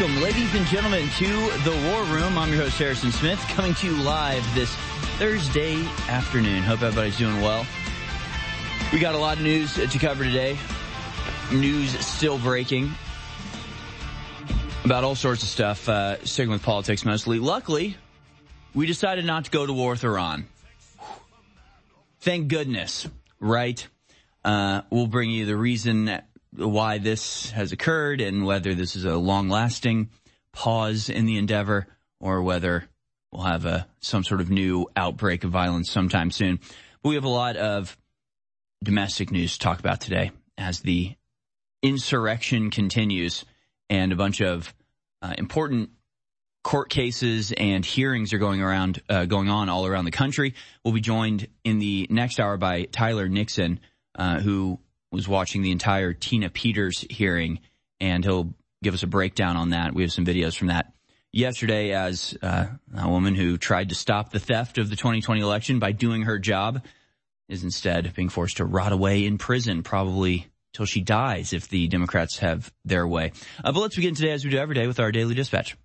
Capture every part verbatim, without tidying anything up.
Welcome, ladies and gentlemen, to the War Room. I'm your host, Harrison Smith, coming to you live this Thursday afternoon. Hope everybody's doing well. We got a lot of news to cover today. News still breaking about all sorts of stuff, uh, sticking with politics mostly. Luckily, we decided not to go to war with Iran. Thank goodness, right? Uh, we'll bring you the reason why this has occurred and whether this is a long-lasting pause in the endeavor or whether we'll have a some sort of new outbreak of violence sometime soon. But we have a lot of domestic news to talk about today as the insurrection continues and a bunch of uh, important court cases and hearings are going around, uh, going on all around the country. We'll be joined in the next hour by Tyler Nixon, uh, who was watching the entire Tina Peters hearing, and he'll give us a breakdown on that. We have some videos from that yesterday as uh, a woman who tried to stop the theft of the twenty twenty election by doing her job is instead being forced to rot away in prison, probably till she dies if the Democrats have their way. Uh, but let's begin today, as we do every day, with our Daily Dispatch.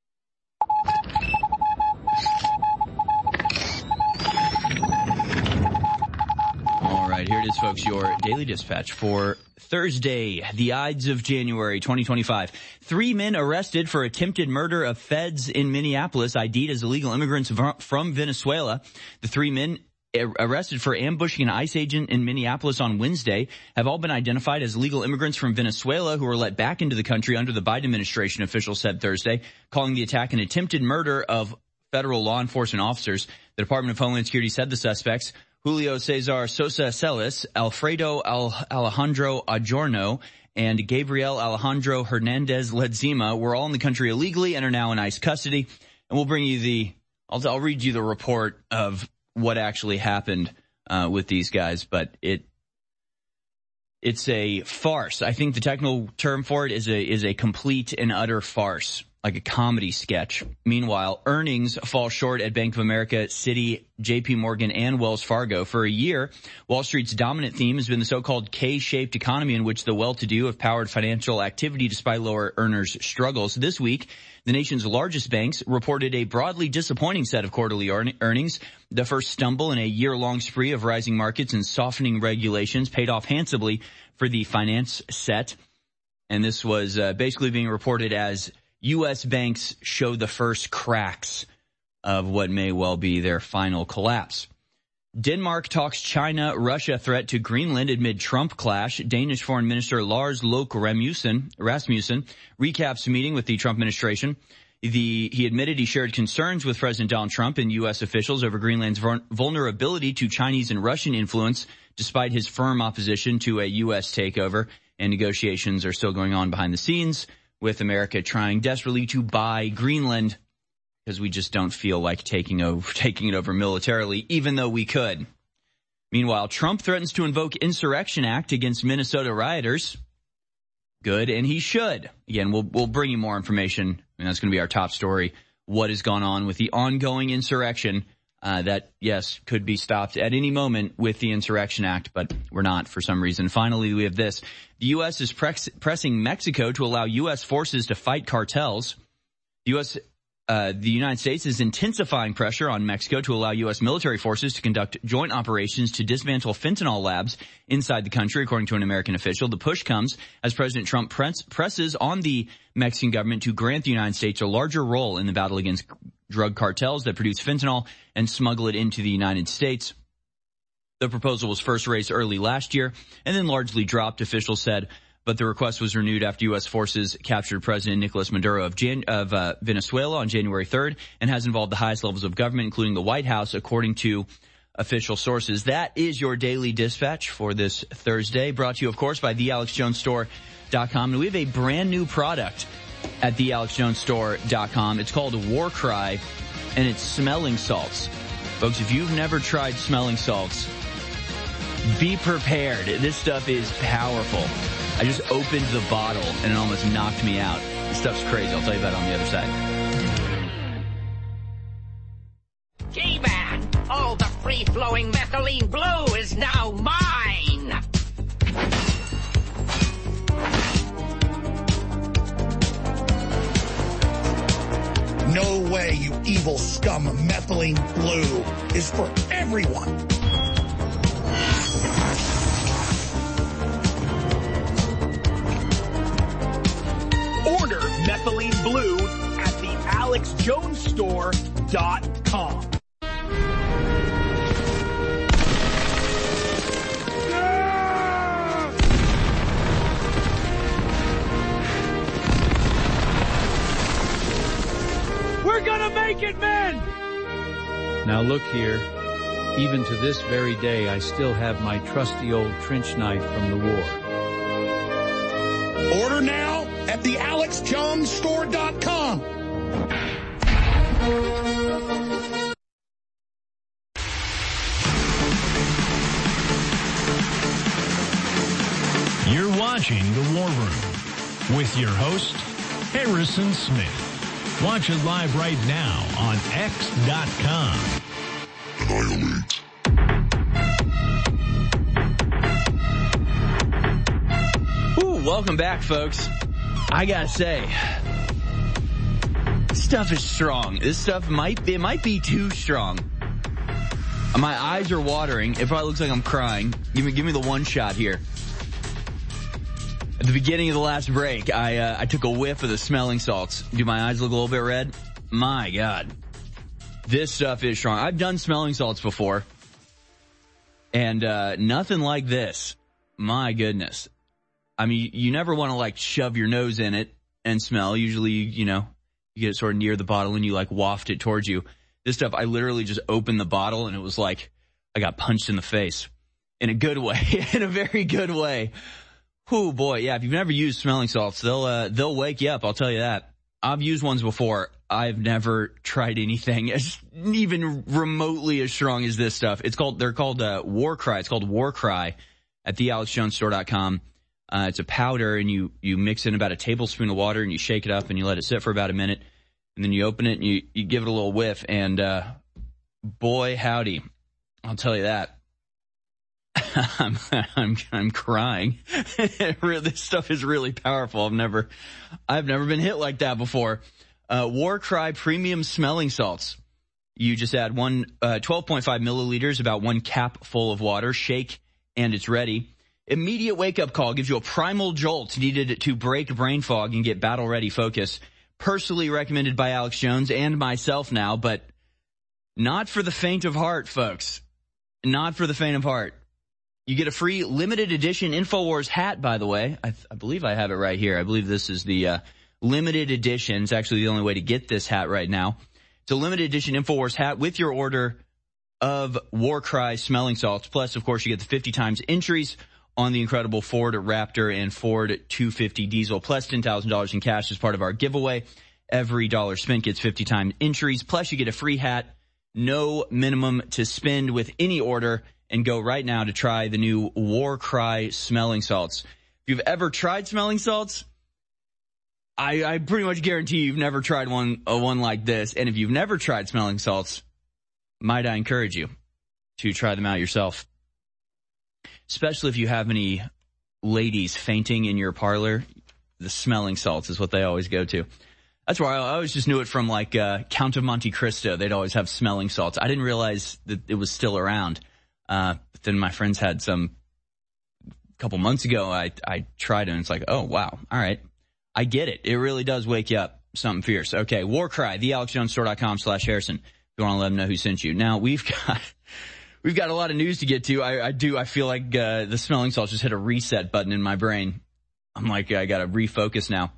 All right, here it is, folks, your Daily Dispatch for Thursday, the Ides of January twenty twenty-five. Three men arrested for attempted murder of feds in Minneapolis, I D'd as illegal immigrants from Venezuela. The three men arrested for ambushing an ICE agent in Minneapolis on Wednesday have all been identified as legal immigrants from Venezuela who were let back into the country under the Biden administration, officials said Thursday, calling the attack an attempted murder of federal law enforcement officers. The Department of Homeland Security said the suspects, Julio Cesar Sosa Celis, Alfredo Al- Alejandro Adorno, and Gabriel Alejandro Hernandez Ledzima were all in the country illegally and are now in ICE custody. And we'll bring you the, I'll, I'll read you the report of what actually happened uh, with these guys, but it it's a farce. I think the technical term for it is a is a complete and utter farce, like a comedy sketch. Meanwhile, earnings fall short at Bank of America, Citi, J P Morgan, and Wells Fargo. For a year, Wall Street's dominant theme has been the so-called K-shaped economy in which the well-to-do have powered financial activity despite lower earners' struggles. This week, the nation's largest banks reported a broadly disappointing set of quarterly earnings. The first stumble in a year-long spree of rising markets and softening regulations paid off handsomely for the finance set. And this was uh, basically being reported as U S banks show the first cracks of what may well be their final collapse. Denmark talks China-Russia threat to Greenland amid Trump clash. Danish Foreign Minister Lars Løkke Rasmussen, Rasmussen recaps meeting with the Trump administration. The, he admitted he shared concerns with President Donald Trump and U S officials over Greenland's vulnerability to Chinese and Russian influence, despite his firm opposition to a U S takeover. And negotiations are still going on behind the scenes, with America trying desperately to buy Greenland because we just don't feel like taking over, taking it over militarily, even though we could. Meanwhile, Trump threatens to invoke Insurrection Act against Minnesota rioters. Good, and he should. Again, we'll we'll bring you more information, and that's going to be our top story. What has gone on with the ongoing insurrection uh, that, yes, could be stopped at any moment with the Insurrection Act, but we're not for some reason. Finally, we have this. The U S is press, pressing Mexico to allow U S forces to fight cartels. The U S, uh, the United States is intensifying pressure on Mexico to allow U S military forces to conduct joint operations to dismantle fentanyl labs inside the country, according to an American official. The push comes as President Trump press, presses on the Mexican government to grant the United States a larger role in the battle against drug cartels that produce fentanyl and smuggle it into the United States. The proposal was first raised early last year and then largely dropped, officials said, but the request was renewed after U S forces captured President Nicolas Maduro of, Jan- of uh, Venezuela on January third and has involved the highest levels of government, including the White House, according to official sources. That is your Daily Dispatch for this Thursday, brought to you, of course, by the alex jones store dot com. And we have a brand new product at the alex jones store dot com. It's called War Cry, and it's smelling salts. Folks, if you've never tried smelling salts, be prepared. This stuff is powerful. I just opened the bottle and it almost knocked me out. This stuff's crazy. I'll tell you about it on the other side. G-Man! All the free-flowing methylene blue is now mine! way, you evil scum. Methylene blue is for everyone. Order Methylene Blue at the alex jones store dot com. We're gonna make it, men! Now look here, even to this very day, I still have my trusty old trench knife from the war. Order now at the alex jones store dot com. You're watching The War Room with your host, Harrison Smith. Watch it live right now on x dot com. Annihilate. Ooh, welcome back, folks. I gotta say, this stuff is strong. This stuff might, it might be too strong. My eyes are watering. It probably looks like I'm crying. Give me, give me the one shot here. At the beginning of the last break, I uh, I took a whiff of the smelling salts. Do my eyes look a little bit red? My God. This stuff is strong. I've done smelling salts before. And uh nothing like this. My goodness. I mean, you never want to, like, shove your nose in it and smell. Usually, you know, you get it sort of near the bottle and you, like, waft it towards you. This stuff, I literally just opened the bottle and it was like I got punched in the face. In a good way. In a very good way. Oh boy, yeah, if you've never used smelling salts, they'll, uh, they'll wake you up, I'll tell you that. I've used ones before. I've never tried anything as even remotely as strong as this stuff. It's called, they're called, uh, War Cry. It's called War Cry at the alex jones store dot com. Uh, it's a powder and you, you mix in about a tablespoon of water and you shake it up and you let it sit for about a minute. And then you open it and you, you give it a little whiff and, uh, boy howdy, I'll tell you that. I'm, I'm, I'm crying. This stuff is really powerful. I've never, I've never been hit like that before. Uh, War Cry Premium Smelling Salts. You just add one, uh, twelve point five milliliters, about one cap full of water, shake, and it's ready. Immediate wake-up call gives you a primal jolt needed to break brain fog and get battle-ready focus. Personally recommended by Alex Jones and myself now, but not for the faint of heart, folks. Not for the faint of heart. You get a free limited edition InfoWars hat, by the way. I, th- I believe I have it right here. I believe this is the uh, limited edition. It's actually the only way to get this hat right now. It's a limited edition InfoWars hat with your order of War Cry smelling salts. Plus, of course, you get the fifty times entries on the incredible Ford Raptor and Ford two fifty diesel, plus ten thousand dollars in cash as part of our giveaway. Every dollar spent gets fifty times entries. Plus, you get a free hat, no minimum to spend with any order. And go right now to try the new War Cry smelling salts. If you've ever tried smelling salts, I, I pretty much guarantee you've never tried one, uh, one like this. And if you've never tried smelling salts, might I encourage you to try them out yourself. Especially if you have any ladies fainting in your parlor, the smelling salts is what they always go to. That's why I always just knew it from, like, uh, Count of Monte Cristo. They'd always have smelling salts. I didn't realize that it was still around. Uh, but then my friends had some a couple months ago. I, I tried it and it's like, oh, wow. All right. I get it. It really does wake you up. Something fierce. Okay. War Cry, the alex jones store dot com slash Harrison. If you want to let them know who sent you. Now we've got, we've got a lot of news to get to. I, I do. I feel like, uh, the smelling salts just hit a reset button in my brain. I'm like, I got to refocus now.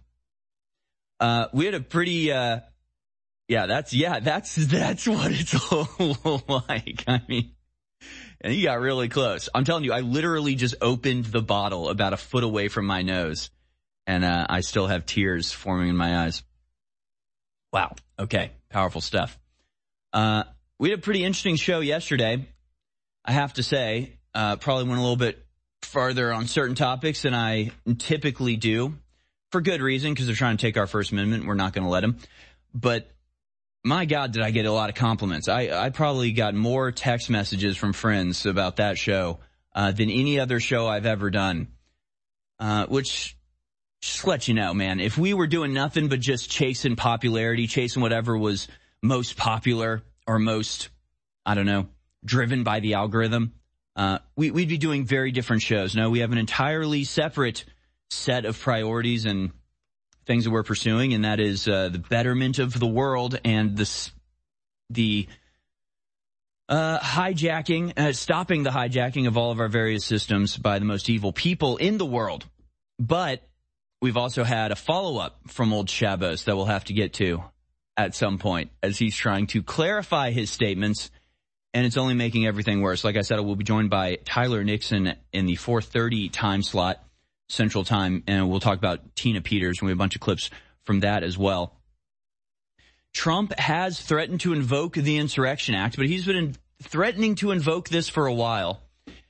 Uh, we had a pretty, uh, yeah, that's, yeah, that's, that's what it's like. I mean, and you got really close. I'm telling you, I literally just opened the bottle about a foot away from my nose, and uh, I still have tears forming in my eyes. Wow. Okay. Powerful stuff. Uh, we had a pretty interesting show yesterday, I have to say. Uh, probably went a little bit farther on certain topics than I typically do, for good reason, because they're trying to take our First Amendment. We're not going to let them. But my God, did I get a lot of compliments. I, I probably got more text messages from friends about that show uh, than any other show I've ever done, uh, which just to let you know, man, if we were doing nothing but just chasing popularity, chasing whatever was most popular or most, I don't know, driven by the algorithm, uh, we, we'd be doing very different shows. No, we have an entirely separate set of priorities and things that we're pursuing, and that is uh, the betterment of the world and the, the uh, hijacking, uh, stopping the hijacking of all of our various systems by the most evil people in the world. But we've also had a follow-up from old Shabos that we'll have to get to at some point as he's trying to clarify his statements, and it's only making everything worse. Like I said, we'll be joined by Tyler Nixon in the four thirty time slot, Central Time, and we'll talk about Tina Peters, and we have a bunch of clips from that as well. Trump has threatened to invoke the Insurrection Act, but he's been in, threatening to invoke this for a while.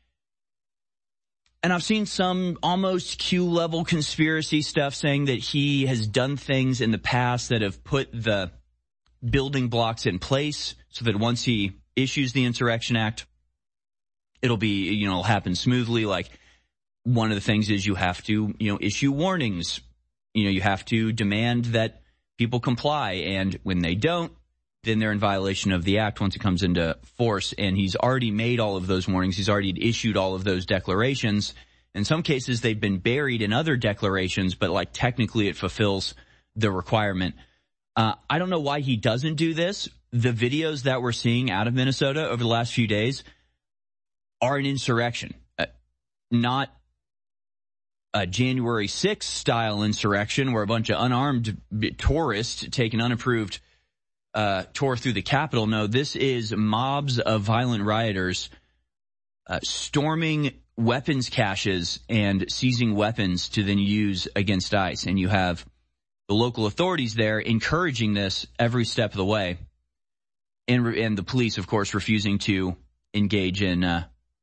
And I've seen some almost Q-level conspiracy stuff saying that he has done things in the past that have put the building blocks in place so that once he issues the Insurrection Act, it'll be, you know, it'll happen smoothly. Like, one of the things is you have to, you know, issue warnings. You know, you have to demand that people comply. And when they don't, then they're in violation of the act once it comes into force. And he's already made all of those warnings. He's already issued all of those declarations. In some cases, they've been buried in other declarations, but like technically it fulfills the requirement. Uh, I don't know why he doesn't do this. The videos that we're seeing out of Minnesota over the last few days are an insurrection, uh, not a January sixth style insurrection where a bunch of unarmed tourists take an unapproved uh, tour through the Capitol. No, this is mobs of violent rioters uh, storming weapons caches and seizing weapons to then use against ICE. And you have the local authorities there encouraging this every step of the way. And, and the police, of course, refusing to engage in uh,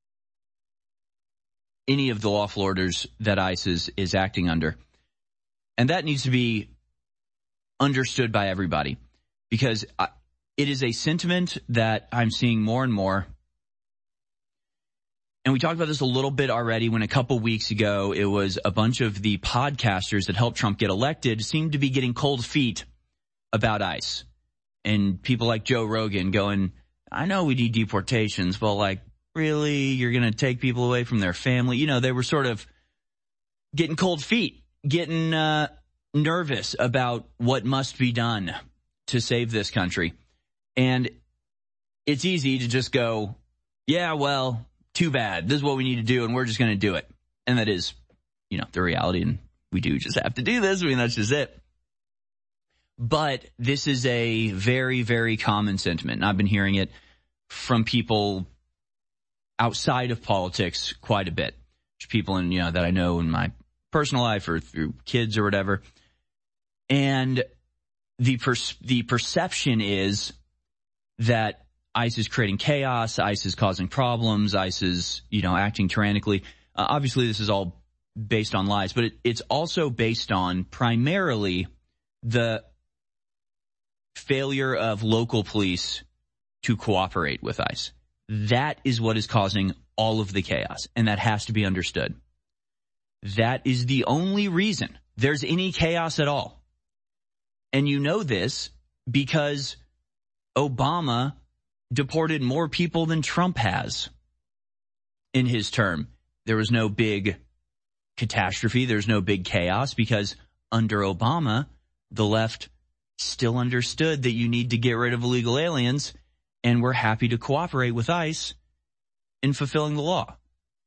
any of the lawful orders that ICE is, is acting under. And that needs to be understood by everybody, because I, it is a sentiment that I'm seeing more and more. And we talked about this a little bit already when a couple weeks ago it was a bunch of the podcasters that helped Trump get elected seemed to be getting cold feet about ICE. And people like Joe Rogan going, I know we need deportations, but like, really, you're going to take people away from their family? You know, they were sort of getting cold feet, getting uh, nervous about what must be done to save this country. And it's easy to just go, yeah, well, too bad. This is what we need to do, and we're just going to do it. And that is, you know, the reality, and we do just have to do this. I mean, that's just it. But this is a very, very common sentiment, and I've been hearing it from people outside of politics quite a bit. People in, you know, that I know in my personal life or through kids or whatever. And the per- the perception is that ICE is creating chaos, ICE is causing problems, ICE is, you know, acting tyrannically. Uh, obviously, this is all based on lies, but it, it's also based on primarily the failure of local police to cooperate with ICE. That is what is causing all of the chaos, and that has to be understood. That is the only reason there's any chaos at all. And you know this because Obama deported more people than Trump has in his term. There was no big catastrophe. There's no big chaos because under Obama, the left still understood that you need to get rid of illegal aliens, and we're happy to cooperate with ICE in fulfilling the law.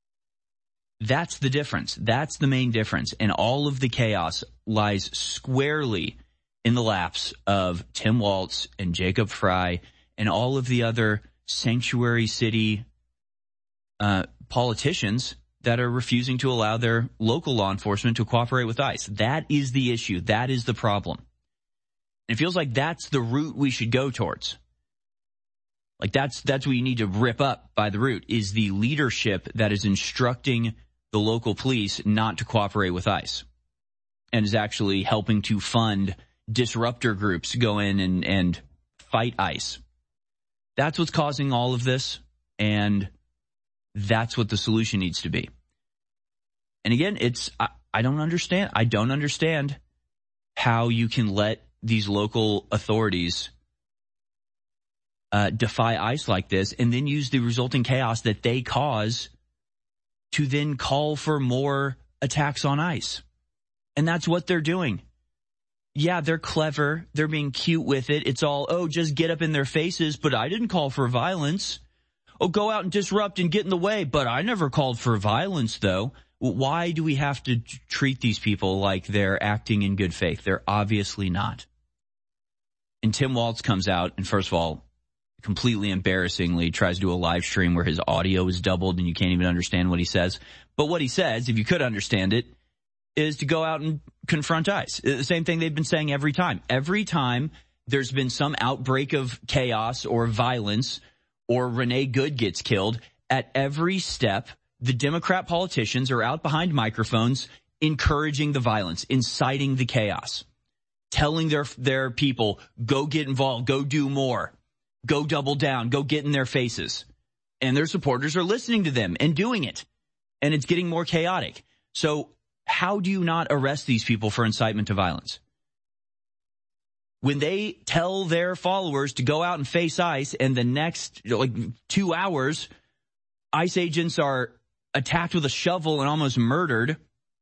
That's the difference. That's the main difference. And all of the chaos lies squarely in the laps of Tim Walz and Jacob Frey and all of the other sanctuary city uh, politicians that are refusing to allow their local law enforcement to cooperate with ICE. That is the issue. That is the problem. It feels like that's the route we should go towards. Like that's that's what you need to rip up by the root, is the leadership that is instructing the local police not to cooperate with ICE and is actually helping to fund disruptor groups go in and, and fight ICE. That's what's causing all of this, and that's what the solution needs to be. And again, it's I, I don't understand. I don't understand how you can let these local authorities uh, defy ICE like this and then use the resulting chaos that they cause to then call for more attacks on ICE. And that's what they're doing. Yeah, they're clever. They're being cute with it. It's all, oh, just get up in their faces, but I didn't call for violence. Oh, go out and disrupt and get in the way, but I never called for violence, though. Why do we have to treat these people like they're acting in good faith? They're obviously not. And Tim Walz comes out and, first of all, completely embarrassingly tries to do a live stream where his audio is doubled and you can't even understand what he says. But what he says, if you could understand it, is to go out and confront ICE. The same thing they've been saying every time. Every time there's been some outbreak of chaos or violence or Renee Good gets killed, at every step, the Democrat politicians are out behind microphones encouraging the violence, inciting the chaos, telling their their people, go get involved, go do more, go double down, go get in their faces. And their supporters are listening to them and doing it. And it's getting more chaotic. So how do you not arrest these people for incitement to violence? When they tell their followers to go out and face ICE and the next like two hours, ICE agents are attacked with a shovel and almost murdered.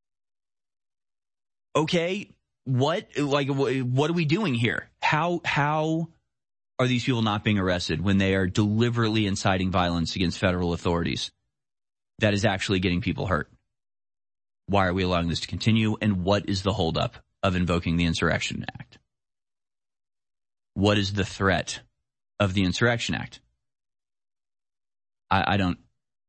Okay, what like what are we doing here? How how are these people not being arrested when they are deliberately inciting violence against federal authorities that is actually getting people hurt? Why are we allowing this to continue? And what is the holdup of invoking the Insurrection Act? What is the threat of the Insurrection Act? I, I don't.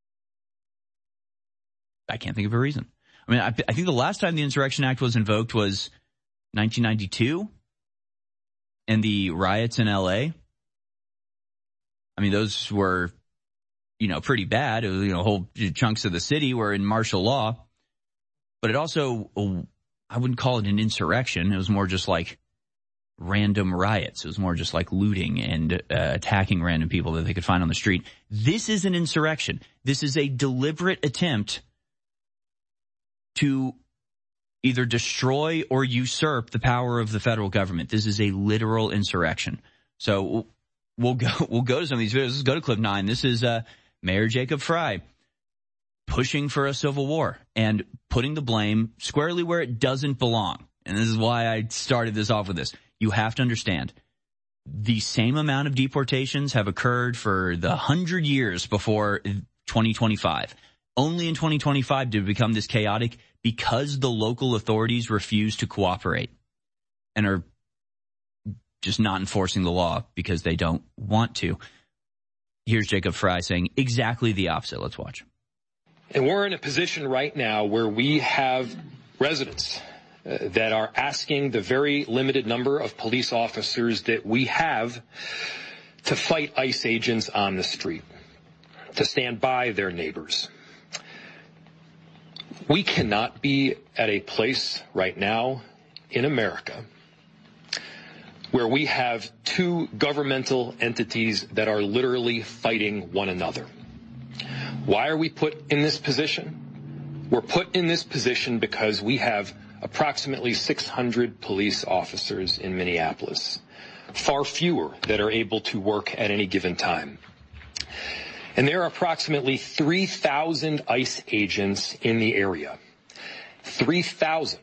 I can't think of a reason. I mean, I, I think the last time the Insurrection Act was invoked was nineteen ninety-two and the riots in L A. I mean, those were, you know, pretty bad. It was, you know, whole chunks of the city were in martial law. But it also, I wouldn't call it an insurrection. It was more just like random riots. It was more just like looting and uh, attacking random people that they could find on the street. This is an insurrection. This is a deliberate attempt to either destroy or usurp the power of the federal government. This is a literal insurrection. So we'll go we'll go to some of these videos. Let's go to clip nine. This is uh, Mayor Jacob Frey pushing for a civil war and putting the blame squarely where it doesn't belong. And this is why I started this off with this. You have to understand, the same amount of deportations have occurred for the hundred years before twenty twenty-five. Only in twenty twenty-five did it become this chaotic because the local authorities refuse to cooperate and are just not enforcing the law because they don't want to. Here's Jacob Frey saying exactly the opposite. Let's watch. And we're in a position right now where we have residents uh, that are asking the very limited number of police officers that we have to fight ICE agents on the street, to stand by their neighbors. We cannot be at a place right now in America where we have two governmental entities that are literally fighting one another. Why are we put in this position? We're put in this position because we have approximately six hundred police officers in Minneapolis, far fewer that are able to work at any given time. And there are approximately three thousand ICE agents in the area. three thousand.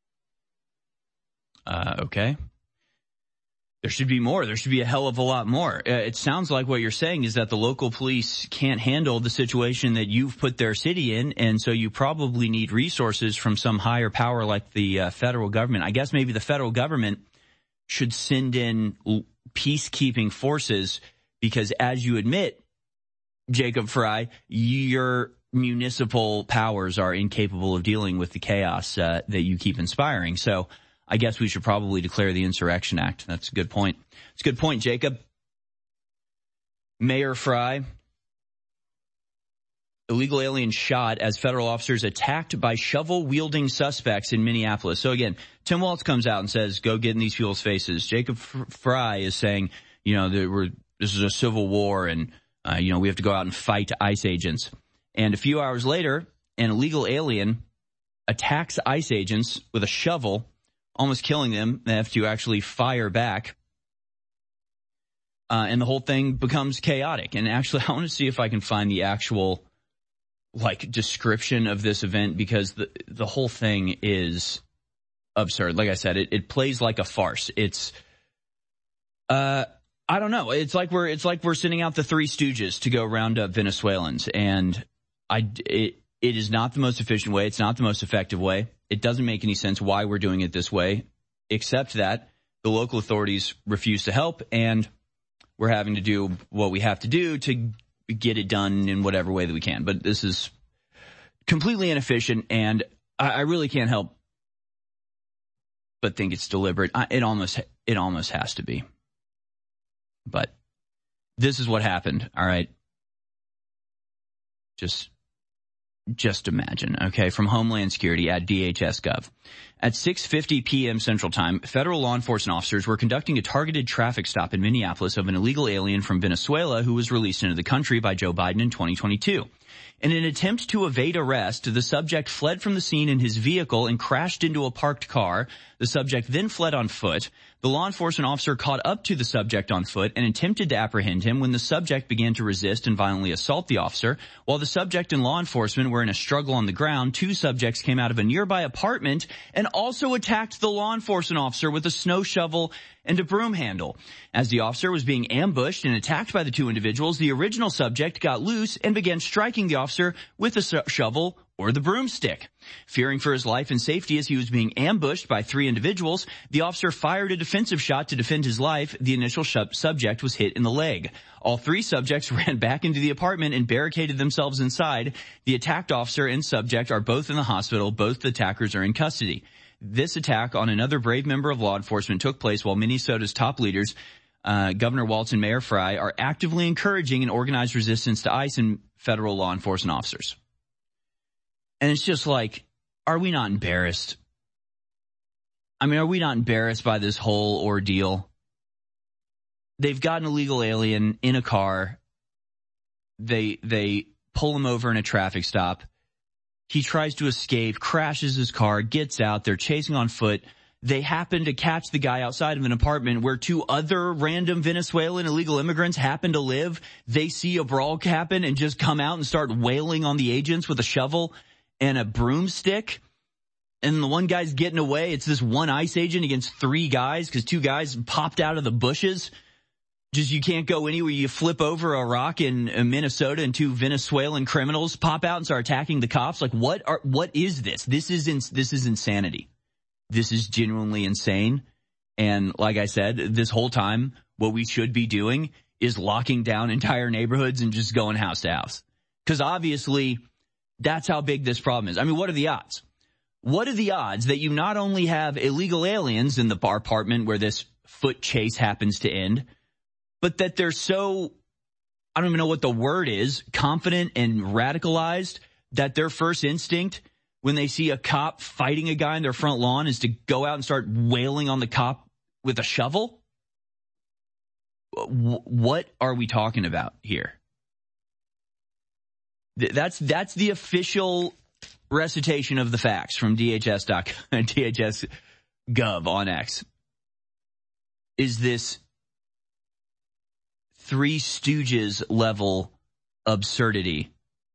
Uh, okay. There should be more. There should be a hell of a lot more. Uh, it sounds like what you're saying is that the local police can't handle the situation that you've put their city in, and so you probably need resources from some higher power like the uh, federal government. I guess maybe the federal government should send in l- peacekeeping forces because, as you admit, Jacob Frey, your municipal powers are incapable of dealing with the chaos uh, that you keep inspiring. So I guess we should probably declare the Insurrection Act. That's a good point. It's a good point, Jacob. Mayor Frey, illegal alien shot as federal officers attacked by shovel-wielding suspects in Minneapolis. So again, Tim Walz comes out and says, go get in these people's faces. Jacob Frey is saying, you know, that we're, this is a civil war and, uh, you know, we have to go out and fight ICE agents. And a few hours later, an illegal alien attacks ICE agents with a shovel, almost killing them. They have to actually fire back. Uh, and the whole thing becomes chaotic. And actually, I want to see if I can find the actual, like, description of this event, because the the whole thing is absurd. Like I said, it, it plays like a farce. It's, uh, I don't know. It's like we're it's like we're sending out the Three Stooges to go round up Venezuelans, and I it it is not the most efficient way. It's not the most effective way. It doesn't make any sense why we're doing it this way, except that the local authorities refuse to help, and we're having to do what we have to do to get it done in whatever way that we can. But this is completely inefficient, and I, I really can't help but think it's deliberate. I, it almost it almost has to be. But this is what happened, all right? Just just imagine, okay? From Homeland Security at D H S dot gov. At six fifty p.m. Central Time, federal law enforcement officers were conducting a targeted traffic stop in Minneapolis of an illegal alien from Venezuela who was released into the country by Joe Biden in twenty twenty-two. In an attempt to evade arrest, the subject fled from the scene in his vehicle and crashed into a parked car. The subject then fled on foot. The law enforcement officer caught up to the subject on foot and attempted to apprehend him when the subject began to resist and violently assault the officer. While the subject and law enforcement were in a struggle on the ground, two subjects came out of a nearby apartment and also attacked the law enforcement officer with a snow shovel and a broom handle. As the officer was being ambushed and attacked by the two individuals, the original subject got loose and began striking the officer with a shovel or the broomstick. Fearing for his life and safety as he was being ambushed by three individuals, the officer fired a defensive shot to defend his life. The initial sub- subject was hit in the leg. All three subjects ran back into the apartment and barricaded themselves inside. The attacked officer and subject are both in the hospital. Both the attackers are in custody. This attack on another brave member of law enforcement took place while Minnesota's top leaders, uh, Governor Walz and Mayor Frey, are actively encouraging an organized resistance to ICE and federal law enforcement officers. And it's just like, are we not embarrassed? I mean, are we not embarrassed by this whole ordeal? They've got an illegal alien in a car. They, they pull him over in a traffic stop. He tries to escape, crashes his car, gets out. They're chasing on foot. They happen to catch the guy outside of an apartment where two other random Venezuelan illegal immigrants happen to live. They see a brawl happen and just come out and start wailing on the agents with a shovel and a broomstick. And the one guy's getting away. It's this one ICE agent against three guys because two guys popped out of the bushes. Just you can't go anywhere. You flip over a rock in Minnesota and two Venezuelan criminals pop out and start attacking the cops. Like, what are, what is this? This is, ins- this is insanity. This is genuinely insane. And like I said, this whole time, what we should be doing is locking down entire neighborhoods and just going house to house. Because obviously, that's how big this problem is. I mean, what are the odds? What are the odds that you not only have illegal aliens in the bar apartment where this foot chase happens to end, but that they're so, I don't even know what the word is, confident and radicalized that their first instinct when they see a cop fighting a guy in their front lawn is to go out and start wailing on the cop with a shovel? What are we talking about here? That's that's the official recitation of the facts from D H S dot D H S dot gov on X. Is this Three Stooges level absurdity?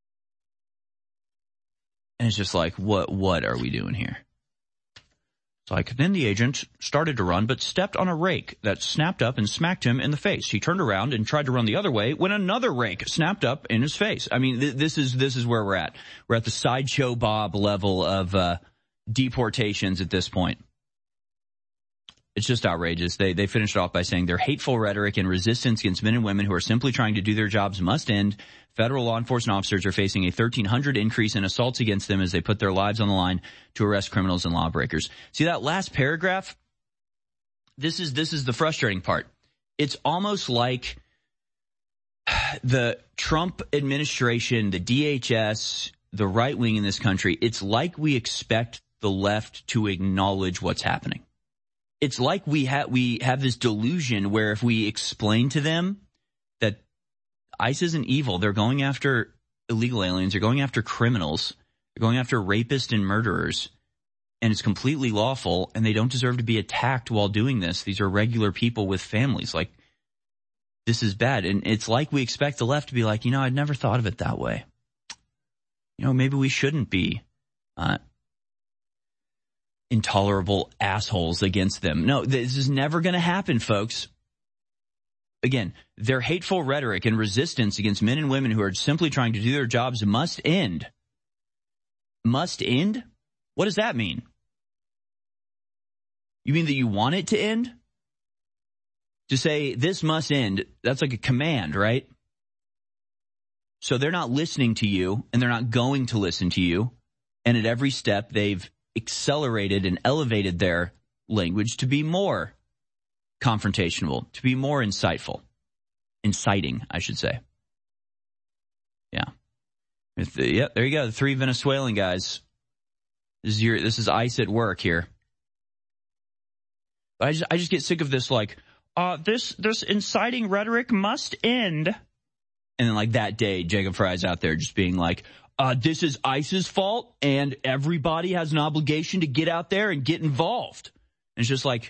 And it's just like, what what are we doing here? It's like, then the agent started to run, but stepped on a rake that snapped up and smacked him in the face. He turned around and tried to run the other way when another rake snapped up in his face. I mean, th- this is this is where we're at. We're at the Sideshow Bob level of uh, deportations at this point. It's just outrageous. They they finished it off by saying their hateful rhetoric and resistance against men and women who are simply trying to do their jobs must end. Federal law enforcement officers are facing a thirteen hundred increase in assaults against them as they put their lives on the line to arrest criminals and lawbreakers. See that last paragraph? This is this is the frustrating part. It's almost like the Trump administration, the D H S, the right wing in this country, it's like we expect the left to acknowledge what's happening. It's like we have we have this delusion where if we explain to them that ICE isn't evil, they're going after illegal aliens, they're going after criminals, They're going after rapists and murderers, and it's completely lawful, and they don't deserve to be attacked while doing this. These are regular people with families. Like, this is bad. And it's like we expect the left to be like, you know, I'd never thought of it that way. You know, maybe we shouldn't be uh, intolerable assholes against them. No, this is never going to happen, folks. Again, their hateful rhetoric and resistance against men and women who are simply trying to do their jobs must end. Must end? What does that mean? You mean that you want it to end? To say this must end, that's like a command, right? So they're not listening to you, and they're not going to listen to you. And at every step, they've accelerated and elevated their language to be more confrontational, to be more insightful. Inciting, I should say. Yeah. If the, yeah, there you go. The three Venezuelan guys. This is your, this is ICE at work here. But I just, I just get sick of this, like, uh, this, this inciting rhetoric must end. And then, like, that day, Jacob Fry's out there just being like, uh, this is ICE's fault, and everybody has an obligation to get out there and get involved. And it's just like,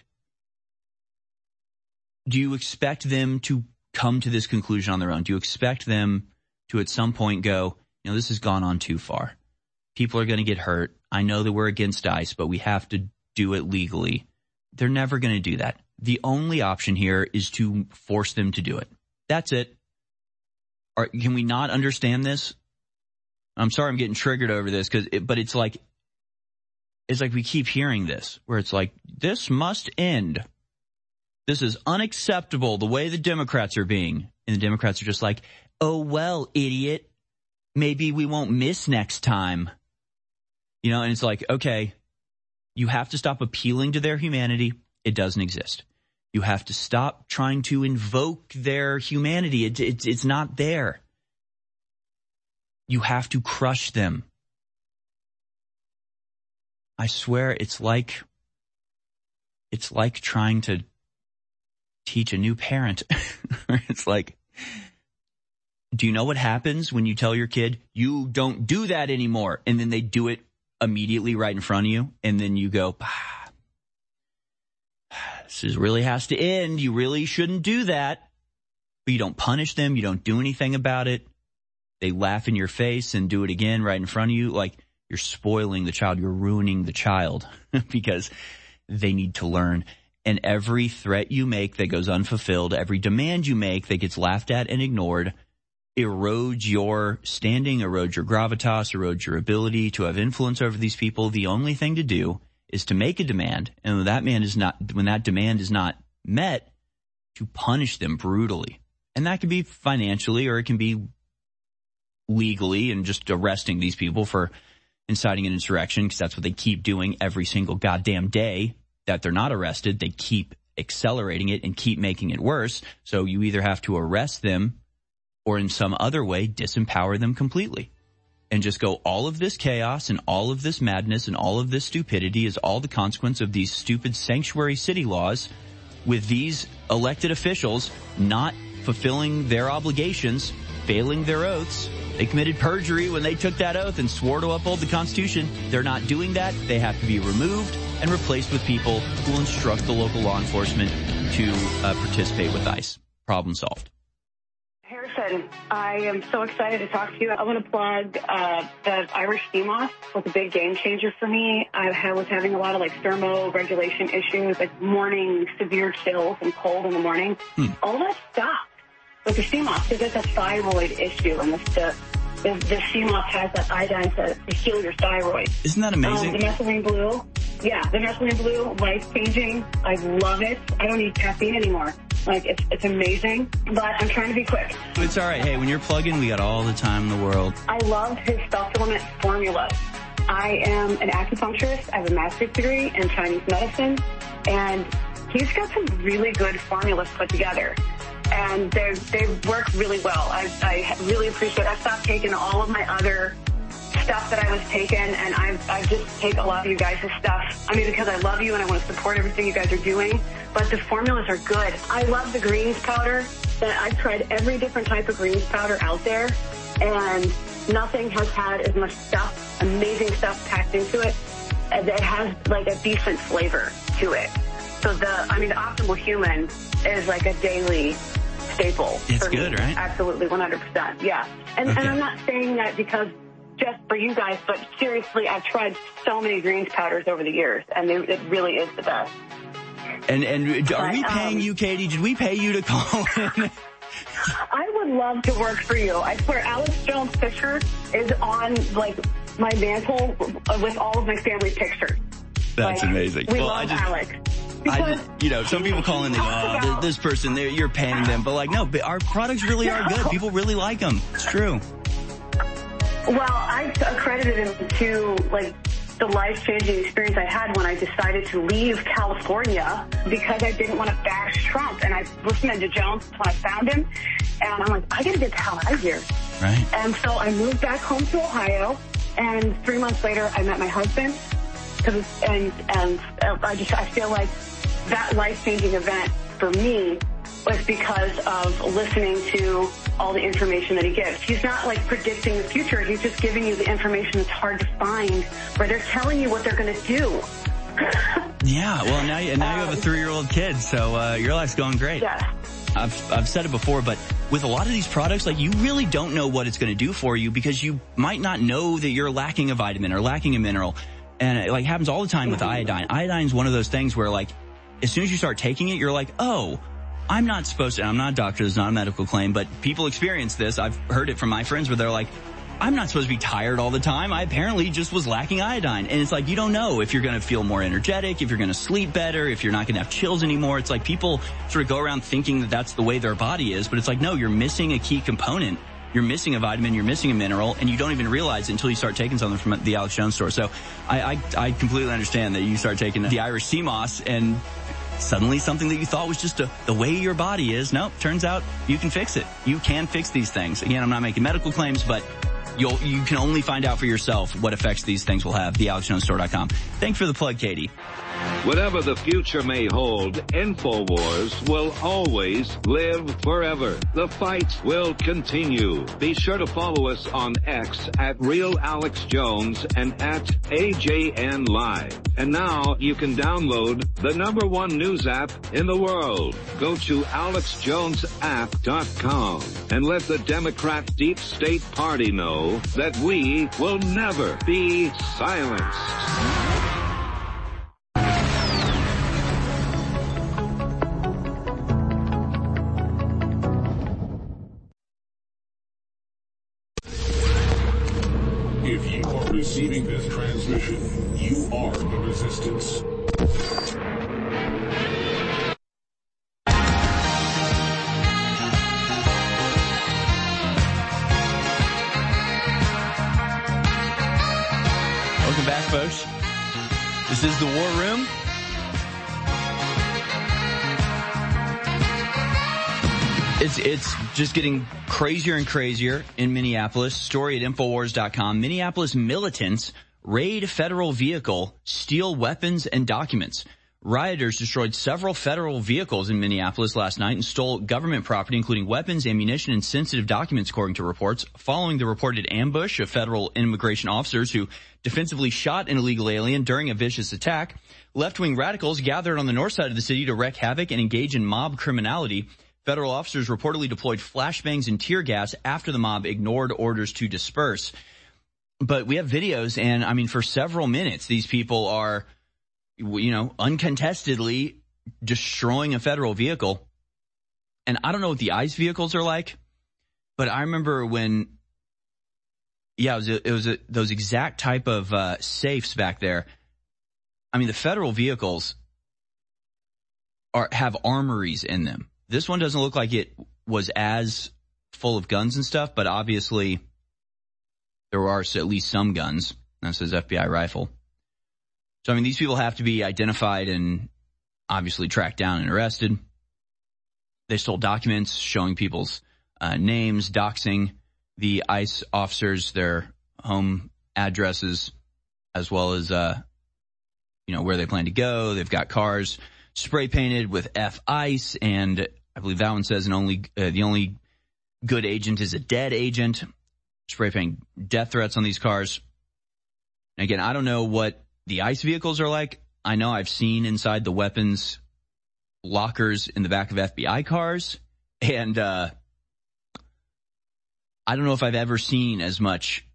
do you expect them to come to this conclusion on their own? Do you expect them to at some point go, you know, this has gone on too far. People are going to get hurt. I know that we're against ICE, but we have to do it legally. They're never going to do that. The only option here is to force them to do it. That's it. Or, can we not understand this? I'm sorry I'm getting triggered over this, cause it, but it's like, it's like we keep hearing this, where it's like, this must end. This is unacceptable, the way the Democrats are being. And the Democrats are just like, oh, well, idiot, maybe we won't miss next time. You know, and it's like, okay, you have to stop appealing to their humanity. It doesn't exist. You have to stop trying to invoke their humanity. It, it, it's not there. You have to crush them. I swear it's like, it's like trying to teach a new parent. It's like, do you know what happens when you tell your kid, you don't do that anymore? And then they do it immediately right in front of you. And then you go, ah, this is really has to end. You really shouldn't do that. But you don't punish them. You don't do anything about it. They laugh in your face and do it again right in front of you. Like, you're spoiling the child. You're ruining the child because they need to learn. And every threat you make that goes unfulfilled, every demand you make that gets laughed at and ignored, erodes your standing, erodes your gravitas, erodes your ability to have influence over these people. The only thing to do is to make a demand, and when that man is not, when that demand is not met, to punish them brutally. And that can be financially, or it can be legally, and just arresting these people for inciting an insurrection, because that's what they keep doing every single goddamn day. That they're not arrested, they keep accelerating it and keep making it worse. So you either have to arrest them or in some other way disempower them completely. And just go, all of this chaos and all of this madness and all of this stupidity is all the consequence of these stupid sanctuary city laws, with these elected officials not fulfilling their obligations, failing their oaths. They committed perjury when they took that oath and swore to uphold the Constitution. They're not doing that. They have to be removed and replaced with people who will instruct the local law enforcement to uh, participate with ICE. Problem solved. Harrison, I am so excited to talk to you. I want to plug uh, the Irish sea moth was a big game changer for me. I was having a lot of like thermoregulation issues, like morning severe chills and cold in the morning. Hmm. All that stopped with the sea moth because it's a thyroid issue, and the the, the sea moth has that iodine to, to heal your thyroid. Isn't that amazing? Um, the methylene blue, yeah, the methylene blue, life changing. I love it. I don't need caffeine anymore. Like, it's it's amazing, but I'm trying to be quick. It's all right. Hey, when you're plugging, we got all the time in the world. I love his supplement formula. I am an acupuncturist. I have a master's degree in Chinese medicine, and he's got some really good formulas put together, and they they work really well. I, I really appreciate it. I stopped taking all of my other stuff that I was taking, and I've, I've just take a lot of you guys' stuff. I mean, because I love you and I want to support everything you guys are doing, but the formulas are good. I love the greens powder. That I've tried every different type of greens powder out there, and nothing has had as much stuff, amazing stuff packed into it, and it has like a decent flavor to it. So the, I mean, the Optimal Human is like a daily staple. It's good, me. right? Absolutely, one hundred percent, yeah. And, okay. and I'm not saying that because just for you guys, but seriously, I've tried so many greens powders over the years, and they, it really is the best. And and are but, we paying um, you, Katie? Did we pay you to call in? I would love to work for you. I swear, Alex Jones' picture is on, like, my mantle with all of my family pictures. That's like, amazing. We well, love I just, Alex. I just, you know, some people call in and they go, oh, this person, you're paying them. But, like, no, but our products really are good. People really like them. It's true. Well, I accredited him to, like, the life-changing experience I had when I decided to leave California because I didn't want to bash Trump. And I listened to Jones when I found him, and I'm like, I gotta get the hell out of here. Right. And so I moved back home to Ohio, and three months later I met my husband. Cause, and, and I just, I feel like that life-changing event for me was because of listening to all the information that he gives. He's not like predicting the future. He's just giving you the information that's hard to find, where they're telling you what they're going to do. Yeah, well, now you, now you have a three-year-old kid, so uh, your life's going great. Yeah. I've I've said it before, but with a lot of these products, like, you really don't know what it's going to do for you because you might not know that you're lacking a vitamin or lacking a mineral. And it like happens all the time with iodine. Iodine's one of those things where, like, as soon as you start taking it, you're like, oh, I'm not supposed to, and I'm not a doctor, it's not a medical claim, but people experience this. I've heard it from my friends where they're like, I'm not supposed to be tired all the time. I apparently just was lacking iodine. And it's like, you don't know if you're going to feel more energetic, if you're going to sleep better, if you're not going to have chills anymore. It's like people sort of go around thinking that that's the way their body is, but it's like, no, you're missing a key component. You're missing a vitamin, you're missing a mineral, and you don't even realize it until you start taking something from the Alex Jones store. So I, I, I completely understand that you start taking the Irish sea moss and suddenly something that you thought was just a, the way your body is. Nope, turns out you can fix it. You can fix these things. Again, I'm not making medical claims, but you'll, you can only find out for yourself what effects these things will have. the alex jones store dot com. Thanks for the plug, Katie. Whatever the future may hold, InfoWars will always live forever. The fight will continue. Be sure to follow us on X at Real Alex Jones and at A J N Live. And now you can download the number one news app in the world. Go to alex jones app dot com and let the Democrat Deep State Party know that we will never be silenced. If you are receiving this transmission, you are the resistance. Welcome back, folks. This is the War Room. It's it's just getting crazier and crazier in Minneapolis. Story at Infowars dot com. Minneapolis militants raid federal vehicle, steal weapons and documents. Rioters destroyed several federal vehicles in Minneapolis last night and stole government property, including weapons, ammunition, and sensitive documents, according to reports, following the reported ambush of federal immigration officers who defensively shot an illegal alien during a vicious attack. Left-wing radicals gathered on the north side of the city to wreak havoc and engage in mob criminality. Federal officers reportedly deployed flashbangs and tear gas after the mob ignored orders to disperse. But we have videos, and I mean, for several minutes, these people are, you know, uncontestedly destroying a federal vehicle. And I don't know what the ICE vehicles are like, but I remember when, yeah, it was, a, it was a, those exact type of uh, safes back there. I mean, the federal vehicles are have armories in them. This one doesn't look like it was as full of guns and stuff, but obviously there are at least some guns. That says F B I rifle. So, I mean, these people have to be identified and obviously tracked down and arrested. They stole documents showing people's uh, names, doxing the ICE officers, their home addresses, as well as, uh, you know, where they plan to go. They've got cars spray painted with F ICE, and I believe that one says an only uh, the only good agent is a dead agent. spray painting death threats on these cars. Again, I don't know what the ICE vehicles are like. I know I've seen inside the weapons lockers in the back of F B I cars, and uh, I don't know if I've ever seen as much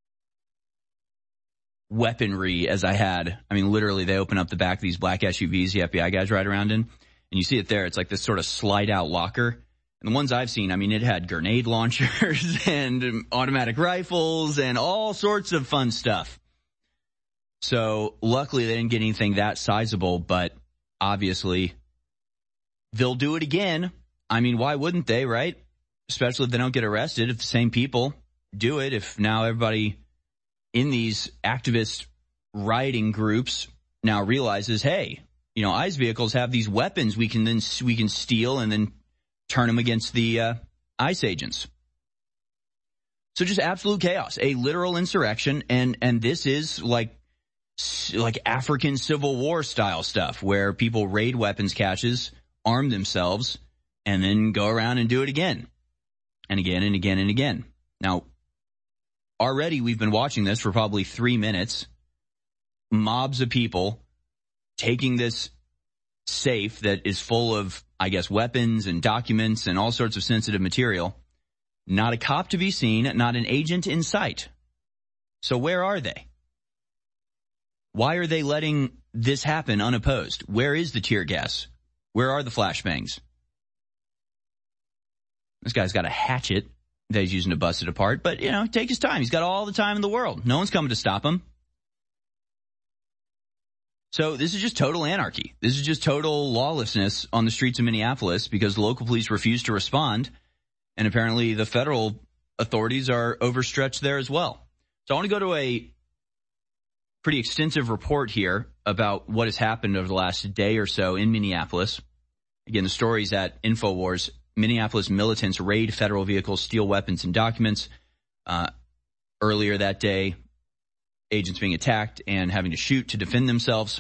weaponry as I had. I mean, literally, they open up the back of these black S U Vs the F B I guys ride around in, and you see it there. It's like this sort of slide-out locker. And the ones I've seen, I mean, it had grenade launchers and automatic rifles and all sorts of fun stuff. So luckily they didn't get anything that sizable, but obviously they'll do it again. I mean, why wouldn't they, right? Especially if they don't get arrested, if the same people do it, if now everybody in these activist rioting groups now realizes, hey, you know, ICE vehicles have these weapons we can then we can steal and then turn them against the uh, ICE agents. So just absolute chaos, a literal insurrection, and and this is like like African Civil War style stuff where people raid weapons caches, arm themselves, and then go around and do it again and again and again and again. Now, already we've been watching this for probably three minutes. Mobs of people taking this safe that is full of, I guess, weapons and documents and all sorts of sensitive material. Not a cop to be seen, not an agent in sight. So where are they? Why are they letting this happen unopposed? Where is the tear gas? Where are the flashbangs? This guy's got a hatchet that he's using to bust it apart, but, you know, take his time. He's got all the time in the world. No one's coming to stop him. So this is just total anarchy. This is just total lawlessness on the streets of Minneapolis because the local police refuse to respond, and apparently the federal authorities are overstretched there as well. So I want to go to a pretty extensive report here about what has happened over the last day or so in Minneapolis. Again, the story's at InfoWars. Minneapolis militants raid federal vehicles, steal weapons and documents. Uh, earlier that day, agents being attacked and having to shoot to defend themselves.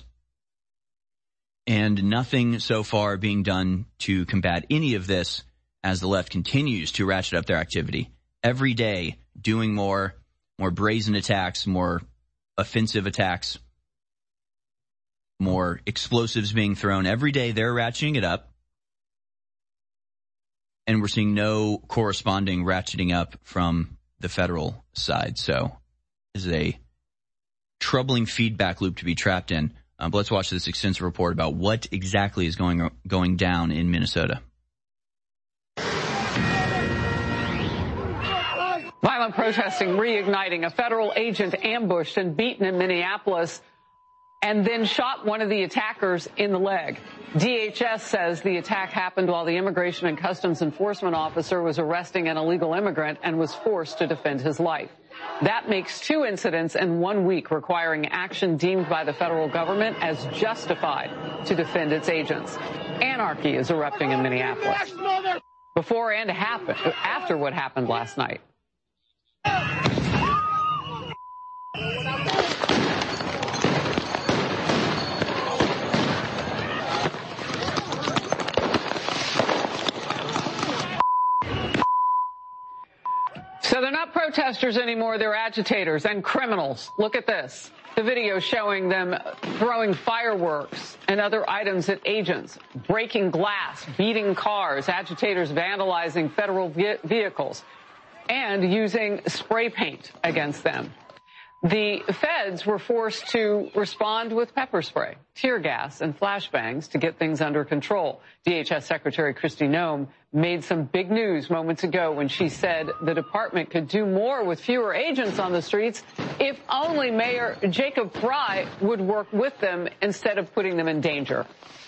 And nothing so far being done to combat any of this as the left continues to ratchet up their activity. Every day, doing more, more brazen attacks, more offensive attacks, more explosives being thrown. Every day they're ratcheting it up. And we're seeing no corresponding ratcheting up from the federal side. So this is a troubling feedback loop to be trapped in. Um, but let's watch this extensive report about what exactly is going going down in Minnesota. Violent protesting reigniting. A federal agent ambushed and beaten in Minneapolis and then shot one of the attackers in the leg. D H S says the attack happened while the Immigration and Customs Enforcement officer was arresting an illegal immigrant and was forced to defend his life. That makes two incidents in one week requiring action deemed by the federal government as justified to defend its agents. Anarchy is erupting in Minneapolis before and happen, after what happened last night. So they're not protesters anymore, they're agitators and criminals. Look at this. The video showing them throwing fireworks and other items at agents, breaking glass, beating cars, agitators vandalizing federal ve- vehicles, and using spray paint against them. The feds were forced to respond with pepper spray, tear gas, and flashbangs to get things under control. D H S Secretary Kristi Noem made some big news moments ago when she said the department could do more with fewer agents on the streets if only Mayor Jacob Frey would work with them instead of putting them in danger.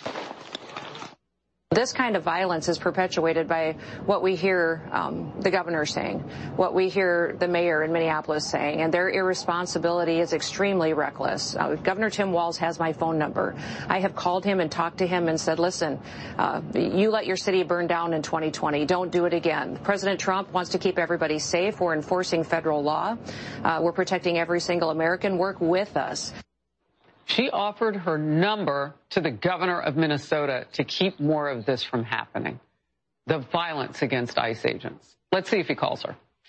This kind of violence is perpetuated by what we hear um, the governor saying, what we hear the mayor in Minneapolis saying, and their irresponsibility is extremely reckless. Uh, Governor Tim Walz has my phone number. I have called him and talked to him and said, listen, uh, you let your city burn down in twenty twenty. Don't do it again. President Trump wants to keep everybody safe. We're enforcing federal law. Uh, we're protecting every single American. Work with us. She offered her number to the governor of Minnesota to keep more of this from happening, the violence against ICE agents. Let's see if he calls her.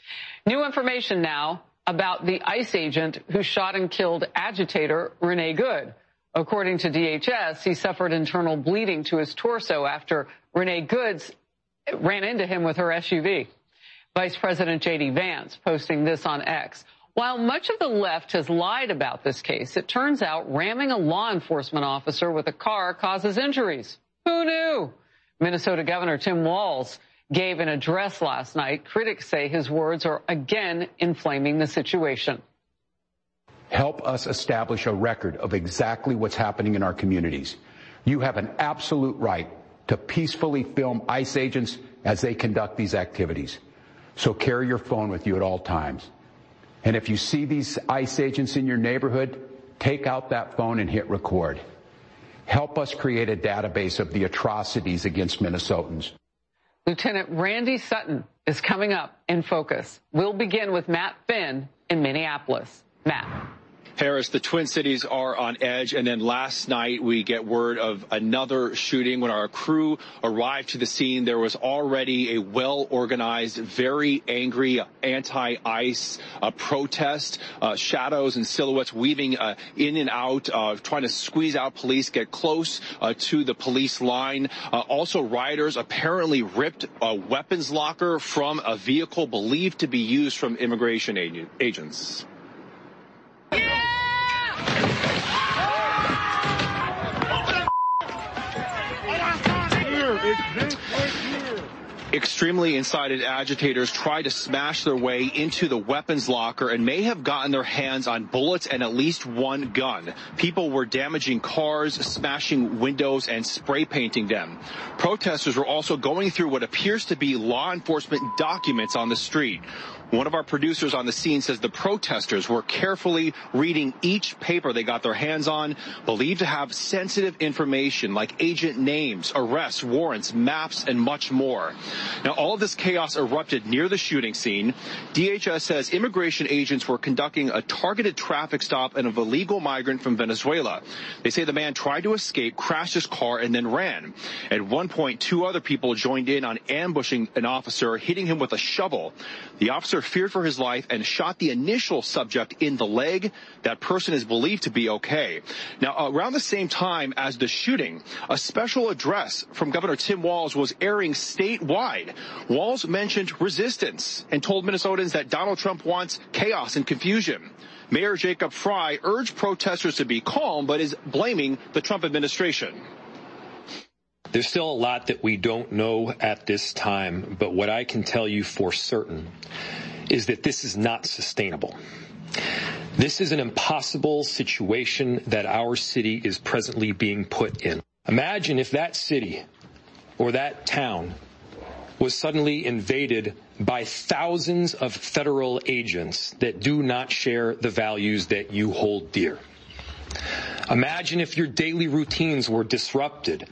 New information now about the ICE agent who shot and killed agitator Renee Good. According to D H S, he suffered internal bleeding to his torso after Renee Goods ran into him with her S U V. Vice President J D Vance posting this on X. While much of the left has lied about this case, it turns out ramming a law enforcement officer with a car causes injuries. Who knew? Minnesota Governor Tim Walz gave an address last night. Critics say his words are again inflaming the situation. Help us establish a record of exactly what's happening in our communities. You have an absolute right to peacefully film ICE agents as they conduct these activities. So carry your phone with you at all times. And if you see these ICE agents in your neighborhood, take out that phone and hit record. Help us create a database of the atrocities against Minnesotans. Lieutenant Randy Sutton is coming up in focus. We'll begin with Matt Finn in Minneapolis. Matt. Harris, the Twin Cities are on edge, and then last night we get word of another shooting. When our crew arrived to the scene, there was already a well-organized, very angry anti-ICE uh, protest, uh, shadows and silhouettes weaving uh, in and out, uh, trying to squeeze out police, get close uh, to the police line. Uh, also, rioters apparently ripped a weapons locker from a vehicle believed to be used from immigration ag- agents. Extremely incited agitators tried to smash their way into the weapons locker and may have gotten their hands on bullets and at least one gun. People were damaging cars, smashing windows, and spray painting them. Protesters were also going through what appears to be law enforcement documents on the street. One of our producers on the scene says the protesters were carefully reading each paper they got their hands on, believed to have sensitive information like agent names, arrests, warrants, maps, and much more. Now, all of this chaos erupted near the shooting scene. D H S says immigration agents were conducting a targeted traffic stop of an illegal migrant from Venezuela. They say the man tried to escape, crashed his car, and then ran. At one point, two other people joined in on ambushing an officer, hitting him with a shovel. The officer feared for his life and shot the initial subject in the leg. That person is believed to be okay. Now, around the same time as the shooting, a special address from Governor Tim Walz was airing statewide. Walz mentioned resistance and told Minnesotans that Donald Trump wants chaos and confusion. Mayor Jacob Frey urged protesters to be calm, but is blaming the Trump administration. There's still a lot that we don't know at this time, but what I can tell you for certain is that this is not sustainable. This is an impossible situation that our city is presently being put in. Imagine if that city or that town was suddenly invaded by thousands of federal agents that do not share the values that you hold dear. Imagine if your daily routines were disrupted.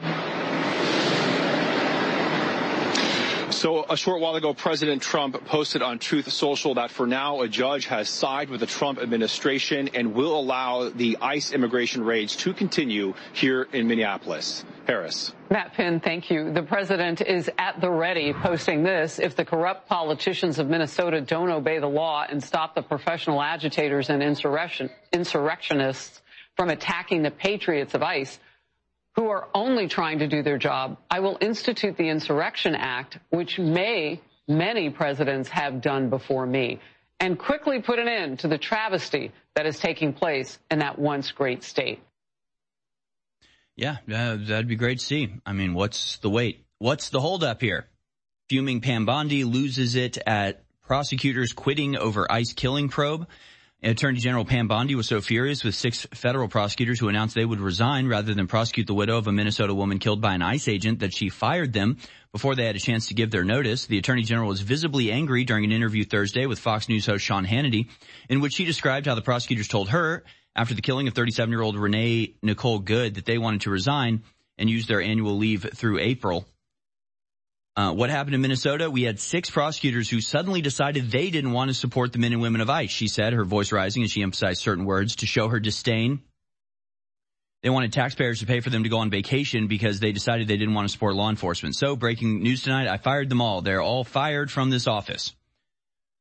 So a short while ago, President Trump posted on Truth Social that for now a judge has sided with the Trump administration and will allow the ICE immigration raids to continue here in Minneapolis. Harris. Matt Finn, thank you. The president is at the ready posting this. If the corrupt politicians of Minnesota don't obey the law and stop the professional agitators and insurrection, insurrectionists from attacking the patriots of ICE, who are only trying to do their job, I will institute the Insurrection Act, which may many presidents have done before me, and quickly put an end to the travesty that is taking place in that once great state. Yeah, uh, that'd be great to see. I mean, what's the wait? What's the holdup here? Fuming Pam Bondi loses it at prosecutors quitting over ICE killing probe. Attorney General Pam Bondi was so furious with six federal prosecutors who announced they would resign rather than prosecute the widow of a Minnesota woman killed by an ICE agent that she fired them before they had a chance to give their notice. The Attorney General was visibly angry during an interview Thursday with Fox News host Sean Hannity, in which she described how the prosecutors told her after the killing of thirty-seven-year-old Renee Nicole Good that they wanted to resign and use their annual leave through April. Uh, what happened in Minnesota? We had six prosecutors who suddenly decided they didn't want to support the men and women of ICE, she said, her voice rising as she emphasized certain words to show her disdain. They wanted taxpayers to pay for them to go on vacation because they decided they didn't want to support law enforcement. So, breaking news tonight, I fired them all. They're all fired from this office.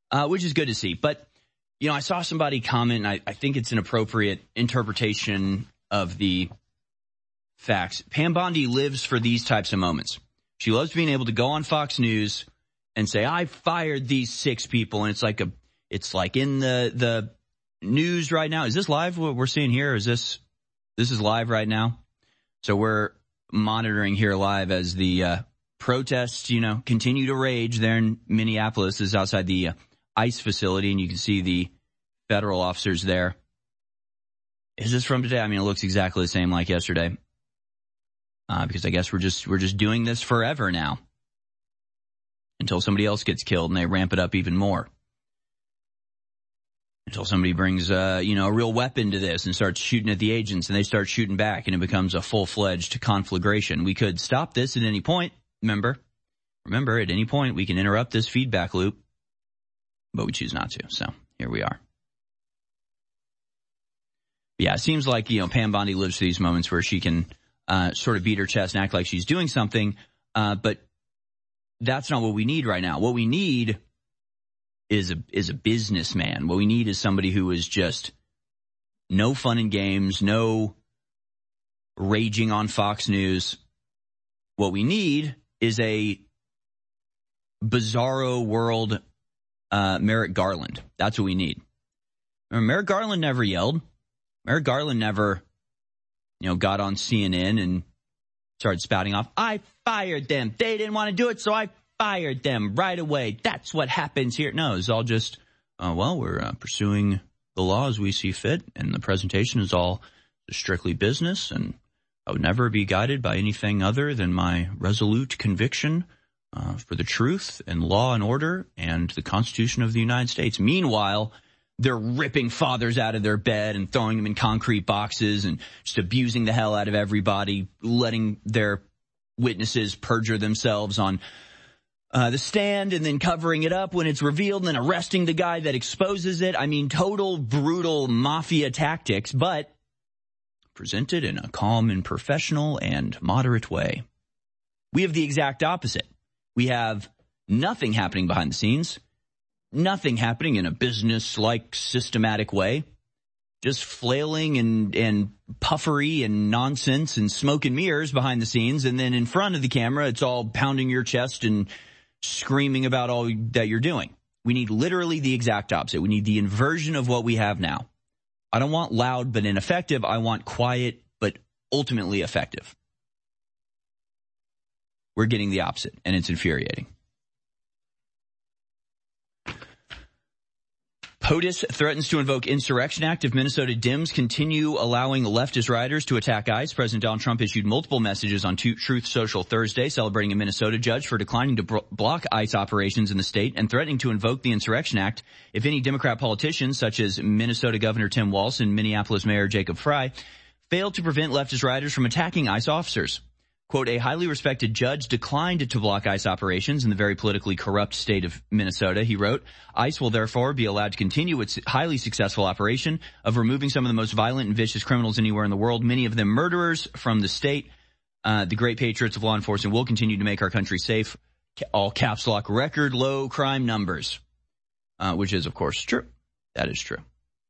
uh, which is good to see. But, you know, I saw somebody comment, and I, I think it's an appropriate interpretation of the facts. Pam Bondi lives for these types of moments. She loves being able to go on Fox News and say, I fired these six people. And it's like a, it's like in the, the news right now. Is this live what we're seeing here? Is this, this is live right now? So we're monitoring here live as the, uh, protests, you know, continue to rage there in Minneapolis. This is outside the uh, ICE facility, and you can see the federal officers there. Is this from today? I mean, it looks exactly the same like yesterday. Uh, because I guess we're just, we're just doing this forever now. Until somebody else gets killed and they ramp it up even more. Until somebody brings, uh, you know, a real weapon to this and starts shooting at the agents and they start shooting back and it becomes a full-fledged conflagration. We could stop this at any point, remember? Remember, at any point we can interrupt this feedback loop, but we choose not to. So here we are. Yeah, it seems like, you know, Pam Bondi lives for these moments where she can uh, sort of beat her chest and act like she's doing something, uh, but that's not what we need right now. What we need is a is a businessman. What we need is somebody who is just no fun and games, no raging on Fox News. What we need is a bizarro world uh, Merrick Garland. That's what we need. Remember, Merrick Garland never yelled. Merrick Garland never, you know, got on C N N and started spouting off, I fired them. They didn't want to do it, so I fired them right away. That's what happens here. No, it's all just, uh, well, we're uh, pursuing the law as we see fit, and the presentation is all strictly business, and I would never be guided by anything other than my resolute conviction uh, for the truth and law and order and the Constitution of the United States. Meanwhile, they're ripping fathers out of their bed and throwing them in concrete boxes and just abusing the hell out of everybody, letting their witnesses perjure themselves on uh, the stand and then covering it up when it's revealed and then arresting the guy that exposes it. I mean, total brutal mafia tactics, but presented in a calm and professional and moderate way. We have the exact opposite. We have nothing happening behind the scenes. Nothing happening in a business-like systematic way. Just flailing and, and puffery and nonsense and smoke and mirrors behind the scenes. And then in front of the camera, it's all pounding your chest and screaming about all that you're doing. We need literally the exact opposite. We need the inversion of what we have now. I don't want loud but ineffective. I want quiet but ultimately effective. We're getting the opposite, and it's infuriating. POTUS threatens to invoke Insurrection Act if Minnesota Dems continue allowing leftist rioters to attack ICE. President Donald Trump issued multiple messages on Truth Social Thursday, celebrating a Minnesota judge for declining to bro- block ICE operations in the state and threatening to invoke the Insurrection Act if any Democrat politicians, such as Minnesota Governor Tim Walz and Minneapolis Mayor Jacob Frey, fail to prevent leftist rioters from attacking ICE officers. Quote, a highly respected judge declined to block ICE operations in the very politically corrupt state of Minnesota, he wrote. ICE will therefore be allowed to continue its highly successful operation of removing some of the most violent and vicious criminals anywhere in the world, many of them murderers from the state. Uh, the great patriots of law enforcement will continue to make our country safe. All caps lock, record low crime numbers, uh, which is, of course, true. That is true.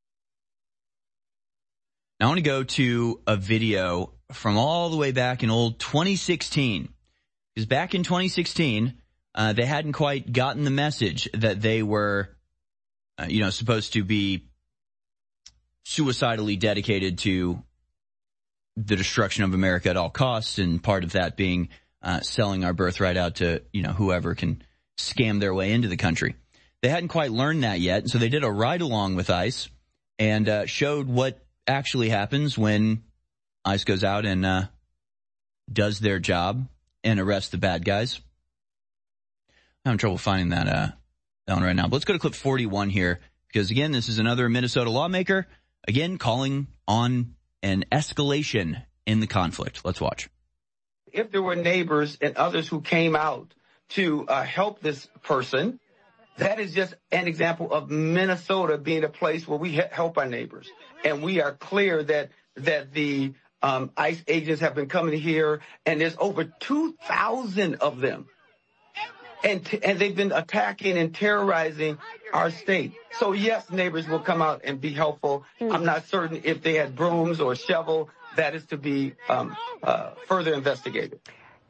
Now I want to go to a video from all the way back in old twenty sixteen. Because back in twenty sixteen, uh, they hadn't quite gotten the message that they were, uh, you know, supposed to be suicidally dedicated to the destruction of America at all costs, and part of that being uh, selling our birthright out to, you know, whoever can scam their way into the country. They hadn't quite learned that yet, so they did a ride-along with ICE and uh, showed what actually happens when ICE goes out and uh, does their job and arrests the bad guys. I'm having trouble finding that, uh, that one right now. But let's go to clip forty-one here, because, again, this is another Minnesota lawmaker, again, calling on an escalation in the conflict. Let's watch. If there were neighbors and others who came out to uh, help this person, that is just an example of Minnesota being a place where we help our neighbors. And we are clear that that the um, ICE agents have been coming here, and there's over two thousand of them. And, t- and they've been attacking and terrorizing our state. So, yes, neighbors will come out and be helpful. Mm. I'm not certain if they had brooms or a shovel. That is to be um, uh, further investigated.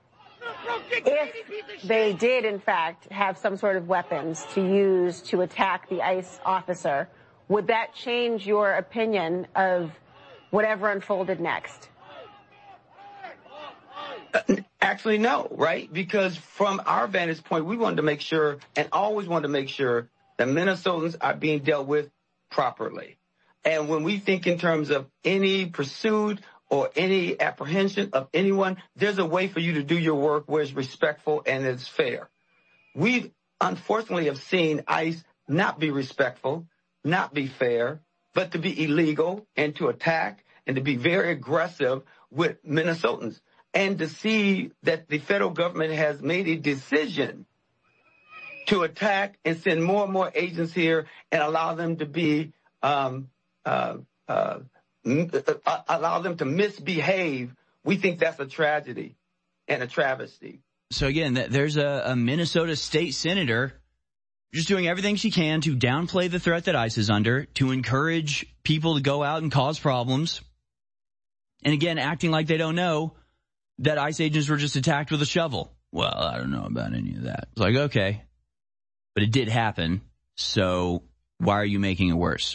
If they did, in fact, have some sort of weapons to use to attack the ICE officer, would that change your opinion of whatever unfolded next? Uh, actually, no, right? Because from our vantage point, we wanted to make sure and always wanted to make sure that Minnesotans are being dealt with properly. And when we think in terms of any pursuit or any apprehension of anyone, there's a way for you to do your work where it's respectful and it's fair. We unfortunately have seen ICE not be respectful, not be fair, but to be illegal and to attack and to be very aggressive with Minnesotans. And to see that the federal government has made a decision to attack and send more and more agents here and allow them to be, um, uh, uh, allow them to misbehave, we think that's a tragedy and a travesty. So again, there's a, a Minnesota state senator just doing everything she can to downplay the threat that ICE is under, to encourage people to go out and cause problems. And again, acting like they don't know that ICE agents were just attacked with a shovel. Well, I don't know about any of that. It's like, okay, but it did happen, so why are you making it worse?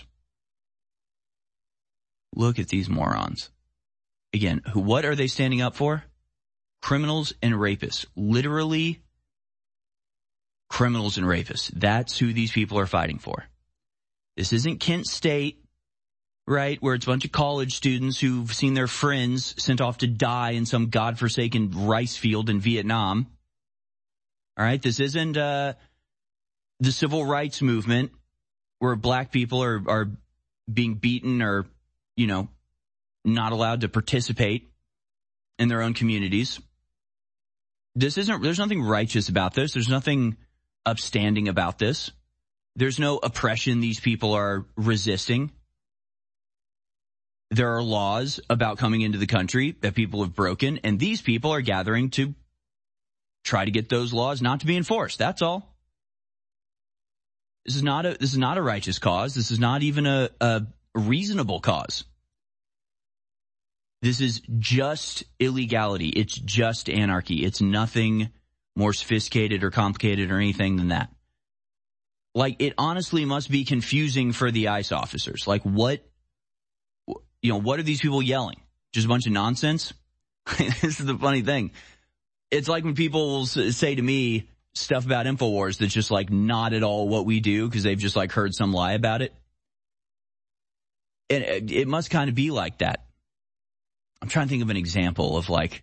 Look at these morons. Again, who? What are they standing up for? Criminals and rapists. Literally, criminals and rapists. That's who these people are fighting for. This isn't Kent State, right, where it's a bunch of college students who've seen their friends sent off to die in some godforsaken rice field in Vietnam. All right, this isn't uh, the civil rights movement where black people are, are being beaten or, you know, not allowed to participate in their own communities. This isn't, there's nothing righteous about this. There's nothing upstanding about this. There's no oppression these people are resisting. There are laws about coming into the country that people have broken, and these people are gathering to try to get those laws not to be enforced. That's all. This is not a, this is not a righteous cause. This is not even a, a reasonable cause. This is just illegality. It's just anarchy. It's nothing more sophisticated or complicated or anything than that. Like, it honestly must be confusing for the ICE officers. Like, what, you know, what are these people yelling? Just a bunch of nonsense? This is the funny thing. It's like when people will say to me stuff about InfoWars that's just like not at all what we do because they've just like heard some lie about it. And it must kind of be like that. I'm trying to think of an example of like,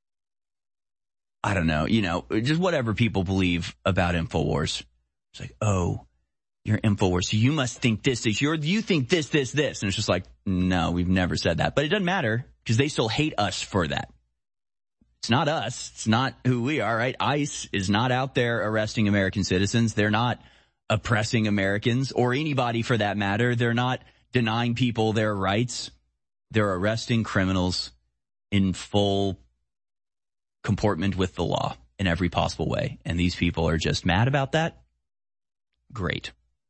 I don't know, you know, just whatever people believe about InfoWars. It's like, oh, you're InfoWars, so you must think this, this, you're, you think this, this, this. And it's just like, no, we've never said that. But it doesn't matter because they still hate us for that. It's not us. It's not who we are, right? ICE is not out there arresting American citizens. They're not oppressing Americans or anybody for that matter. They're not denying people their rights. They're arresting criminals in full comportment with the law in every possible way. And these people are just mad about that. Great.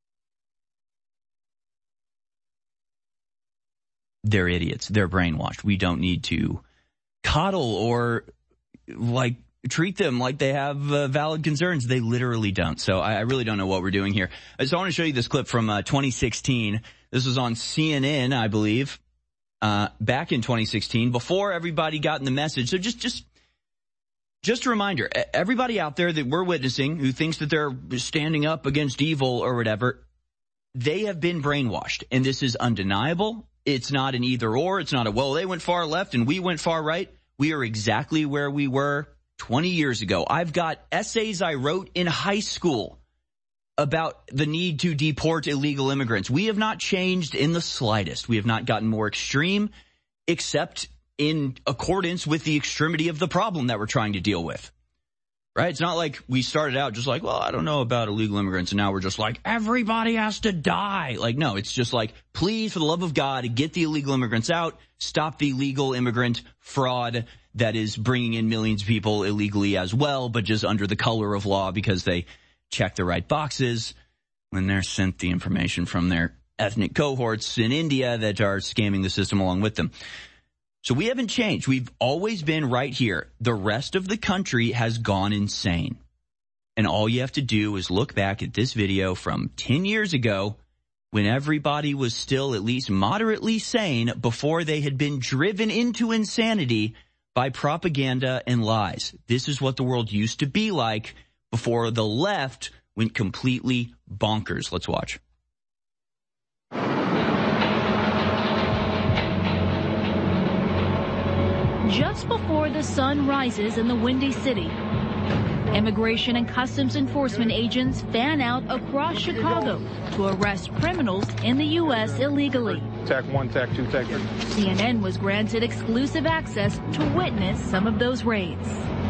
They're idiots. They're brainwashed. We don't need to coddle or like treat them like they have uh, valid concerns. They literally don't. So I, I really don't know what we're doing here. So I want to show you this clip from uh, twenty sixteen. This was on C N N, I believe, uh, back in twenty sixteen, before everybody got in the message. So just, just, just a reminder, everybody out there that we're witnessing who thinks that they're standing up against evil or whatever, they have been brainwashed. And this is undeniable. It's not an either or. It's not a, well, they went far left and we went far right. We are exactly where we were twenty years ago. I've got essays I wrote in high school about the need to deport illegal immigrants. We have not changed in the slightest. We have not gotten more extreme, except in accordance with the extremity of the problem that we're trying to deal with. Right? It's not like we started out just like, well, I don't know about illegal immigrants, and now we're just like, everybody has to die. Like, no, it's just like, please, for the love of God, get the illegal immigrants out, stop the legal immigrant fraud that is bringing in millions of people illegally as well, but just under the color of law because they check the right boxes when they're sent the information from their ethnic cohorts in India that are scamming the system along with them. So we haven't changed. We've always been right here. The rest of the country has gone insane. And all you have to do is look back at this video from ten years ago when everybody was still at least moderately sane before they had been driven into insanity by propaganda and lies. This is what the world used to be like before the left went completely bonkers. Let's watch. Just before the sun rises in the Windy City, Immigration and Customs Enforcement agents fan out across Chicago to arrest criminals in the U S illegally. Tac one, tac two, tac three. C N N was granted exclusive access to witness some of those raids.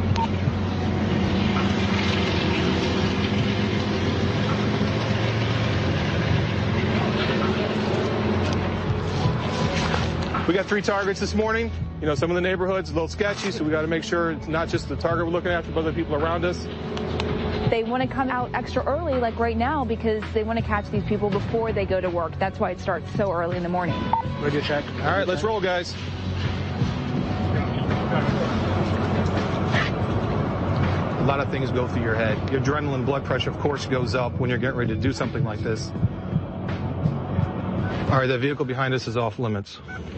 We got three targets this morning. You know, some of the neighborhoods a little sketchy, so we got to make sure it's not just the target we're looking after, but other people around us. They want to come out extra early, like right now, because they want to catch these people before they go to work. That's why it starts so early in the morning. Ready to check? All right, let's roll, guys. A lot of things go through your head. Your adrenaline, blood pressure, of course, goes up when you're getting ready to do something like this. All right, that vehicle behind us is off limits.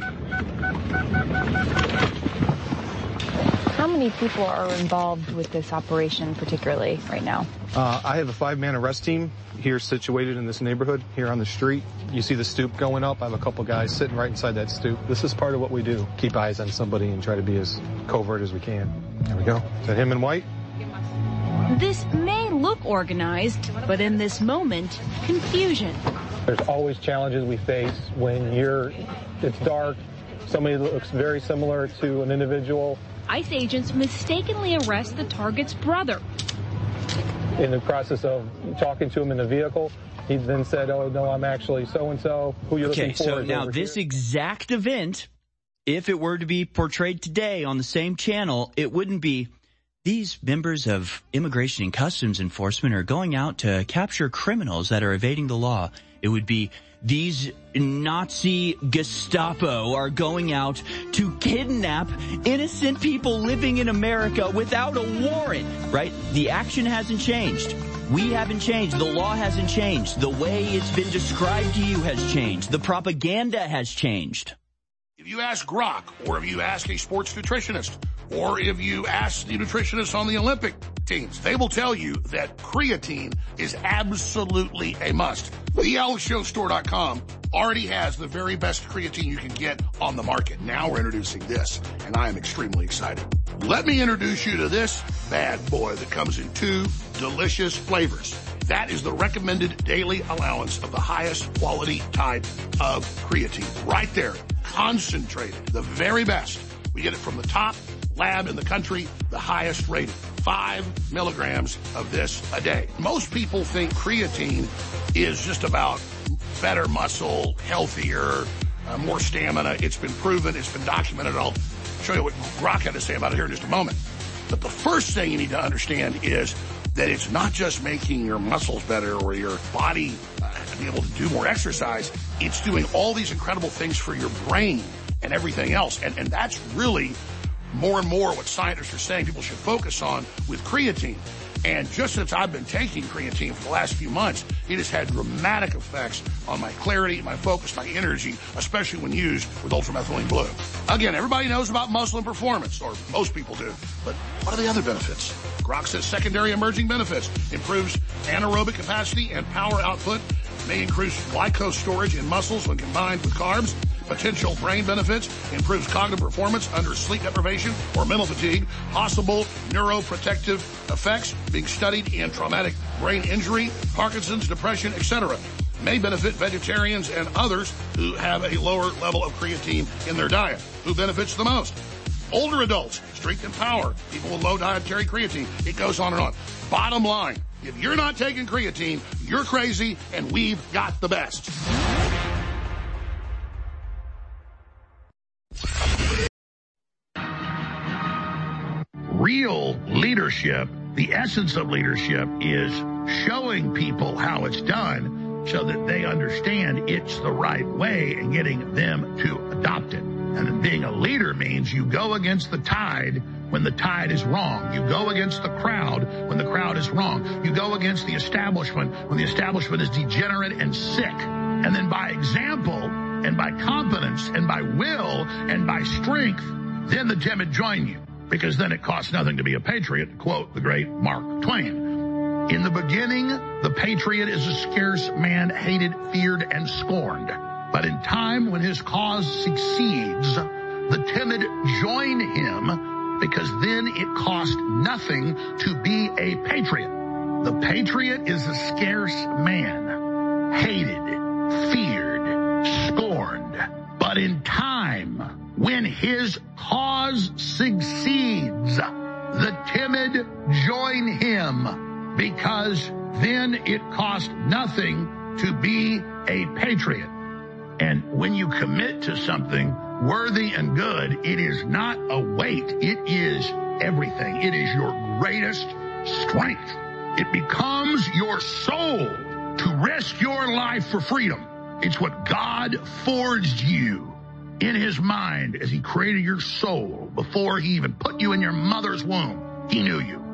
How many people are involved with this operation particularly right now? Uh, I have a five-man arrest team here situated in this neighborhood here on the street. You see the stoop going up. I have a couple guys sitting right inside that stoop. This is part of what we do. Keep eyes on somebody and try to be as covert as we can. There we go. Is that him in white? This may look organized, but in this moment, confusion. There's always challenges we face when you're, it's dark, somebody looks very similar to an individual. ICE agents mistakenly arrest the target's brother. In the process of talking to him in the vehicle, he then said, oh, no, I'm actually so-and-so. Who you're okay, looking for so is now over this here. exact event, if it were to be portrayed today on the same channel, it wouldn't be, these members of Immigration and Customs Enforcement are going out to capture criminals that are evading the law. It would be, these Nazi Gestapo are going out to kidnap innocent people living in America without a warrant, right? The action hasn't changed. We haven't changed. The law hasn't changed. The way it's been described to you has changed. The propaganda has changed. If you ask Grok, or if you ask a sports nutritionist, or if you ask the nutritionists on the Olympic teams, they will tell you that creatine is absolutely a must. The Alex Jones Store dot com already has the very best creatine you can get on the market. Now we're introducing this, and I am extremely excited. Let me introduce you to this bad boy that comes in two delicious flavors. That is the recommended daily allowance of the highest quality type of creatine. Right there, concentrated, the very best. We get it from the top lab in the country, the highest rated. Five milligrams of this a day. Most people think creatine is just about better muscle, healthier, uh, more stamina. It's been proven. It's been documented. I'll show you what Grok had to say about it here in just a moment. But the first thing you need to understand is that it's not just making your muscles better or your body uh, be able to do more exercise. It's doing all these incredible things for your brain and everything else. And, and that's really more and more what scientists are saying people should focus on with creatine. And just since I've been taking creatine for the last few months, it has had dramatic effects on my clarity, my focus, my energy, especially when used with ultramethylene blue. Again, everybody knows about muscle and performance, or most people do. But what are the other benefits? Grok says secondary emerging benefits. Improves anaerobic capacity and power output. May increase glycose storage in muscles when combined with carbs. Potential brain benefits, improves cognitive performance under sleep deprivation or mental fatigue, possible neuroprotective effects being studied in traumatic brain injury, Parkinson's, depression, et cetera. May benefit vegetarians and others who have a lower level of creatine in their diet. Who benefits the most? older adults, strength and power, people with low dietary creatine. It goes on and on. Bottom line, if you're not taking creatine, you're crazy, and we've got the best. Real leadership, the essence of leadership, is showing people how it's done so that they understand it's the right way and getting them to adopt it. And being a leader means you go against the tide when the tide is wrong. You go against the crowd when the crowd is wrong. You go against the establishment when the establishment is degenerate and sick. And then by example and by competence and by will and by strength, then the timid join you. Because then it costs nothing to be a patriot, to quote the great Mark Twain. In the beginning, the patriot is a scarce man, hated, feared, and scorned. But in time, when his cause succeeds, the timid join him, because then it costs nothing to be a patriot. The patriot is a scarce man, hated, feared, scorned. But in time, when his cause succeeds, the timid join him, because then it costs nothing to be a patriot. And when you commit to something worthy and good, it is not a weight. It is everything. It is your greatest strength. It becomes your soul to risk your life for freedom. It's what God forged you in his mind as he created your soul. Before he even put you in your mother's womb, he knew you.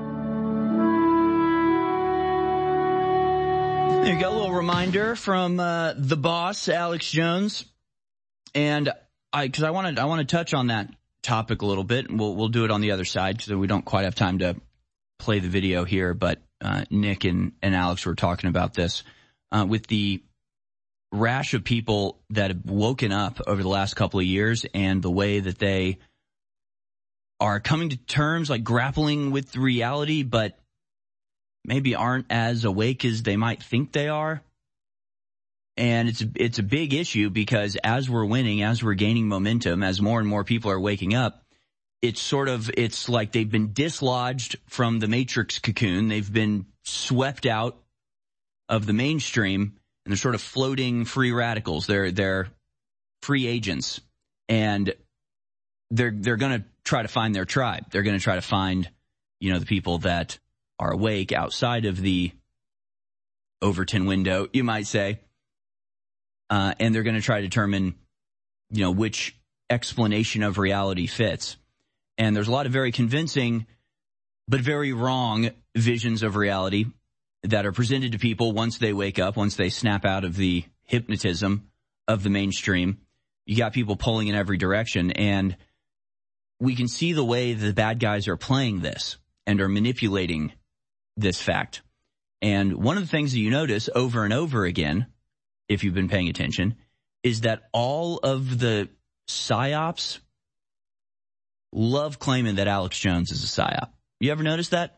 There you go, a little reminder from uh, the boss, Alex Jones. And I, because I want to, I want to touch on that topic a little bit, and we'll we'll do it on the other side because we don't quite have time to play the video here. But uh, Nick and, and Alex were talking about this uh, with the rash of people that have woken up over the last couple of years and the way that they are coming to terms, like grappling with reality, but maybe aren't as awake as they might think they are. And it's, it's a big issue because as we're winning, as we're gaining momentum, as more and more people are waking up, it's sort of, it's like they've been dislodged from the matrix cocoon. They've been swept out of the mainstream, and they're sort of floating free radicals. They're, they're free agents, and they're, they're going to try to find their tribe. They're going to try to find, you know, the people that are awake outside of the Overton window, you might say. Uh, and they're going to try to determine, you know, which explanation of reality fits. And there's a lot of very convincing, but very wrong visions of reality that are presented to people once they wake up, once they snap out of the hypnotism of the mainstream. You got people pulling in every direction, and we can see the way the bad guys are playing this and are manipulating this fact. And one of the things that you notice over and over again, if you've been paying attention, is that all of the psyops love claiming that Alex Jones is a psyop. You ever notice that?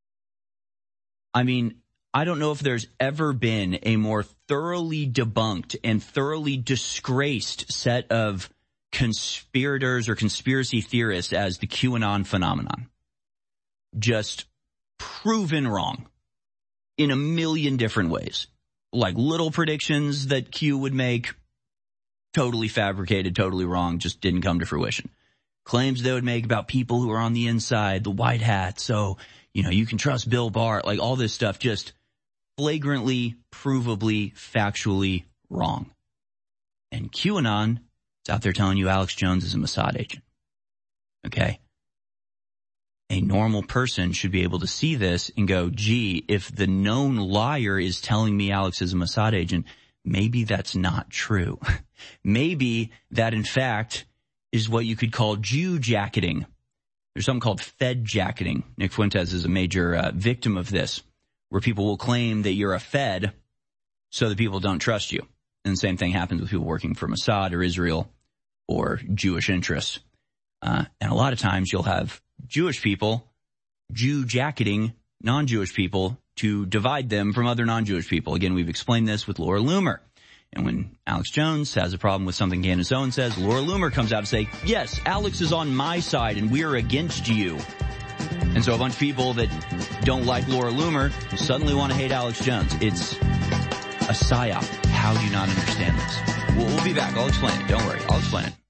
I mean, I don't know if there's ever been a more thoroughly debunked and thoroughly disgraced set of conspirators or conspiracy theorists as the QAnon phenomenon. Just proven wrong in a million different ways. Like little predictions that Q would make, totally fabricated, totally wrong, just didn't come to fruition. Claims they would make about people who are on the inside, the white hat, so, you know, you can trust Bill Barr, like all this stuff, just flagrantly, provably, factually wrong. And QAnon is out there telling you Alex Jones is a Mossad agent. Okay? A normal person should be able to see this and go, gee, if the known liar is telling me Alex is a Mossad agent, maybe that's not true. Maybe that, in fact, is what you could call Jew jacketing. There's something called Fed jacketing. Nick Fuentes is a major uh, victim of this, where people will claim that you're a Fed so that people don't trust you. And the same thing happens with people working for Mossad or Israel or Jewish interests. Uh, and a lot of times you'll have Jewish people Jew jacketing non-Jewish people to divide them from other non-Jewish people. Again, we've explained this with Laura Loomer And when Alex Jones has a problem with something Candace Owens says, Laura Loomer comes out to say, yes, Alex is on my side and we're against you. And so a bunch of people that don't like Laura Loomer suddenly want to hate Alex Jones. It's a psyop. How do you not understand this? We'll, we'll be back. I'll explain it. Don't worry. I'll explain it.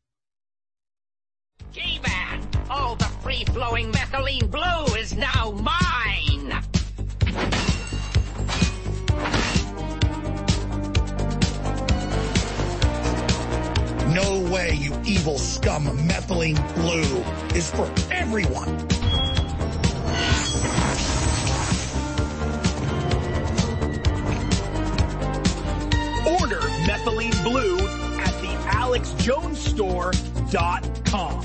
G-Man, all the free-flowing methylene blue is now mine. No way, you evil scum. Methylene blue is for everyone. Order methylene blue at the alex jones store dot com.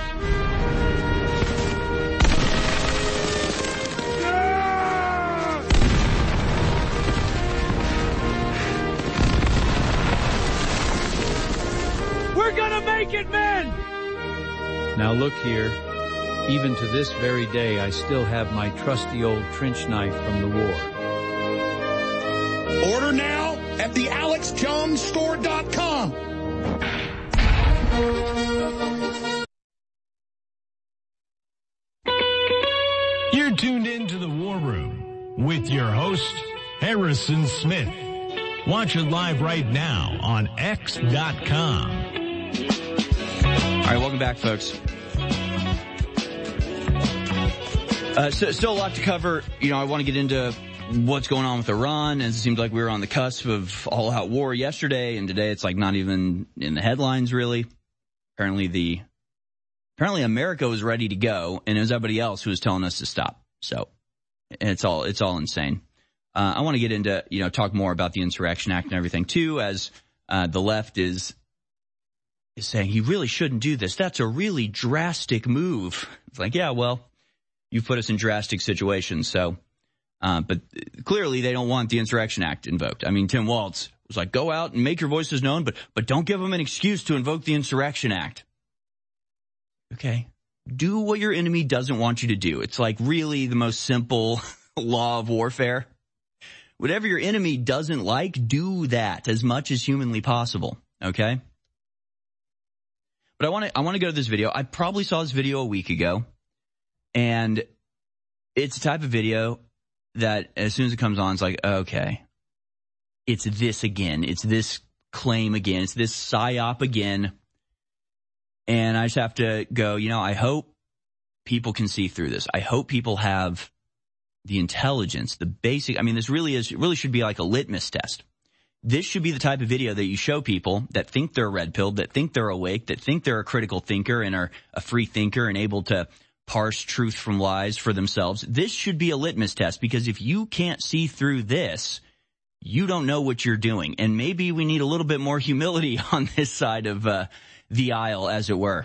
We're gonna make it, men! Now look here. Even to this very day, I still have my trusty old trench knife from the war. Order now at the alex jones store dot com. You're tuned into the War Room with your host, Harrison Smith. Watch it live right now on X dot com. All right, welcome back, folks. Uh, so, still a lot to cover. You know, I want to get into what's going on with Iran, as it seemed like we were on the cusp of all-out war yesterday, and today it's like not even in the headlines, really. Apparently the, apparently America was ready to go, and it was everybody else who was telling us to stop. So, it's all, it's all insane. Uh, I want to get into, you know, talk more about the Insurrection Act and everything, too, as uh, the left is is saying he really shouldn't do this. That's a really drastic move. It's like, yeah, well, you've put us in drastic situations. So, uh, but clearly they don't want the Insurrection Act invoked. I mean, Tim Walz was like, go out and make your voices known, but but don't give them an excuse to invoke the Insurrection Act. Okay. Do what your enemy doesn't want you to do. It's like really the most simple law of warfare. Whatever your enemy doesn't like, do that as much as humanly possible. Okay? But I want to I want to go to this video. I probably saw this video a week ago, and it's the type of video that as soon as it comes on, it's like, okay, it's this again. It's this claim again. It's this psyop again. And I just have to go, you know, I hope people can see through this. I hope people have the intelligence, the basic, I mean, this really is, really should be like a litmus test. This should be the type of video that you show people that think they're red-pilled, that think they're awake, that think they're a critical thinker and are a free thinker and able to parse truth from lies for themselves. This should be a litmus test, because if you can't see through this, you don't know what you're doing. And maybe we need a little bit more humility on this side of uh, the aisle, as it were.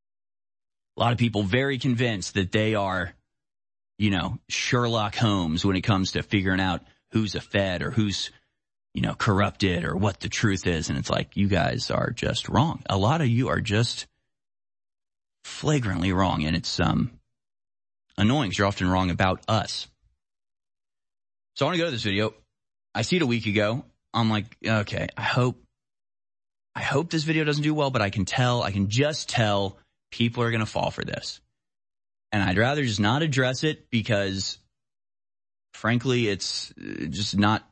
A lot of people very convinced that they are, you know, Sherlock Holmes when it comes to figuring out who's a Fed or who's, you know, corrupted or what the truth is. And it's like, you guys are just wrong. A lot of you are just flagrantly wrong. And it's um annoying because you're often wrong about us. So I want to go to this video. I see it a week ago. I'm like, okay, I hope, I hope this video doesn't do well, but I can tell, I can just tell people are going to fall for this. And I'd rather just not address it because, frankly, it's just not,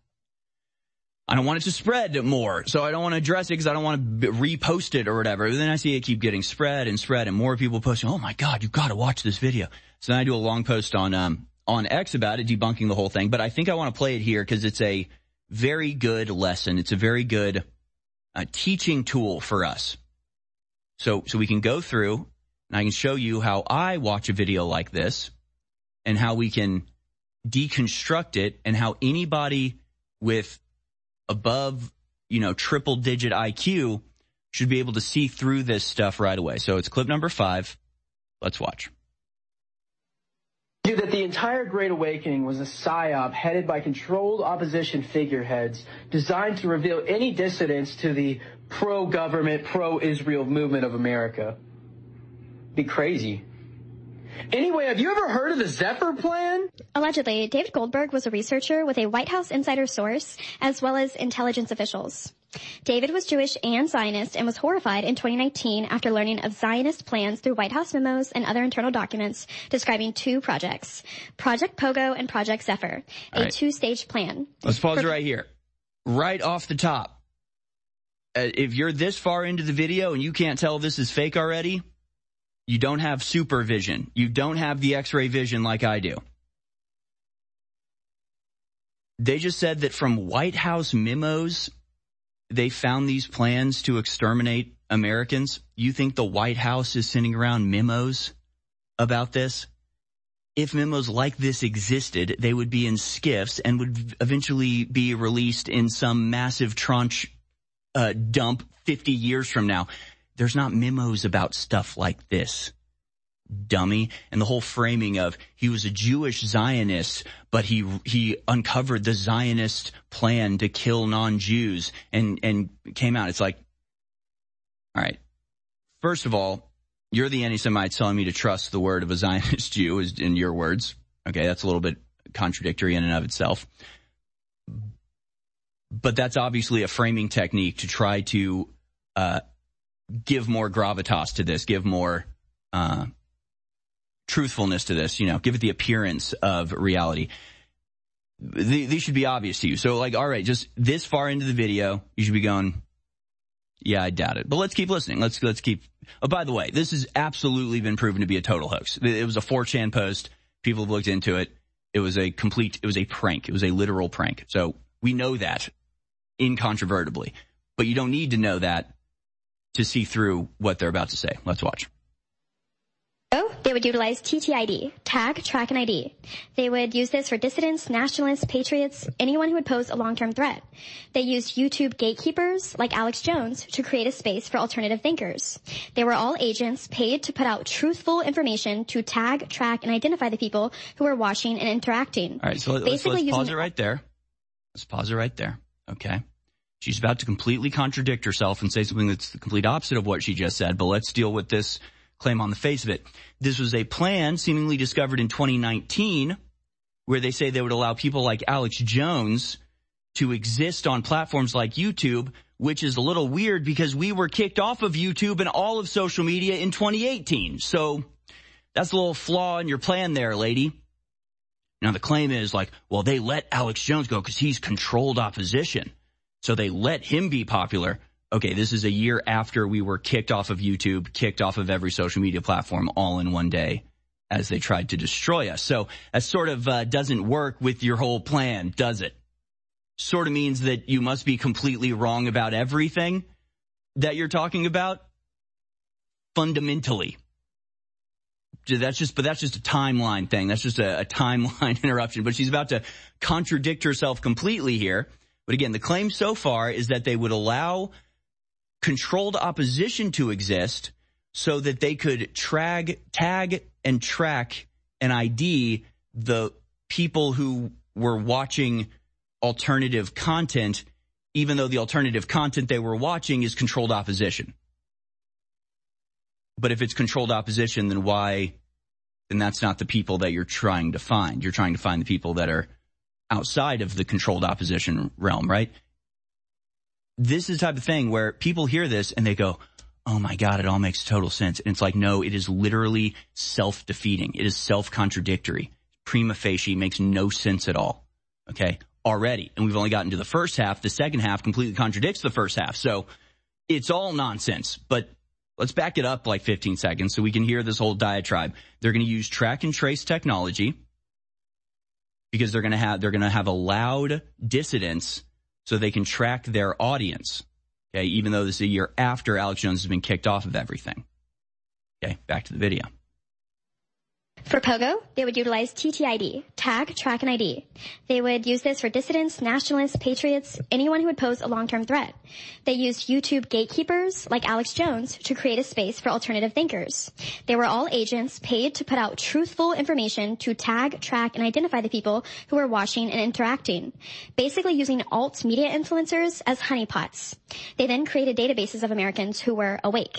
I don't want it to spread more. So I don't want to address it because I don't want to repost it or whatever. But then I see it keep getting spread and spread and more people posting, oh my God, you've got to watch this video. So then I do a long post on, um, on X about it, debunking the whole thing. But I think I want to play it here because it's a very good lesson. It's a very good uh, teaching tool for us. So, so we can go through and I can show you how I watch a video like this and how we can deconstruct it and how anybody with above, you know, triple digit I Q should be able to see through this stuff right away. So it's clip number five. Let's watch. That the entire Great Awakening was a psyop headed by controlled opposition figureheads designed to reveal any dissidents to the pro-government, pro-Israel movement of America. Be crazy. Anyway, have you ever heard of the Zephyr Plan? Allegedly, David Goldberg was a researcher with a White House insider source, as well as intelligence officials. David was Jewish and Zionist and was horrified in twenty nineteen after learning of Zionist plans through White House memos and other internal documents describing two projects, Project Pogo and Project Zephyr, a right. two-stage plan. Let's pause for- right here. Right off the top. Uh, if you're this far into the video and you can't tell this is fake already, you don't have supervision. You don't have the X-ray vision like I do. They just said that from White House memos, they found these plans to exterminate Americans. You think the White House is sending around memos about this? If memos like this existed, they would be in skiffs and would eventually be released in some massive tranche uh, dump fifty years from now. There's not memos about stuff like this, dummy. And the whole framing of he was a Jewish Zionist, but he he uncovered the Zionist plan to kill non-Jews and, and came out. It's like, all right, first of all, you're the anti-Semite telling me to trust the word of a Zionist Jew, is in your words. Okay, that's a little bit contradictory in and of itself. But that's obviously a framing technique to try to uh, give more gravitas to this, give more uh, truthfulness to this, you know, give it the appearance of reality. These should be obvious to you. So, like, all right, just this far into the video, you should be going, yeah, I doubt it. But let's keep listening. Let's let's keep. Oh, by the way, this has absolutely been proven to be a total hoax. It was a four chan post. People have looked into it. It was a complete, it was a prank. It was a literal prank. So we know that incontrovertibly. But you don't need to know that to see through what they're about to say. Let's watch. Oh, they would utilize T T I D, tag, track, and I D. They would use this for dissidents, nationalists, patriots, anyone who would pose a long-term threat. They used YouTube gatekeepers, like Alex Jones, to create a space for alternative thinkers. They were all agents paid to put out truthful information to tag, track, and identify the people who were watching and interacting. All right, so let's, Basically let's pause it right there. Let's pause it right there, okay? She's about to completely contradict herself and say something that's the complete opposite of what she just said, but let's deal with this claim on the face of it. This was a plan seemingly discovered in twenty nineteen where they say they would allow people like Alex Jones to exist on platforms like YouTube, which is a little weird because we were kicked off of YouTube and all of social media in twenty eighteen. So that's a little flaw in your plan there, lady. Now the claim is like, well, they let Alex Jones go because he's controlled opposition. So they let him be popular. Okay, this is a year after we were kicked off of YouTube, kicked off of every social media platform all in one day as they tried to destroy us. So that sort of uh, doesn't work with your whole plan, does it? Sort of means that you must be completely wrong about everything that you're talking about fundamentally. That's just, but that's just a timeline thing. That's just a, a timeline interruption. But she's about to contradict herself completely here. But again, the claim so far is that they would allow controlled opposition to exist so that they could trag, tag and track and I D the people who were watching alternative content, even though the alternative content they were watching is controlled opposition. But if it's controlled opposition, then why, then that's not the people that you're trying to find. You're trying to find the people that are outside of the controlled opposition realm, right? This is the type of thing where people hear this and they go, oh my God, it all makes total sense. And it's like, no, it is literally self-defeating. It is self-contradictory. Prima facie makes no sense at all. Okay, already. And we've only gotten to the first half. The second half completely contradicts the first half. So it's all nonsense. But let's back it up like fifteen seconds so we can hear this whole diatribe. They're going to use track and trace technology because they're going to have, they're going to have allowed dissidents so they can track their audience, okay, even though this is a year after Alex Jones has been kicked off of everything. Okay, back to the video. For Pogo, they would utilize T T I D, tag, track, and I D. They would use this for dissidents, nationalists, patriots, anyone who would pose a long-term threat. They used YouTube gatekeepers, like Alex Jones, to create a space for alternative thinkers. They were all agents paid to put out truthful information to tag, track, and identify the people who were watching and interacting, basically using alt media influencers as honeypots. They then created databases of Americans who were awake.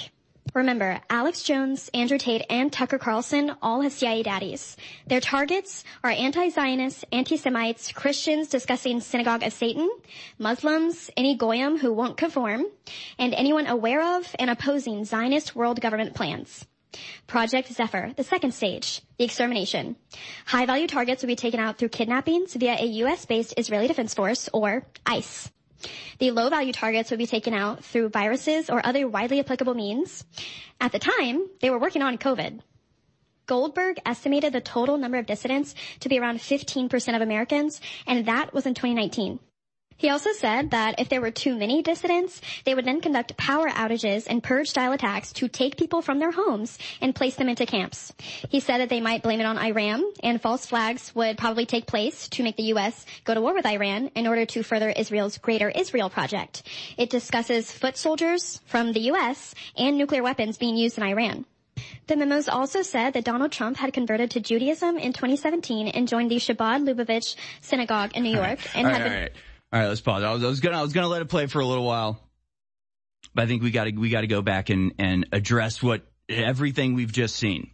Remember, Alex Jones, Andrew Tate, and Tucker Carlson all have C I A daddies. Their targets are anti-Zionists, anti-Semites, Christians discussing Synagogue of Satan, Muslims, any Goyim who won't conform, and anyone aware of and opposing Zionist world government plans. Project Zephyr, the second stage, the extermination. High-value targets will be taken out through kidnappings via a U S-based Israeli Defense Force, or ICE. The low-value targets would be taken out through viruses or other widely applicable means. At the time, they were working on COVID. Goldberg estimated the total number of dissidents to be around fifteen percent of Americans, and that was in twenty nineteen. He also said that if there were too many dissidents, they would then conduct power outages and purge-style attacks to take people from their homes and place them into camps. He said that they might blame it on Iran, and false flags would probably take place to make the U S go to war with Iran in order to further Israel's Greater Israel Project. It discusses foot soldiers from the U S and nuclear weapons being used in Iran. The memos also said that Donald Trump had converted to Judaism in twenty seventeen and joined the Chabad Lubavitch Synagogue in New York. All right. and all had right, been- all right. All right, let's pause. I was, I was gonna, I was gonna let it play for a little while, but I think we got to, we got to go back and and address what everything we've just seen.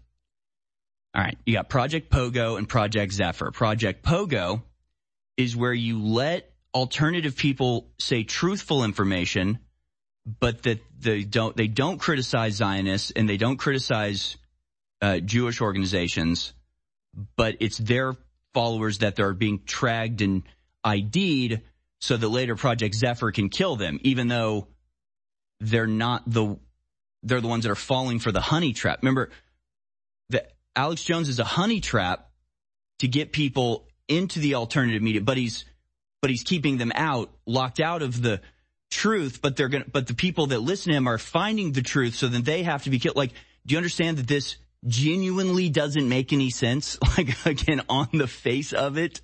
All right, you got Project Pogo and Project Zephyr. Project Pogo is where you let alternative people say truthful information, but that they don't, they don't criticize Zionists and they don't criticize uh, Jewish organizations, but it's their followers that they're being tracked and I D'd. So that later Project Zephyr can kill them, even though they're not the, they're the ones that are falling for the honey trap. Remember, that Alex Jones is a honey trap to get people into the alternative media, but he's, but he's keeping them out, locked out of the truth, but they're gonna, but the people that listen to him are finding the truth, so then they have to be killed. Like, do you understand that this genuinely doesn't make any sense? Like, again, on the face of it,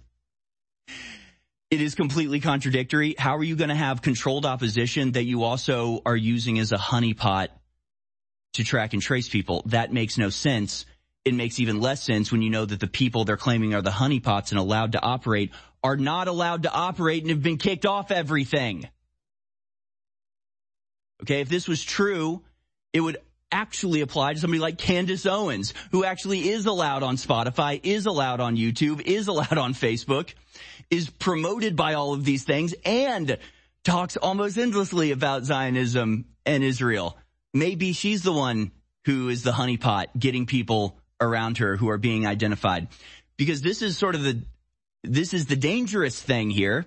it is completely contradictory. How are you going to have controlled opposition that you also are using as a honeypot to track and trace people? That makes no sense. It makes even less sense when you know that the people they're claiming are the honeypots and allowed to operate are not allowed to operate and have been kicked off everything. Okay, if this was true, it would actually apply to somebody like Candace Owens, who actually is allowed on Spotify, is allowed on YouTube, is allowed on Facebook, is promoted by all of these things, and talks almost endlessly about Zionism and Israel. Maybe she's the one who is the honeypot getting people around her who are being identified. Because this is sort of the, this is the dangerous thing here,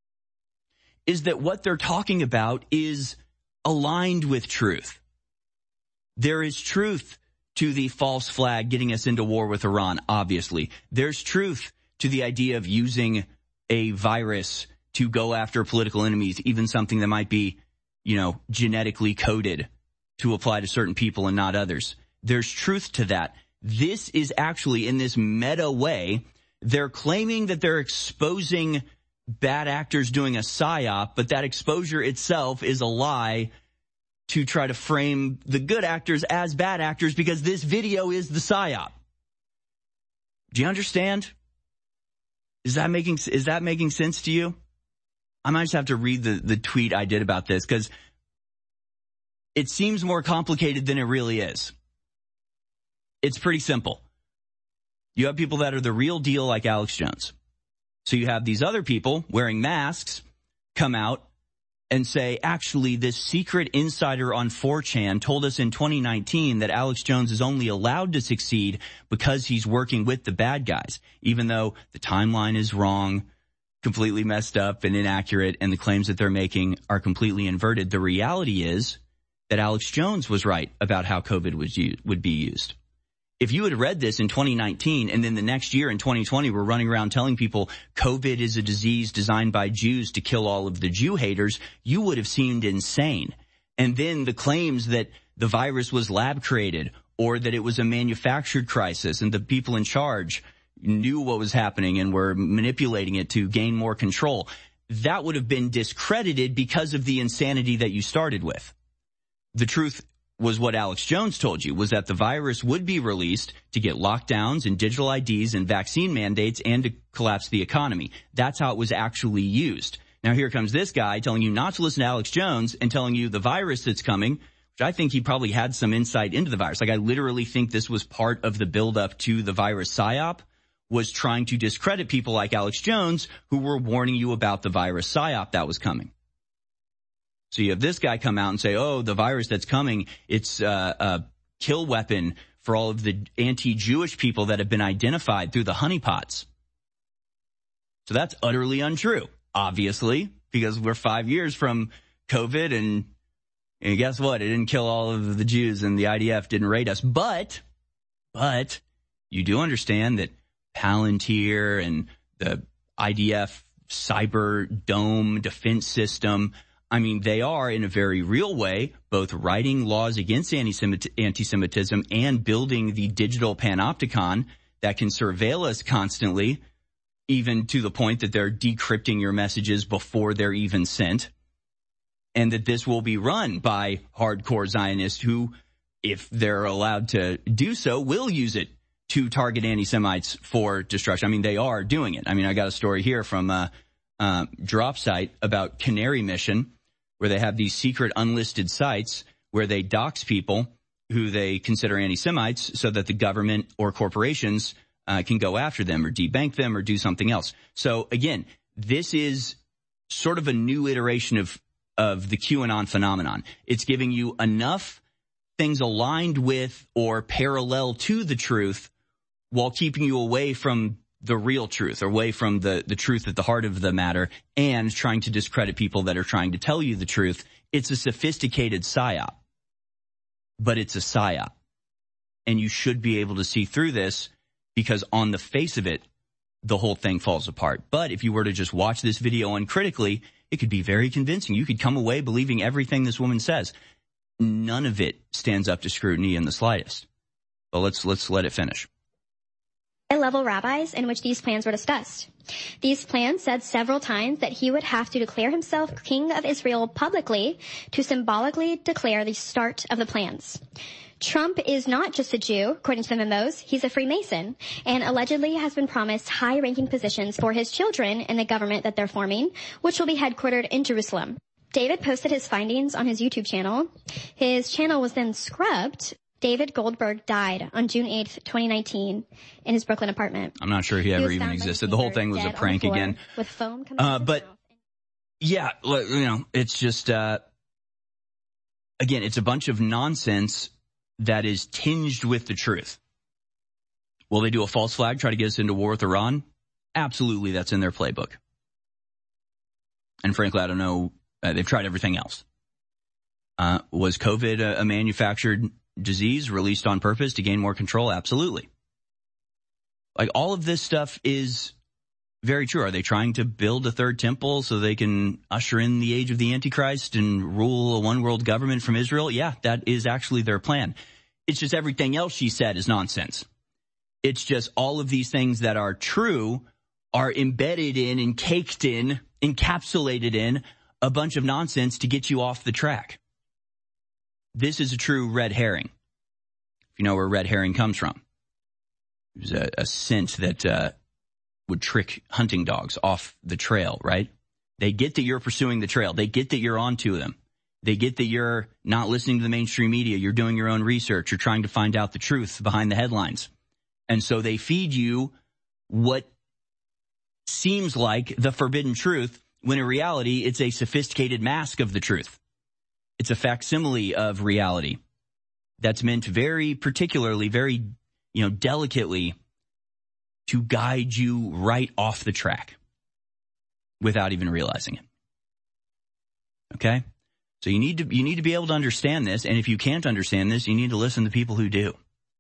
is that what they're talking about is aligned with truth. There is truth to the false flag getting us into war with Iran, obviously. There's truth to the idea of using a virus to go after political enemies, even something that might be, you know, genetically coded to apply to certain people and not others. There's truth to that. This is actually, in this meta way, they're claiming that they're exposing bad actors doing a psyop, but that exposure itself is a lie to try to frame the good actors as bad actors, because this video is the psyop. Do you understand? Is that making, is that making sense to you? I might just have to read the, the tweet I did about this, because it seems more complicated than it really is. It's pretty simple. You have people that are the real deal, like Alex Jones. So you have these other people wearing masks come out and say, actually, this secret insider on four chan told us in twenty nineteen that Alex Jones is only allowed to succeed because he's working with the bad guys, even though the timeline is wrong, completely messed up and inaccurate, and the claims that they're making are completely inverted. The reality is that Alex Jones was right about how COVID was used, would be used. If you had read this in twenty nineteen and then the next year in twenty twenty we're running around telling people COVID is a disease designed by Jews to kill all of the Jew haters, you would have seemed insane. And then the claims that the virus was lab created or that it was a manufactured crisis and the people in charge knew what was happening and were manipulating it to gain more control, that would have been discredited because of the insanity that you started with. The truth was what Alex Jones told you, was that the virus would be released to get lockdowns and digital I Ds and vaccine mandates and to collapse the economy. That's how it was actually used. Now here comes this guy telling you not to listen to Alex Jones and telling you the virus that's coming, which I think he probably had some insight into the virus. Like, I literally think this was part of the buildup to the virus psyop, was trying to discredit people like Alex Jones, who were warning you about the virus psyop that was coming. So you have this guy come out and say, oh, the virus that's coming, it's uh, a kill weapon for all of the anti-Jewish people that have been identified through the honeypots. So that's utterly untrue, obviously, because we're five years from COVID, and, and guess what? It didn't kill all of the Jews, and the I D F didn't raid us. But, but you do understand that Palantir and the I D F cyber dome defense system, I mean, they are in a very real way both writing laws against anti-Semitism and building the digital panopticon that can surveil us constantly, even to the point that they're decrypting your messages before they're even sent. And that this will be run by hardcore Zionists who, if they're allowed to do so, will use it to target anti-Semites for destruction. I mean, they are doing it. I mean, I got a story here from a, a drop site about Canary Mission, where they have these secret unlisted sites where they dox people who they consider anti-Semites so that the government or corporations uh, can go after them or debank them or do something else. So, again, this is sort of a new iteration of of the QAnon phenomenon. It's giving you enough things aligned with or parallel to the truth while keeping you away from the real truth, or away from the, the truth at the heart of the matter, and trying to discredit people that are trying to tell you the truth. It's a sophisticated psyop, but it's a psyop. And you should be able to see through this, because on the face of it, the whole thing falls apart. But if you were to just watch this video uncritically, it could be very convincing. You could come away believing everything this woman says. None of it stands up to scrutiny in the slightest. But let's let's let it finish. Level rabbis in which these plans were discussed. These plans said several times that he would have to declare himself king of Israel publicly to symbolically declare the start of the plans. Trump is not just a Jew, according to the memos. He's a Freemason, and allegedly has been promised high-ranking positions for his children in the government that they're forming, which will be headquartered in Jerusalem. David posted his findings on his YouTube channel. His channel was then scrubbed. David Goldberg died on June eighth, twenty nineteen in his Brooklyn apartment. I'm not sure he ever he even existed. The whole thing was a prank again. With foam coming uh, but yeah, you know, it's just, uh, again, it's a bunch of nonsense that is tinged with the truth. Will they do a false flag, try to get us into war with Iran? Absolutely, that's in their playbook. And frankly, I don't know. Uh, they've tried everything else. Uh, was COVID a, a manufactured disease released on purpose to gain more control? Absolutely. Like, all of this stuff is very true. Are they trying to build a third temple so they can usher in the age of the Antichrist and rule a one world government from Israel? Yeah, that is actually their plan. It's just everything else she said is nonsense. It's just all of these things that are true are embedded in and caked in, encapsulated in a bunch of nonsense to get you off the track. This is a true red herring. If you know where red herring comes from. It was a, a scent that uh, would trick hunting dogs off the trail, right? They get that you're pursuing the trail. They get that you're onto them. They get that you're not listening to the mainstream media. You're doing your own research. You're trying to find out the truth behind the headlines. And so they feed you what seems like the forbidden truth, when in reality, it's a sophisticated mask of the truth. It's a facsimile of reality that's meant very particularly, very, you know, delicately to guide you right off the track without even realizing it. Okay? So you need to, you need to be able to understand this. And if you can't understand this, you need to listen to people who do.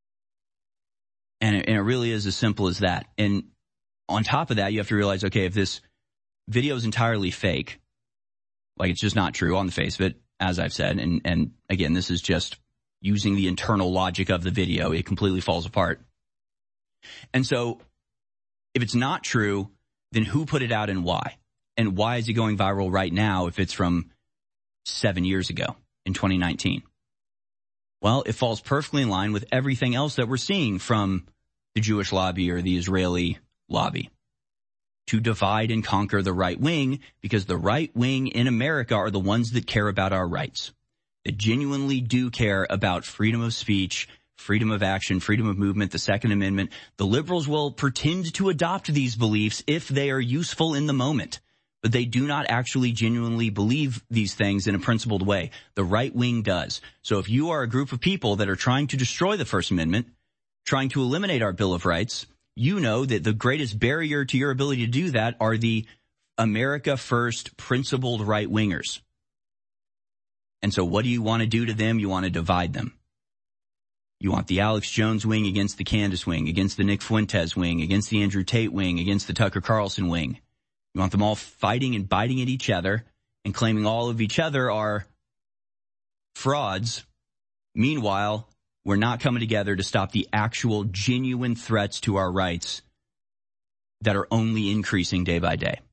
And it, and it really is as simple as that. And on top of that, you have to realize, okay, if this video is entirely fake, like it's just not true on the face of it, as I've said, and, and again, this is just using the internal logic of the video, it completely falls apart. And so if it's not true, then who put it out and why? And why is it going viral right now if it's from seven years ago in twenty nineteen? Well, it falls perfectly in line with everything else that we're seeing from the Jewish lobby or the Israeli lobby to divide and conquer the right wing, because the right wing in America are the ones that care about our rights. that genuinely do care about freedom of speech, freedom of action, freedom of movement, the Second Amendment, the liberals will pretend to adopt these beliefs if they are useful in the moment. But they do not actually genuinely believe these things in a principled way. The right wing does. So if you are a group of people that are trying to destroy the First Amendment, trying to eliminate our Bill of Rights, you know that the greatest barrier to your ability to do that are the America First principled right wingers. And so what do you want to do to them? You want to divide them. You want the Alex Jones wing against the Candace wing, against the Nick Fuentes wing, against the Andrew Tate wing, against the Tucker Carlson wing. You want them all fighting and biting at each other and claiming all of each other are frauds. Meanwhile, we're not coming together to stop the actual genuine threats to our rights that are only increasing day by day.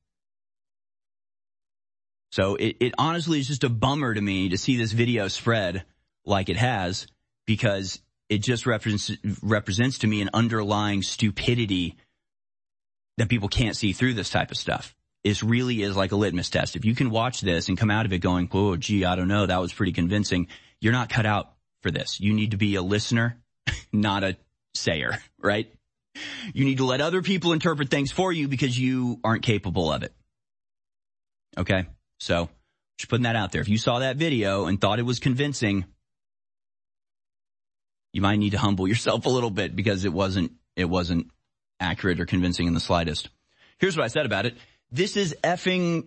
So it, it honestly is just a bummer to me to see this video spread like it has, because it just represents, represents to me an underlying stupidity that people can't see through this type of stuff. It really is like a litmus test. If you can watch this and come out of it going, oh, gee, I don't know, that was pretty convincing, you're not cut out for this. You need to be a listener, not a sayer, right? You need to let other people interpret things for you because you aren't capable of it. Okay? So, just putting that out there. If you saw that video and thought it was convincing, you might need to humble yourself a little bit because it wasn't, it wasn't accurate or convincing in the slightest. Here's what I said about it. This is effing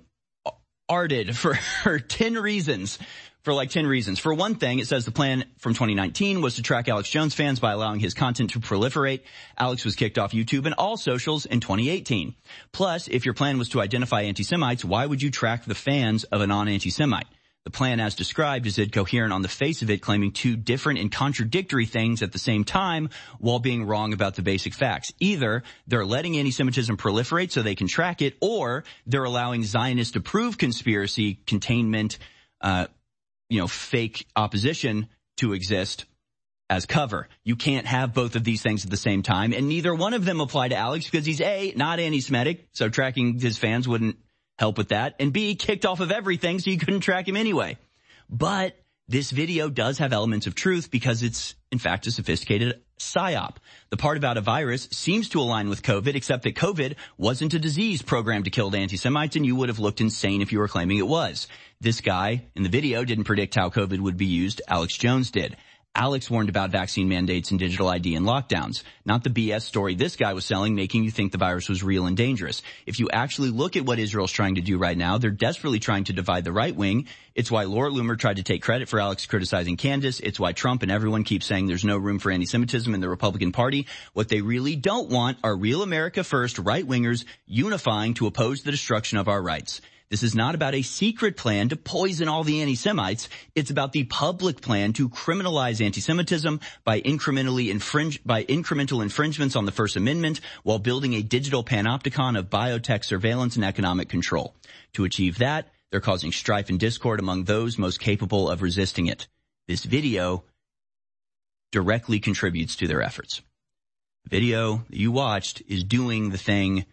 arted for, for ten reasons. For like ten reasons. For one thing, it says the plan from twenty nineteen was to track Alex Jones fans by allowing his content to proliferate. Alex was kicked off YouTube and all socials in twenty eighteen. Plus, if your plan was to identify anti-Semites, why would you track the fans of a non-anti-Semite? The plan as described is incoherent on the face of it, claiming two different and contradictory things at the same time while being wrong about the basic facts. Either they're letting anti-Semitism proliferate so they can track it, or they're allowing Zionist-approved conspiracy, containment, uh, you know, fake opposition to exist as cover. You can't have both of these things at the same time, and neither one of them apply to Alex because he's A, not anti-Semitic, so tracking his fans wouldn't help with that, and B, kicked off of everything so you couldn't track him anyway. But this video does have elements of truth because it's, in fact, a sophisticated psyop. The part about a virus seems to align with COVID, except that COVID wasn't a disease programmed to kill anti-Semites, and you would have looked insane if you were claiming it was. This guy in the video didn't predict how COVID would be used. Alex Jones did. Alex warned about vaccine mandates and digital I D and lockdowns, not the B S story this guy was selling, making you think the virus was real and dangerous. If you actually look at what Israel's trying to do right now, they're desperately trying to divide the right wing. It's why Laura Loomer tried to take credit for Alex criticizing Candace. It's why Trump and everyone keeps saying there's no room for anti-Semitism in the Republican Party. What they really don't want are real America First right-wingers unifying to oppose the destruction of our rights. This is not about a secret plan to poison all the anti-Semites. It's about the public plan to criminalize anti-Semitism by incrementally infringe, by incremental infringements on the First Amendment while building a digital panopticon of biotech surveillance and economic control. To achieve that, they're causing strife and discord among those most capable of resisting it. This video directly contributes to their efforts. The video that you watched is doing the thing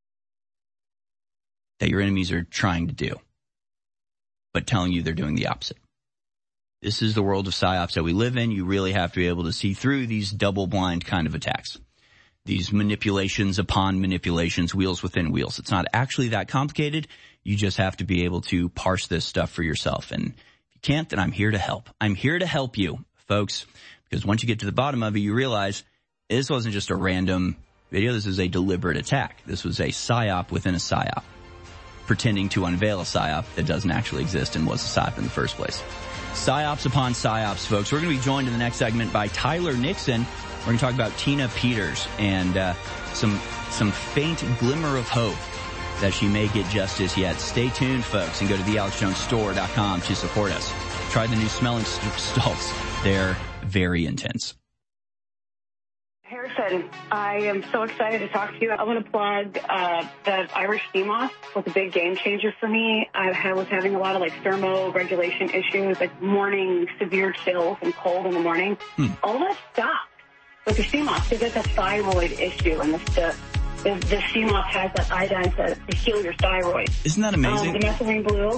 that your enemies are trying to do, but telling you they're doing the opposite. This is the world of psyops that we live in. You really have to be able to see through these double-blind kind of attacks, these manipulations upon manipulations, wheels within wheels. It's not actually that complicated. You just have to be able to parse this stuff for yourself. And if you can't, then I'm here to help. I'm here to help you, folks, because once you get to the bottom of it, you realize this wasn't just a random video. This is a deliberate attack. This was a psyop within a psyop, pretending to unveil a psyop that doesn't actually exist and was a psyop in the first place. Psyops upon psyops, folks. We're going to be joined in the next segment by Tyler Nixon. We're going to talk about Tina Peters and uh, some some faint glimmer of hope that she may get justice yet. Stay tuned, folks, and go to the alex jones store dot com to support us. Try the new smelling salts. They're very intense. Harrison, I am so excited to talk to you. I want to plug uh, the Irish sea moss was a big game changer for me. I was having a lot of like thermoregulation issues, like morning severe chills and cold in the morning. Hmm. All that stopped with the sea moss because it's a thyroid issue, and the, the, the sea moss has that iodine to, to heal your thyroid. Isn't that amazing? Um, the methylene blue.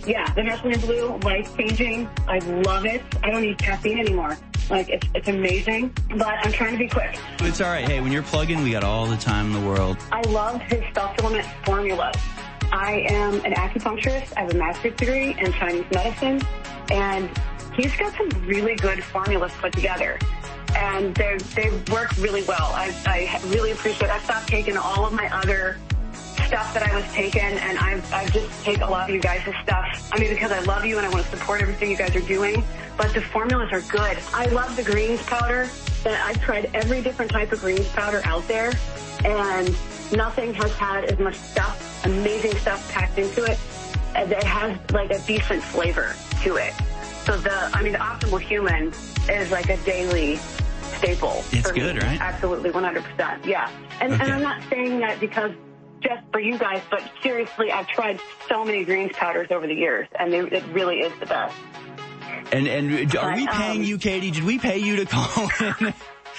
Yeah, the methylene blue, life-changing. I love it. I don't need caffeine anymore. Like, it's, it's amazing, but I'm trying to be quick. It's all right. Hey, when you're plugging, we got all the time in the world. I love his supplement formula. I am an acupuncturist. I have a master's degree in Chinese medicine, and he's got some really good formulas put together. And they they work really well. I, I really appreciate it. I've stopped taking all of my other stuff that I was taking, and I've, I've just take a lot of you guys' stuff. I mean, because I love you and I want to support everything you guys are doing, but the formulas are good. I love the greens powder. I've tried every different type of greens powder out there, and nothing has had as much stuff, amazing stuff packed into it. And it has like a decent flavor to it. So the, I mean, the Optimal Human is like a daily staple. It's for good, me. right? Absolutely, one hundred percent. Yeah. And, Okay. and I'm not saying that because just for you guys, but seriously, I've tried so many greens powders over the years, and they, it really is the best. And and are we But, paying um, you, Katie? Did we pay you to call in?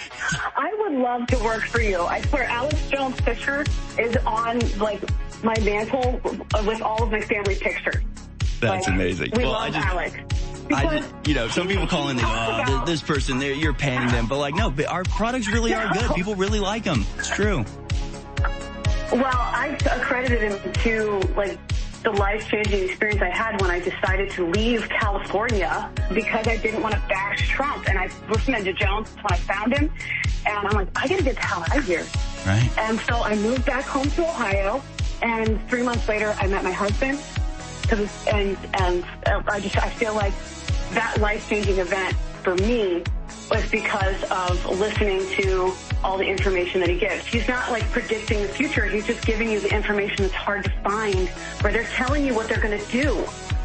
I would love to work for you. I swear, Alex Jones' picture is on, like, my mantle with all of my family pictures. That's Like, amazing. We Well, love I just, Alex. I just, you know, some people call in, they go, oh, th- this person, they're- you're paying them. But like, no, but our products really are good. People really like them. It's true. Well, I accredited him to, like, the life-changing experience I had when I decided to leave California because I didn't want to bash Trump. And I listened to Jones when I found him, and I'm like, I got to get the hell out of here. Right. And so I moved back home to Ohio, and three months later, I met my husband. Cause, and and I just I feel like that life-changing event for me was because of listening to all the information that he gives. He's not like predicting the future. He's just giving you the information that's hard to find, where they're telling you what they're going to do.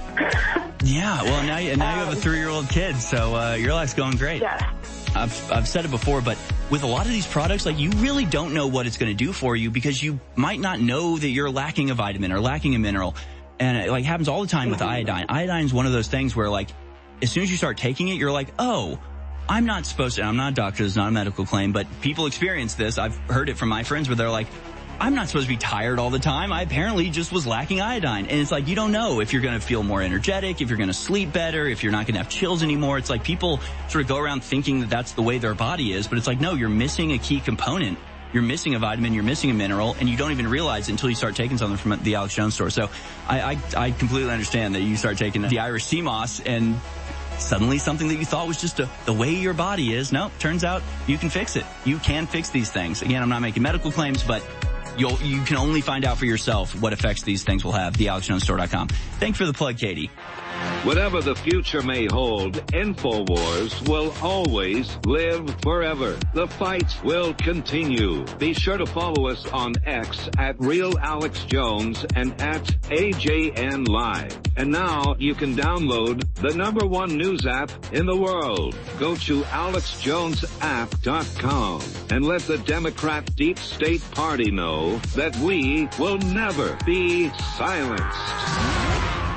Yeah. Well, now you, now you have a three-year-old kid, so uh, your life's going great. Yeah. I've I've said it before, but with a lot of these products, like, you really don't know what it's going to do for you because you might not know that you're lacking a vitamin or lacking a mineral. And it like happens all the time with iodine. Iodine is one of those things where, like, as soon as you start taking it, you're like, oh, I'm not supposed to, and I'm not a doctor, it's not a medical claim, but people experience this. I've heard it from my friends where they're like, I'm not supposed to be tired all the time. I apparently just was lacking iodine. And it's like, you don't know if you're going to feel more energetic, if you're going to sleep better, if you're not going to have chills anymore. It's like people sort of go around thinking that that's the way their body is, but it's like, no, you're missing a key component. You're missing a vitamin, you're missing a mineral, and you don't even realize it until you start taking something from the Alex Jones store. So I, I, I completely understand that you start taking the Irish sea moss and suddenly something that you thought was just a, the way your body is. No, turns out you can fix it. You can fix these things. Again, I'm not making medical claims, but you'll, you can only find out for yourself what effects these things will have. the alex jones store dot com. Thanks for the plug, Katie. Whatever the future may hold, InfoWars will always live forever. The fight will continue. Be sure to follow us on X at Real Alex Jones and at A J N Live. And now you can download the number one news app in the world. Go to alex jones app dot com and let the Democrat Deep State Party know that we will never be silenced.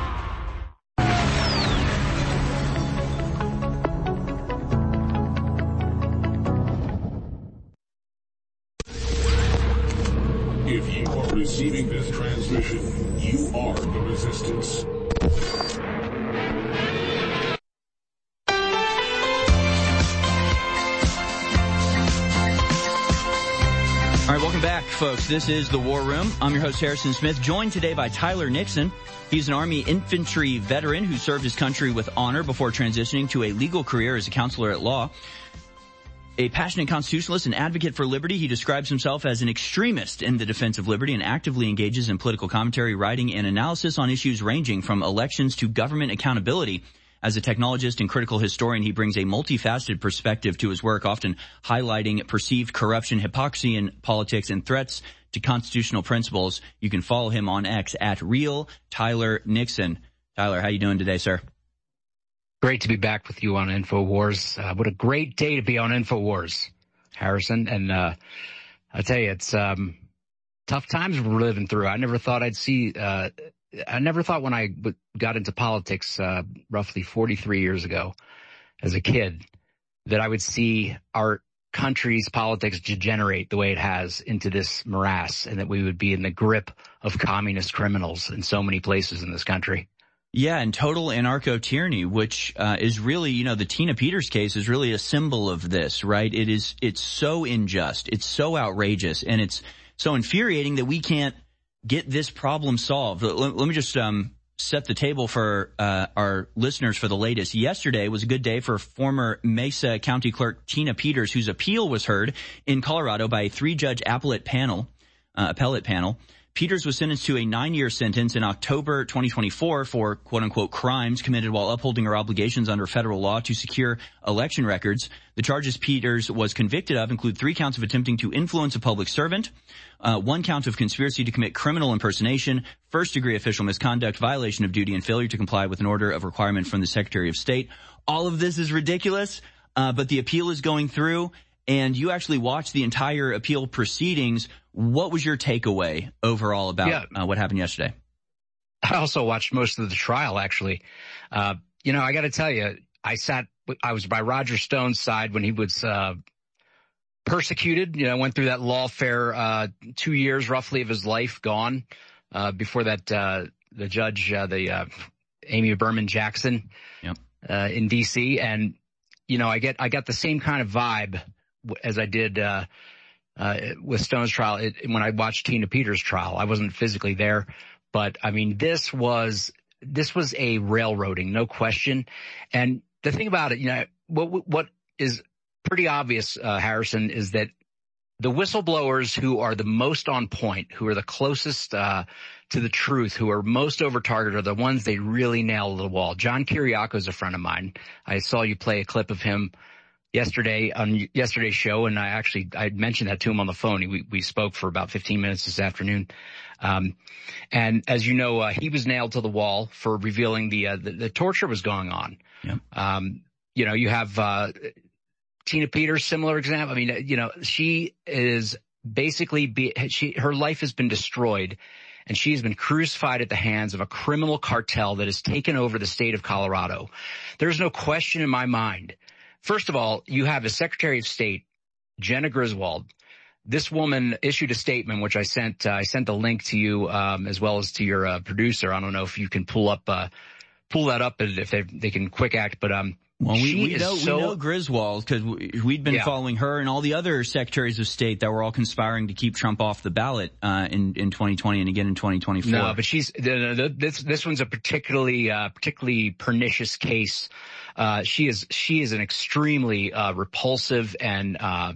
If you are receiving this transmission, you are the resistance. All right, welcome back, folks. This is The War Room. I'm your host, Harrison Smith, joined today by Tyler Nixon. He's an Army infantry veteran who served his country with honor before transitioning to a legal career as a counselor at law. A passionate constitutionalist and advocate for liberty, he describes himself as an extremist in the defense of liberty and actively engages in political commentary, writing, and analysis on issues ranging from elections to government accountability. As a technologist and critical historian, he brings a multifaceted perspective to his work, often highlighting perceived corruption, hypocrisy in politics, and threats to constitutional principles. You can follow him on X at Real Tyler Nixon. Tyler, how you doing today, sir? Great to be back with you on InfoWars. Uh, what a great day to be on InfoWars, Harrison. And uh, I tell you, it's um, tough times we're living through. I never thought I'd see. Uh, I never thought when I w- got into politics, uh, roughly forty-three years ago, as a kid, that I would see our country's politics degenerate the way it has into this morass, and that we would be in the grip of communist criminals in so many places in this country. Yeah, and total anarcho-tyranny, which uh, is really, you know, the Tina Peters case is really a symbol of this, right? It is, it's so unjust, it's so outrageous, and it's so infuriating that we can't get this problem solved. Let, let me just um, set the table for uh, our listeners for the latest. Yesterday was a good day for former Mesa County Clerk Tina Peters, whose appeal was heard in Colorado by a three-judge appellate panel. Uh, appellate panel. Peters was sentenced to a nine-year sentence in October twenty twenty-four for quote-unquote crimes committed while upholding her obligations under federal law to secure election records. The charges Peters was convicted of include three counts of attempting to influence a public servant, uh, one count of conspiracy to commit criminal impersonation, first-degree official misconduct, violation of duty, and failure to comply with an order of requirement from the Secretary of State. All of this is ridiculous, uh, but the appeal is going through, and you actually watched the entire appeal proceedings. What was your takeaway overall about yeah. uh, what happened yesterday? I also watched most of the trial, actually. Uh, you know, I got to tell you, I sat, I was by Roger Stone's side when he was uh, persecuted. You know, went through that lawfare, uh, two years roughly of his life gone. Uh, before that, uh, the judge, uh, the uh, Amy Berman Jackson yep. uh, in D C. And, you know, I get, I got the same kind of vibe as I did uh Uh, with Stone's trial, it, when I watched Tina Peters' trial. I wasn't physically there, but I mean, this was, this was a railroading, no question. And the thing about it, you know, what, what is pretty obvious, uh, Harrison, is that the whistleblowers who are the most on point, who are the closest, uh, to the truth, who are most over target, are the ones they really nail to the wall. John Kiriakou is a friend of mine. I saw you play a clip of him yesterday on yesterday's show, and I actually, I mentioned that to him on the phone. We, we spoke for about fifteen minutes this afternoon. Um, and as you know, uh, he was nailed to the wall for revealing the, uh, the, the torture was going on. Yep. Um, you know, you have, uh, Tina Peters, similar example. I mean, you know, she is basically, be, she, her life has been destroyed, and she's been crucified at the hands of a criminal cartel that has taken over the state of Colorado. There's no question in my mind. First of all, you have a Secretary of State, Jenna Griswold. This woman issued a statement, which I sent, uh, I sent the link to you, um, as well as to your, uh, producer. I don't know if you can pull up, uh, pull that up if they, they can quick act, but, um, well, we, she we is know, so, we know Griswold because we'd been yeah. following her and all the other secretaries of state that were all conspiring to keep Trump off the ballot, uh, in, in twenty twenty and again in twenty twenty-four. No, but she's, the, the, this, this one's a particularly, uh, particularly pernicious case. Uh, she is, she is an extremely, uh, repulsive and, uh,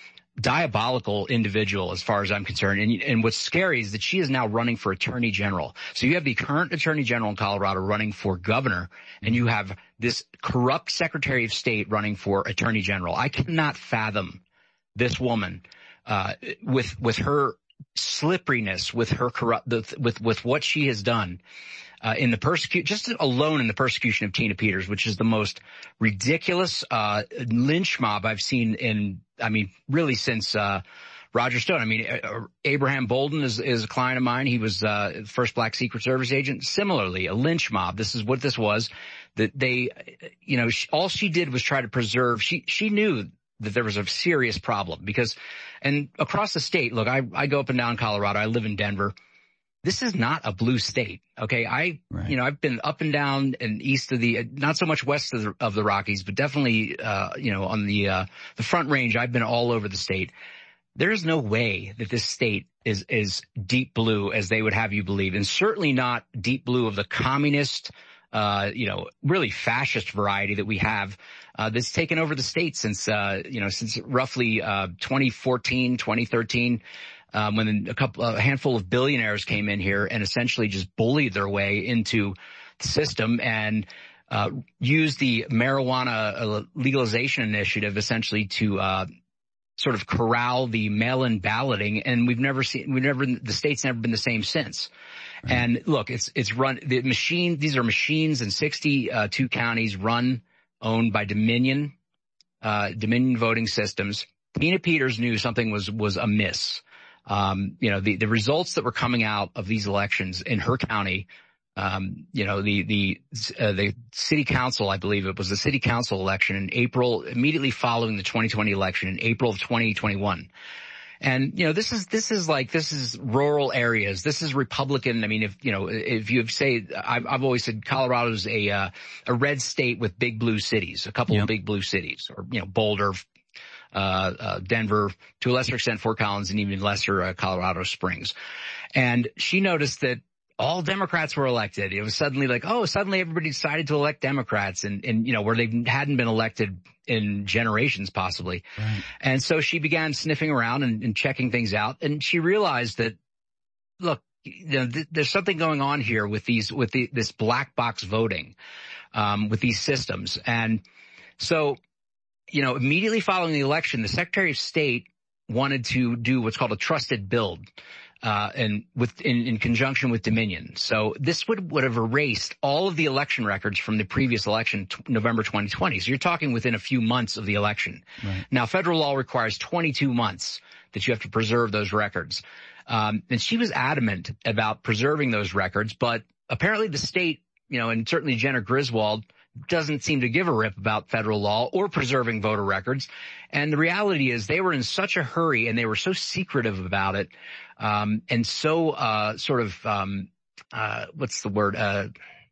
diabolical individual as far as I'm concerned. And, and what's scary is that she is now running for attorney general. So you have the current attorney general in Colorado running for governor, and you have this corrupt secretary of state running for attorney general. I cannot fathom this woman, uh, with, with her slipperiness, with her corrupt, with, with what she has done. Uh, in the persecute, just alone in the persecution of Tina Peters, which is the most ridiculous, uh, lynch mob I've seen in, I mean, really since, uh, Roger Stone. I mean, uh, Abraham Bolden is, is a client of mine. He was, uh, first black Secret Service agent. Similarly, a lynch mob. This is what this was, that they, you know, she, all she did was try to preserve, she, she knew that there was a serious problem because, and across the state, look, I, I go up and down Colorado. I live in Denver. This is not a blue state. Okay. I, right. you know, I've been up and down and east of the, not so much west of the, of the Rockies, but definitely, uh, you know, on the, uh, the Front Range. I've been all over the state. There is no way that this state is, is deep blue as they would have you believe. And certainly not deep blue of the communist, uh, you know, really fascist variety that we have, uh, that's taken over the state since, uh, you know, since roughly, uh, twenty fourteen, twenty thirteen. Um, when a couple, a handful of billionaires came in here and essentially just bullied their way into the system and, uh, used the marijuana legalization initiative essentially to, uh, sort of corral the mail-in balloting. And we've never seen, we've never, the state's never been the same since. Right. And look, it's, it's run, the machine, these are machines in sixty-two counties run, owned by Dominion, uh, Dominion voting systems. Tina Peters knew something was, was amiss. Um, you know, the, the results that were coming out of these elections in her county, um, you know, the, the, uh, the city council, I believe it was the city council election in April, immediately following the twenty twenty election in April of twenty twenty-one. And, you know, this is, this is like, this is rural areas. This is Republican. I mean, if, you know, if you say, I've, I've always said Colorado's a, uh, a red state with big blue cities, a couple yep. of big blue cities, or, you know, Boulder, uh, uh, Denver, to a lesser extent, Fort Collins, and even lesser, uh, Colorado Springs. And she noticed that all Democrats were elected. It was suddenly like, oh, suddenly everybody decided to elect Democrats, and, and, you know, where they hadn't been elected in generations possibly. Right. And so she began sniffing around and, and checking things out. And she realized that, look, you know, th- there's something going on here with these, with the, this black box voting, um, with these systems. And so, you know, immediately following the election, the Secretary of State wanted to do what's called a trusted build. Uh, and with, in, in conjunction with Dominion. So this would, would have erased all of the election records from the previous election, t- November twenty twenty. So you're talking within a few months of the election. Right. Now, federal law requires twenty-two months that you have to preserve those records. Um, and she was adamant about preserving those records, but apparently the state, you know, and certainly Jenna Griswold doesn't seem to give a rip about federal law or preserving voter records. And the reality is they were in such a hurry and they were so secretive about it. Um, and so, uh, sort of, um, uh, what's the word? Uh,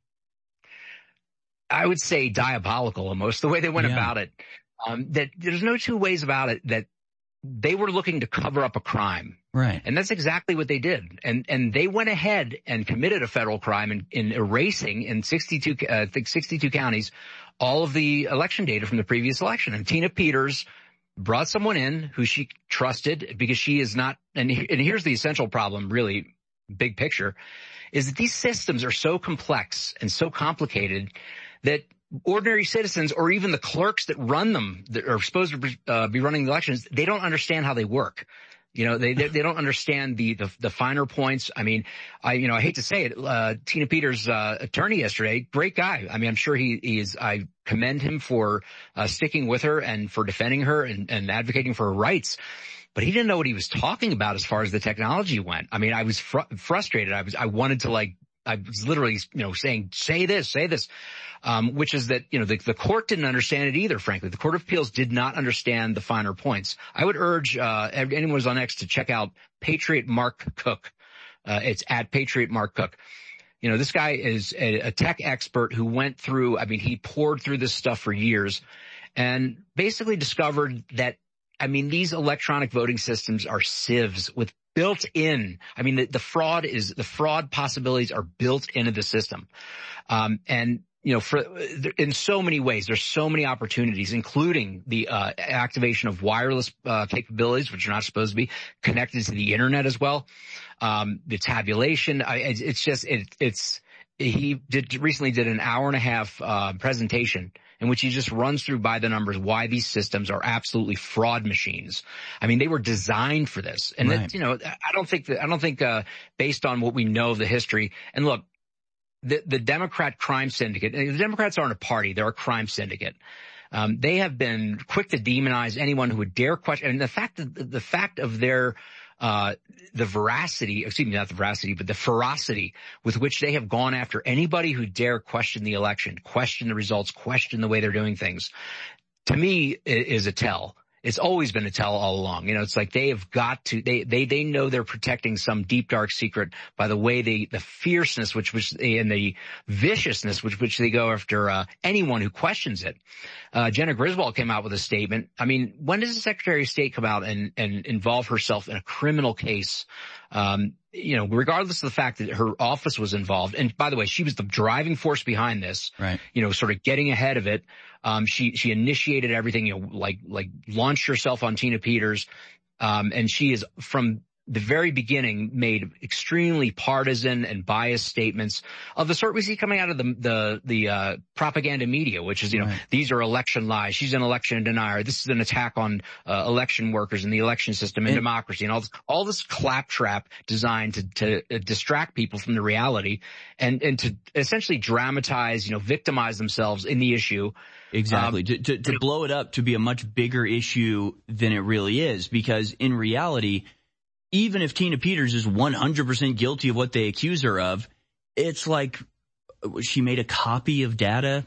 I would say diabolical almost, the way they went yeah. about it. Um, that there's no two ways about it, that they were looking to cover up a crime. Right. And that's exactly what they did. And, and they went ahead and committed a federal crime in, in erasing in sixty-two, uh, I think sixty-two counties, all of the election data from the previous election. And Tina Peters brought someone in who she trusted, because she is not, and, and here's the essential problem, really big picture, is that these systems are so complex and so complicated that ordinary citizens, or even the clerks that run them, that are supposed to be, uh, be running the elections, they don't understand how they work. You know, they, they, they don't understand the, the, the finer points. I mean, I, you know, I hate to say it, uh, Tina Peters', uh, attorney yesterday, great guy. I mean, I'm sure he, he is, I commend him for, uh, sticking with her and for defending her and, and advocating for her rights. But he didn't know what he was talking about as far as the technology went. I mean, I was fr- frustrated. I was, I wanted to like, I was literally, you know, saying, say this, say this, um, which is that, you know, the, the court didn't understand it either, frankly. The Court of Appeals did not understand the finer points. I would urge, uh, anyone who's on X to check out Patriot Mark Cook. Uh, it's at Patriot Mark Cook. You know, this guy is a, a tech expert who went through, I mean, he poured through this stuff for years and basically discovered that, I mean, these electronic voting systems are sieves with built in. I mean, the, the fraud is, the fraud possibilities are built into the system. Um, and, you know, for, in so many ways, there's so many opportunities, including the, uh, activation of wireless, uh, capabilities, which are not supposed to be connected to the internet as well. Um, the tabulation, I, it's, it's just, it, it's, he did recently did an hour and a half, uh, presentation in which he just runs through by the numbers why these systems are absolutely fraud machines. I mean, they were designed for this. And right. that, you know, I don't think that, I don't think, uh, based on what we know of the history, and look, the, the Democrat crime syndicate, the Democrats aren't a party, they're a crime syndicate. Um, they have been quick to demonize anyone who would dare question, and the fact that the fact of their, uh, the veracity, excuse me, not the veracity, but the ferocity with which they have gone after anybody who dare question the election, question the results, question the way they're doing things, to me is a tell. It's always been a tell all along. You know, it's like they have got to, they, they, they know they're protecting some deep, dark secret by the way they, the fierceness which, which, and the viciousness which, which they go after, uh, anyone who questions it. Uh, Jenna Griswold came out with a statement. I mean, when does the Secretary of State come out and, and involve herself in a criminal case? Um, you know, regardless of the fact that her office was involved. And by the way, she was the driving force behind this, right? You know, sort of getting ahead of it. Um, she, she initiated everything, you know, like, like launched herself on Tina Peters. Um, and she is from the very beginning made extremely partisan and biased statements of the sort we see coming out of the, the, the, uh, propaganda media, which is, you know, right. These are election lies. She's an election denier. This is an attack on, uh, election workers and the election system and, and democracy and all this, all this claptrap designed to, to uh, distract people from the reality and, and to essentially dramatize, you know, victimize themselves in the issue. Exactly. Um, to, to, to blow it up to be a much bigger issue than it really is, because in reality, even if Tina Peters is one hundred percent guilty of what they accuse her of, it's like she made a copy of data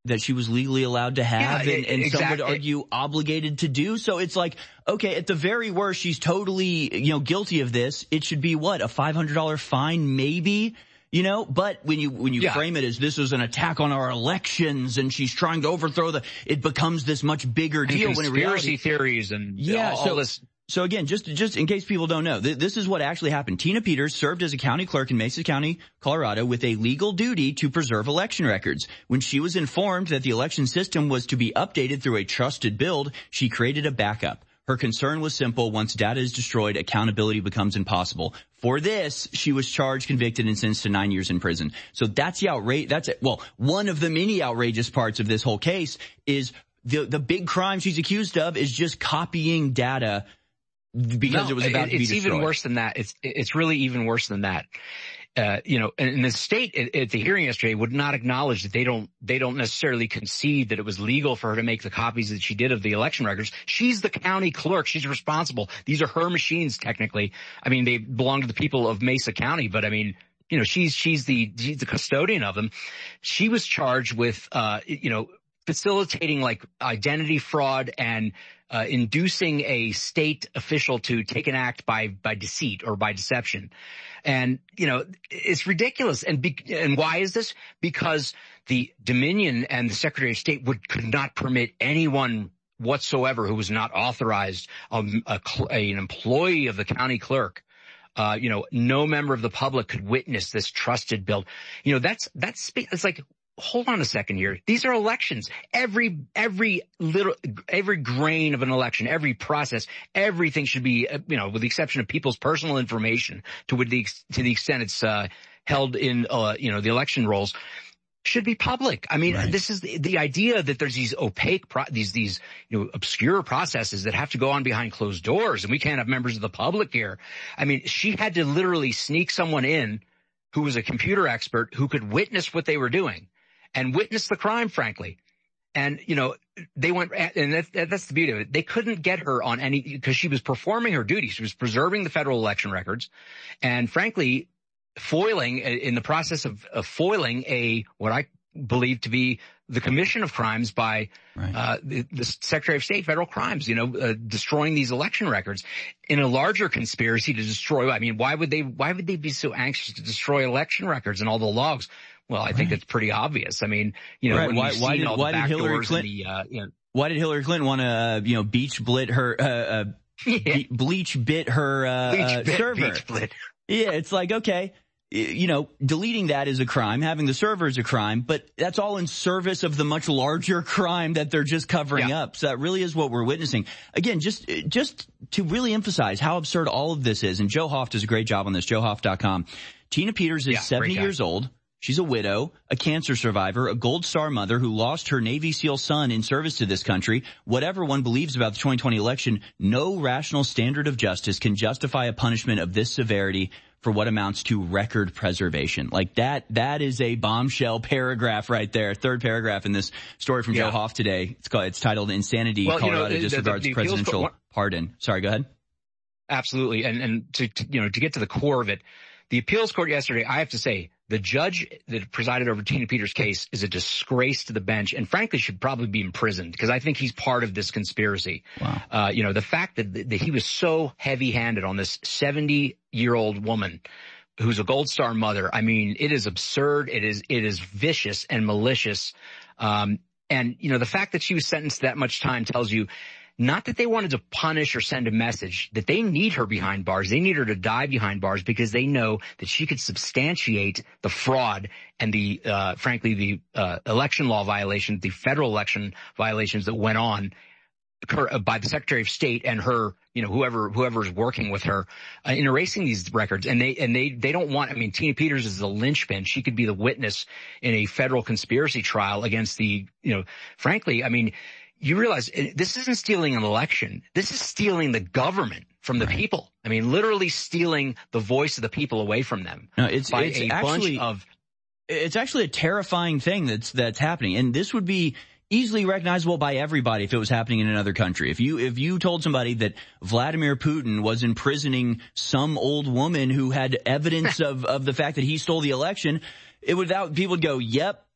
that she was legally allowed to have, Yeah, and, and exactly. some would argue obligated to do. So it's like, okay, at the very worst, she's totally, you know, guilty of this. It should be what, a five hundred dollars fine, maybe? You know, but when you, when you Yeah. frame it as this is an attack on our elections and she's trying to overthrow the, it becomes this much bigger And deal when in conspiracy reality, theories and yeah, all, so, all this. So again, just, just in case people don't know, th- this is what actually happened. Tina Peters served as a county clerk in Mesa County, Colorado, with a legal duty to preserve election records. When she was informed that the election system was to be updated through a trusted build, she created a backup. Her concern was simple. Once data is destroyed, accountability becomes impossible. For this, she was charged, convicted, and sentenced to nine years in prison. So that's the outrage. That's it. Well, one of the many outrageous parts of this whole case is the the big crime she's accused of is just copying data because No, it was about it, to be it's destroyed. even worse than that. It's it's really even worse than that. Uh, you know, and, and the state at, at the hearing yesterday would not acknowledge that they don't they don't necessarily concede that it was legal for her to make the copies that she did of the election records. She's the county clerk. She's responsible. These are her machines, technically. I mean, they belong to the people of Mesa County, but I mean, you know, she's she's the she's the custodian of them. She was charged with, uh, you know, facilitating like identity fraud and uh, inducing a state official to take an act by by deceit or by deception. And, you know, it's ridiculous. And be, and why is this? Because the Dominion and the Secretary of State would could not permit anyone whatsoever who was not authorized, um, a, a, an employee of the county clerk. Uh, you know, no member of the public could witness this trusted build. You know, that's, that's, it's like, hold on a second here. These are elections. Every, every little, every grain of an election, every process, everything should be, you know, with the exception of people's personal information to the, to the extent it's, uh, held in, uh, you know, the election rolls, should be public. I mean, right. This is the, the idea that there's these opaque, pro- these, these, you know, obscure processes that have to go on behind closed doors, and we can't have members of the public here. I mean, she had to literally sneak someone in who was a computer expert who could witness what they were doing and witness the crime, frankly. And, you know, they went, and that's, that's the beauty of it. They couldn't get her on any, because she was performing her duty. She was preserving the federal election records and, frankly, foiling, in the process of, of foiling a, what I believe to be the commission of crimes by right. uh, the, the Secretary of State, federal crimes, you know, uh, destroying these election records in a larger conspiracy to destroy. I mean, why would they, why would they be so anxious to destroy election records and all the logs? Well, I right. think that's pretty obvious. I mean, you know, right. when why, you've why seen did, all why the did Hillary Clinton, the, uh, you know, why did Hillary Clinton want to, uh, you know, beach blit her, uh, uh, yeah. be, bleach bit her, uh, bleach uh bit, server? Beach blit. Yeah, it's like, okay, you know, deleting that is a crime, having the server is a crime, but that's all in service of the much larger crime that they're just covering yeah. up. So that really is what we're witnessing. Again, just, just to really emphasize how absurd all of this is. And Joe Hoff does a great job on this, joe hoff dot com. Tina Peters is yeah, seventy years old. She's a widow, a cancer survivor, a Gold Star mother who lost her Navy SEAL son in service to this country. Whatever one believes about the twenty twenty election, no rational standard of justice can justify a punishment of this severity for what amounts to record preservation. Like that, that is a bombshell paragraph right there. Third paragraph in this story from yeah. Joe Hoff today. It's called, it's titled Insanity, well, Colorado you know, the, disregards the, the presidential court, pardon. Sorry, go ahead. Absolutely. And, and to, to, you know, to get to the core of it, the appeals court yesterday, I have to say, the judge that presided over Tina Peters' case is a disgrace to the bench and frankly should probably be imprisoned because I think he's part of this conspiracy. Wow. Uh, you know, the fact that, that he was so heavy-handed on this seventy-year-old woman who's a Gold Star mother, I mean, it is absurd. It is, it is vicious and malicious. Um, and, you know, the fact that she was sentenced to that much time tells you not that they wanted to punish or send a message, that they need her behind bars. They need her to die behind bars because they know that she could substantiate the fraud and the, uh, frankly, the, uh, election law violations, the federal election violations that went on her, uh, by the Secretary of State and her, you know, whoever, whoever's working with her, uh, in erasing these records. And they, and they, they don't want, I mean, Tina Peters is the linchpin. She could be the witness in a federal conspiracy trial against the, you know, frankly, I mean, you realize this isn't stealing an election. This is stealing the government from the right. people. I mean, literally stealing the voice of the people away from them. No, it's, by it's a actually, bunch of, it's actually a terrifying thing that's, that's happening. And this would be easily recognizable by everybody if it was happening in another country. If you, if you told somebody that Vladimir Putin was imprisoning some old woman who had evidence of, of the fact that he stole the election, it would, that people would go, yep.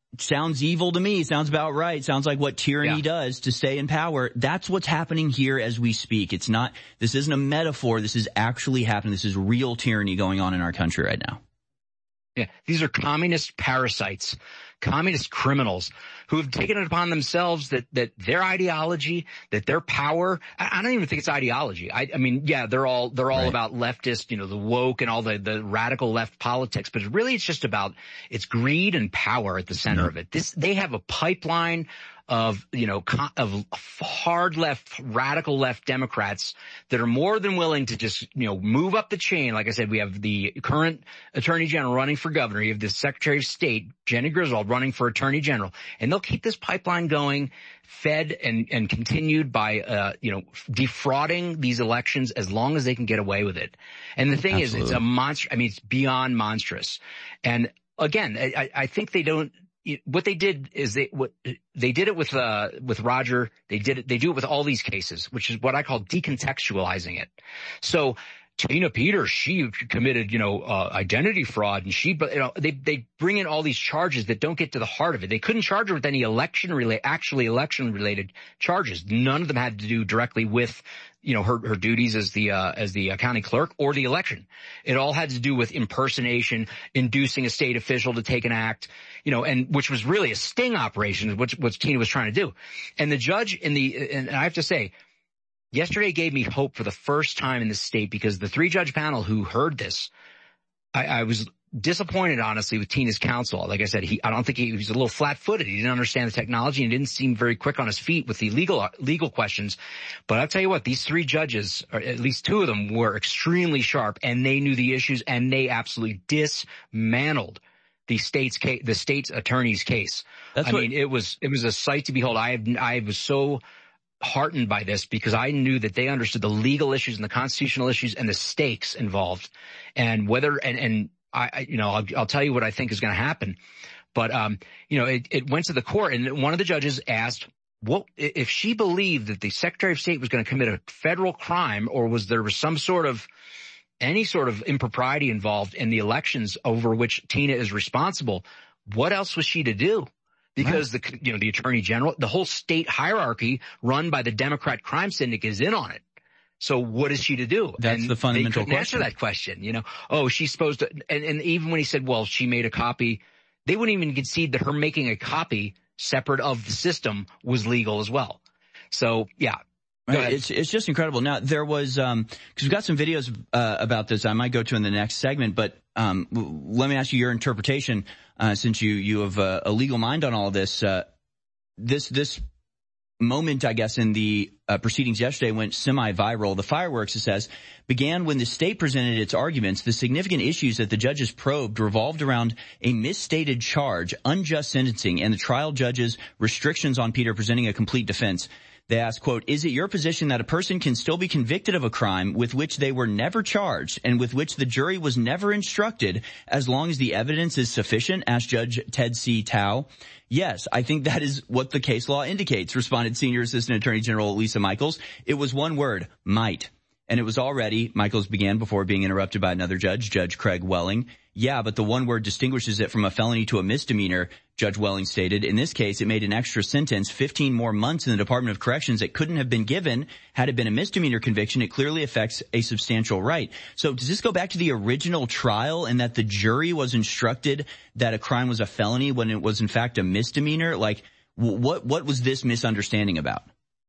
sounds evil to me. Sounds about right. Sounds like what tyranny yeah. does to stay in power. That's what's happening here as we speak. It's not, this isn't a metaphor. This is actually happening. This is real tyranny going on in our country right now. Yeah, these are communist parasites, communist criminals who have taken it upon themselves that, that their ideology, that their power, I, I don't even think it's ideology. I, I mean, yeah, they're all, they're all right. about leftist, you know, the woke and all the, the radical left politics, but really it's just about, it's greed and power at the center mm-hmm. of it. This, they have a pipeline of, you know, of hard left, radical left Democrats that are more than willing to just, you know, move up the chain. Like I said, we have the current Attorney General running for governor. You have the Secretary of State, Jenny Griswold, running for Attorney General. And they'll keep this pipeline going, fed and, and continued by, uh, you know, defrauding these elections as long as they can get away with it. And the thing Absolutely. is, it's a monster. I mean, it's beyond monstrous. And again, I, I think they don't, what they did is they what they did it with uh with Roger. They did it. They do it with all these cases, which is what I call decontextualizing it. So Tina Peters, she committed, you know, uh, identity fraud, and she, you know, they they bring in all these charges that don't get to the heart of it. They couldn't charge her with any election related, actually election related charges. None of them had to do directly with, you know, her her duties as the uh, as the uh, county clerk or the election. It all had to do with impersonation, inducing a state official to take an act, you know, and which was really a sting operation, which what Tina was trying to do. And the judge in the, and I have to say, yesterday gave me hope for the first time in the state, because the three-judge panel who heard this, I, I was disappointed, honestly, with Tina's counsel. Like I said, he, I don't think he, he was a little flat-footed. He didn't understand the technology and didn't seem very quick on his feet with the legal legal questions. But I'll tell you what, these three judges, or at least two of them, were extremely sharp, and they knew the issues, and they absolutely dismantled the state's case, the state's attorney's case. That's I what, mean, it was it was a sight to behold. I have, I was so heartened by this, because I knew that they understood the legal issues and the constitutional issues and the stakes involved, and whether and and I, I you know I'll, I'll tell you what I think is going to happen, but um you know it, it went to the court, and one of the judges asked, what if she believed that the Secretary of State was going to commit a federal crime, or was there some sort of any sort of impropriety involved in the elections over which Tina is responsible? What else was she to do? Because the, you know, the Attorney General, the whole state hierarchy run by the Democrat crime syndicate is in on it. So what is she to do? That's and the fundamental they couldn't question. Answer that question, you know. Oh, she's supposed to, and, and even when he said, well, she made a copy, they wouldn't even concede that her making a copy separate of the system was legal as well. So, yeah. Right. It's it's just incredible. Now, there was, um, because we've got some videos uh, about this I might go to in the next segment, but um, let me ask you your interpretation, uh, since you, you have a, a legal mind on all of this. Uh, this, this moment, I guess, in the uh, proceedings yesterday went semi-viral. The fireworks, it says, began when the state presented its arguments. The significant issues that the judges probed revolved around a misstated charge, unjust sentencing, and the trial judge's restrictions on Peter presenting a complete defense. They asked, quote, is it your position that a person can still be convicted of a crime with which they were never charged and with which the jury was never instructed as long as the evidence is sufficient? Asked Judge Ted C. Tao. Yes, I think that is what the case law indicates, responded Senior Assistant Attorney General Lisa Michaels. It was one word, might. And it was already, Michaels began before being interrupted by another judge, Judge Craig Welling. Yeah, but the one word distinguishes it from a felony to a misdemeanor, Judge Welling stated. In this case, it made an extra sentence, fifteen more months in the Department of Corrections that couldn't have been given had it been a misdemeanor conviction. It clearly affects a substantial right. So does this go back to the original trial and that the jury was instructed that a crime was a felony when it was in fact a misdemeanor? Like, what, what was this misunderstanding about?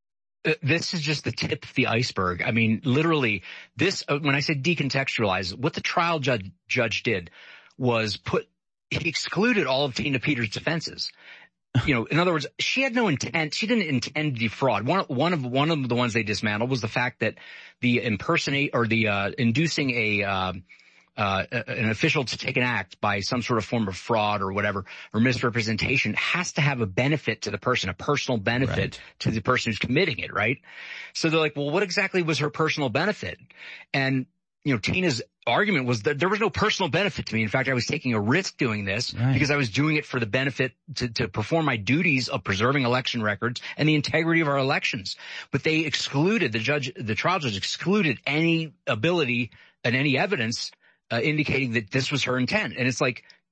This is just the tip of the iceberg. I mean, literally, this, when I said decontextualize, what the trial judge, judge did was put, he excluded all of Tina Peters' defenses. You know, in other words, she had no intent, she didn't intend to defraud. One, one of, one of the ones they dismantled was the fact that the impersonate, or the, uh, inducing a, uh, Uh, an official to take an act by some sort of form of fraud or whatever, or misrepresentation, has to have a benefit to the person, a personal benefit right. to the person who's committing it, right? So they're like, well, what exactly was her personal benefit? And, you know, Tina's argument was that there was no personal benefit to me. In fact, I was taking a risk doing this right. because I was doing it for the benefit to, to perform my duties of preserving election records and the integrity of our elections. But they excluded, the judge, the trial judge excluded any ability and any evidence Uh, indicating that this was her intent. And it's like,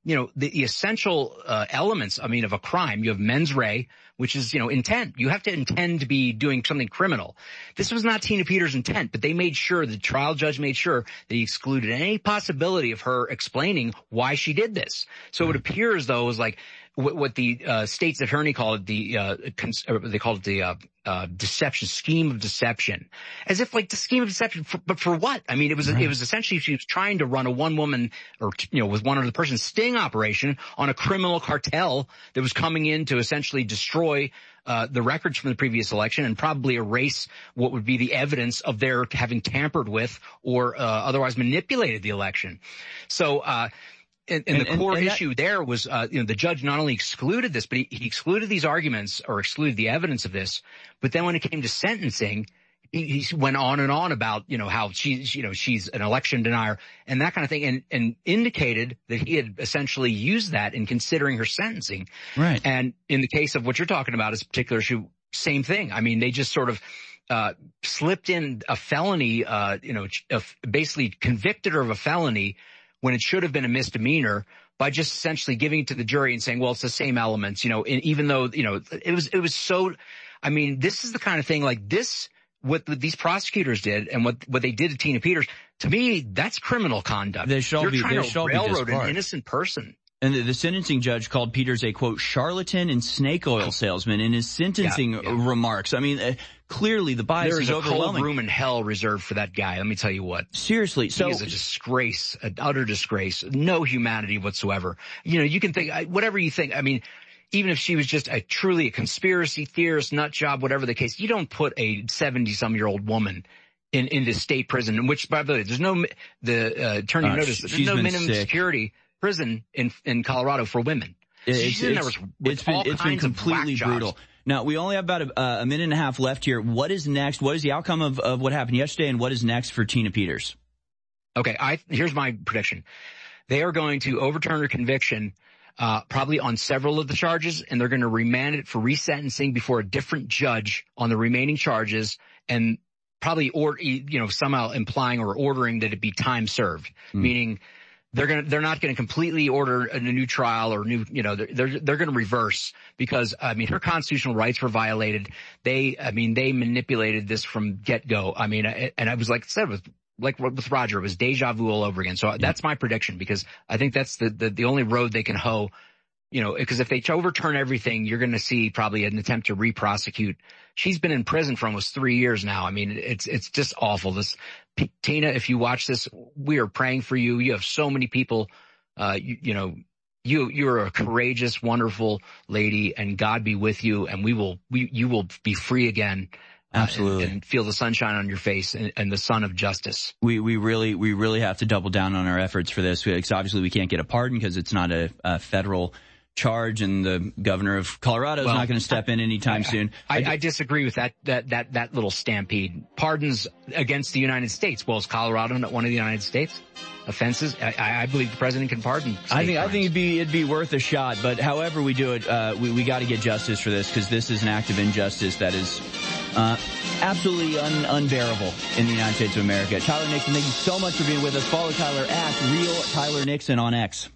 you know, the, the essential uh, elements, I mean, of a crime. You have mens rea, which is, you know, intent. You have to intend to be doing something criminal. This was not Tina Peters' intent, but they made sure, the trial judge made sure that he excluded any possibility of her explaining why she did this. So it appears, though, it was like what, what the uh, state's attorney called it, the, uh, cons- or they called it the uh, uh, deception, scheme of deception. As if, like, the scheme of deception, for, but for what? I mean, it was, right. it was essentially she was trying to run a one-woman, or, you know, with one other person, sting operation on a criminal cartel that was coming in to essentially destroy uh the records from the previous election and probably erase what would be the evidence of their having tampered with or uh, otherwise manipulated the election. So, uh And, and, and the core and, and issue that, there was, uh, you know, the judge not only excluded this, but he, he excluded these arguments or excluded the evidence of this. But then when it came to sentencing, he, he went on and on about, you know, how she's, you know, she's an election denier and that kind of thing, and, and indicated that he had essentially used that in considering her sentencing. Right. And in the case of what you're talking about, this particular issue, same thing. I mean, they just sort of uh slipped in a felony, uh, you know, basically convicted her of a felony when it should have been a misdemeanor, by just essentially giving it to the jury and saying, well, it's the same elements, you know, and even though, you know, it was, it was so, I mean, this is the kind of thing like this, what the, these prosecutors did and what, what they did to Tina Peters, to me, that's criminal conduct. They shall You're be, trying they to shall railroad be an innocent person. And the, the sentencing judge called Peters a, quote, charlatan and snake oil salesman in his sentencing yeah, yeah. remarks. I mean, uh, clearly the bias there is, is a overwhelming. Cold room in hell reserved for that guy. Let me tell you what. Seriously. So he is a disgrace, an utter disgrace. No humanity whatsoever. You know, you can think, whatever you think. I mean, even if she was just a truly a conspiracy theorist, nut job, whatever the case, you don't put a seventy-some-year-old woman in, into state prison, in which, by the way, there's no, the uh, attorney uh, noticed, there's no minimum sick. security prison in in Colorado for women. It's, it's, it's, it's been, it's been completely brutal. Now, we only have about a, uh, a minute and a half left here. What is next? What is the outcome of, of what happened yesterday, and what is next for Tina Peters? Okay, I here's my prediction. They are going to overturn her conviction uh probably on several of the charges, and they're going to remand it for resentencing before a different judge on the remaining charges, and probably, or you know, somehow implying or ordering that it be time served, mm. meaning they're going to, they're not going to completely order a new trial or new, you know, they're, they're, they're going to reverse because, I mean, her constitutional rights were violated. They, I mean, they manipulated this from get go. I mean, and I was like I said, with, like with Roger, it was deja vu all over again. So yeah. that's my prediction, because I think that's the, the, the only road they can hoe, you know, because if they overturn everything, you're going to see probably an attempt to re-prosecute. She's been in prison for almost three years now. I mean, it's, it's just awful. This, Tina, if you watch this, we are praying for you. You have so many people, uh, you, you know, you, you're a courageous, wonderful lady, and God be with you. And we will, we, you will be free again. Absolutely. Uh, and, and feel the sunshine on your face and, and the sun of justice. We, we really, we really have to double down on our efforts for this, because obviously we can't get a pardon because it's not a, a federal charge, and the governor of Colorado is well, not going to step in anytime I, soon. I, I, I disagree with that, that, that, that little stampede. Pardons against the United States. Well, is Colorado not one of the United States? Offenses? I, I believe the president can pardon. I think, crimes. I think it'd be, it'd be worth a shot, but however we do it, uh, we, we got to get justice for this, because this is an act of injustice that is, uh, absolutely un, unbearable in the United States of America. Tyler Nixon, thank you so much for being with us. Follow Tyler at Real Tyler Nixon on X.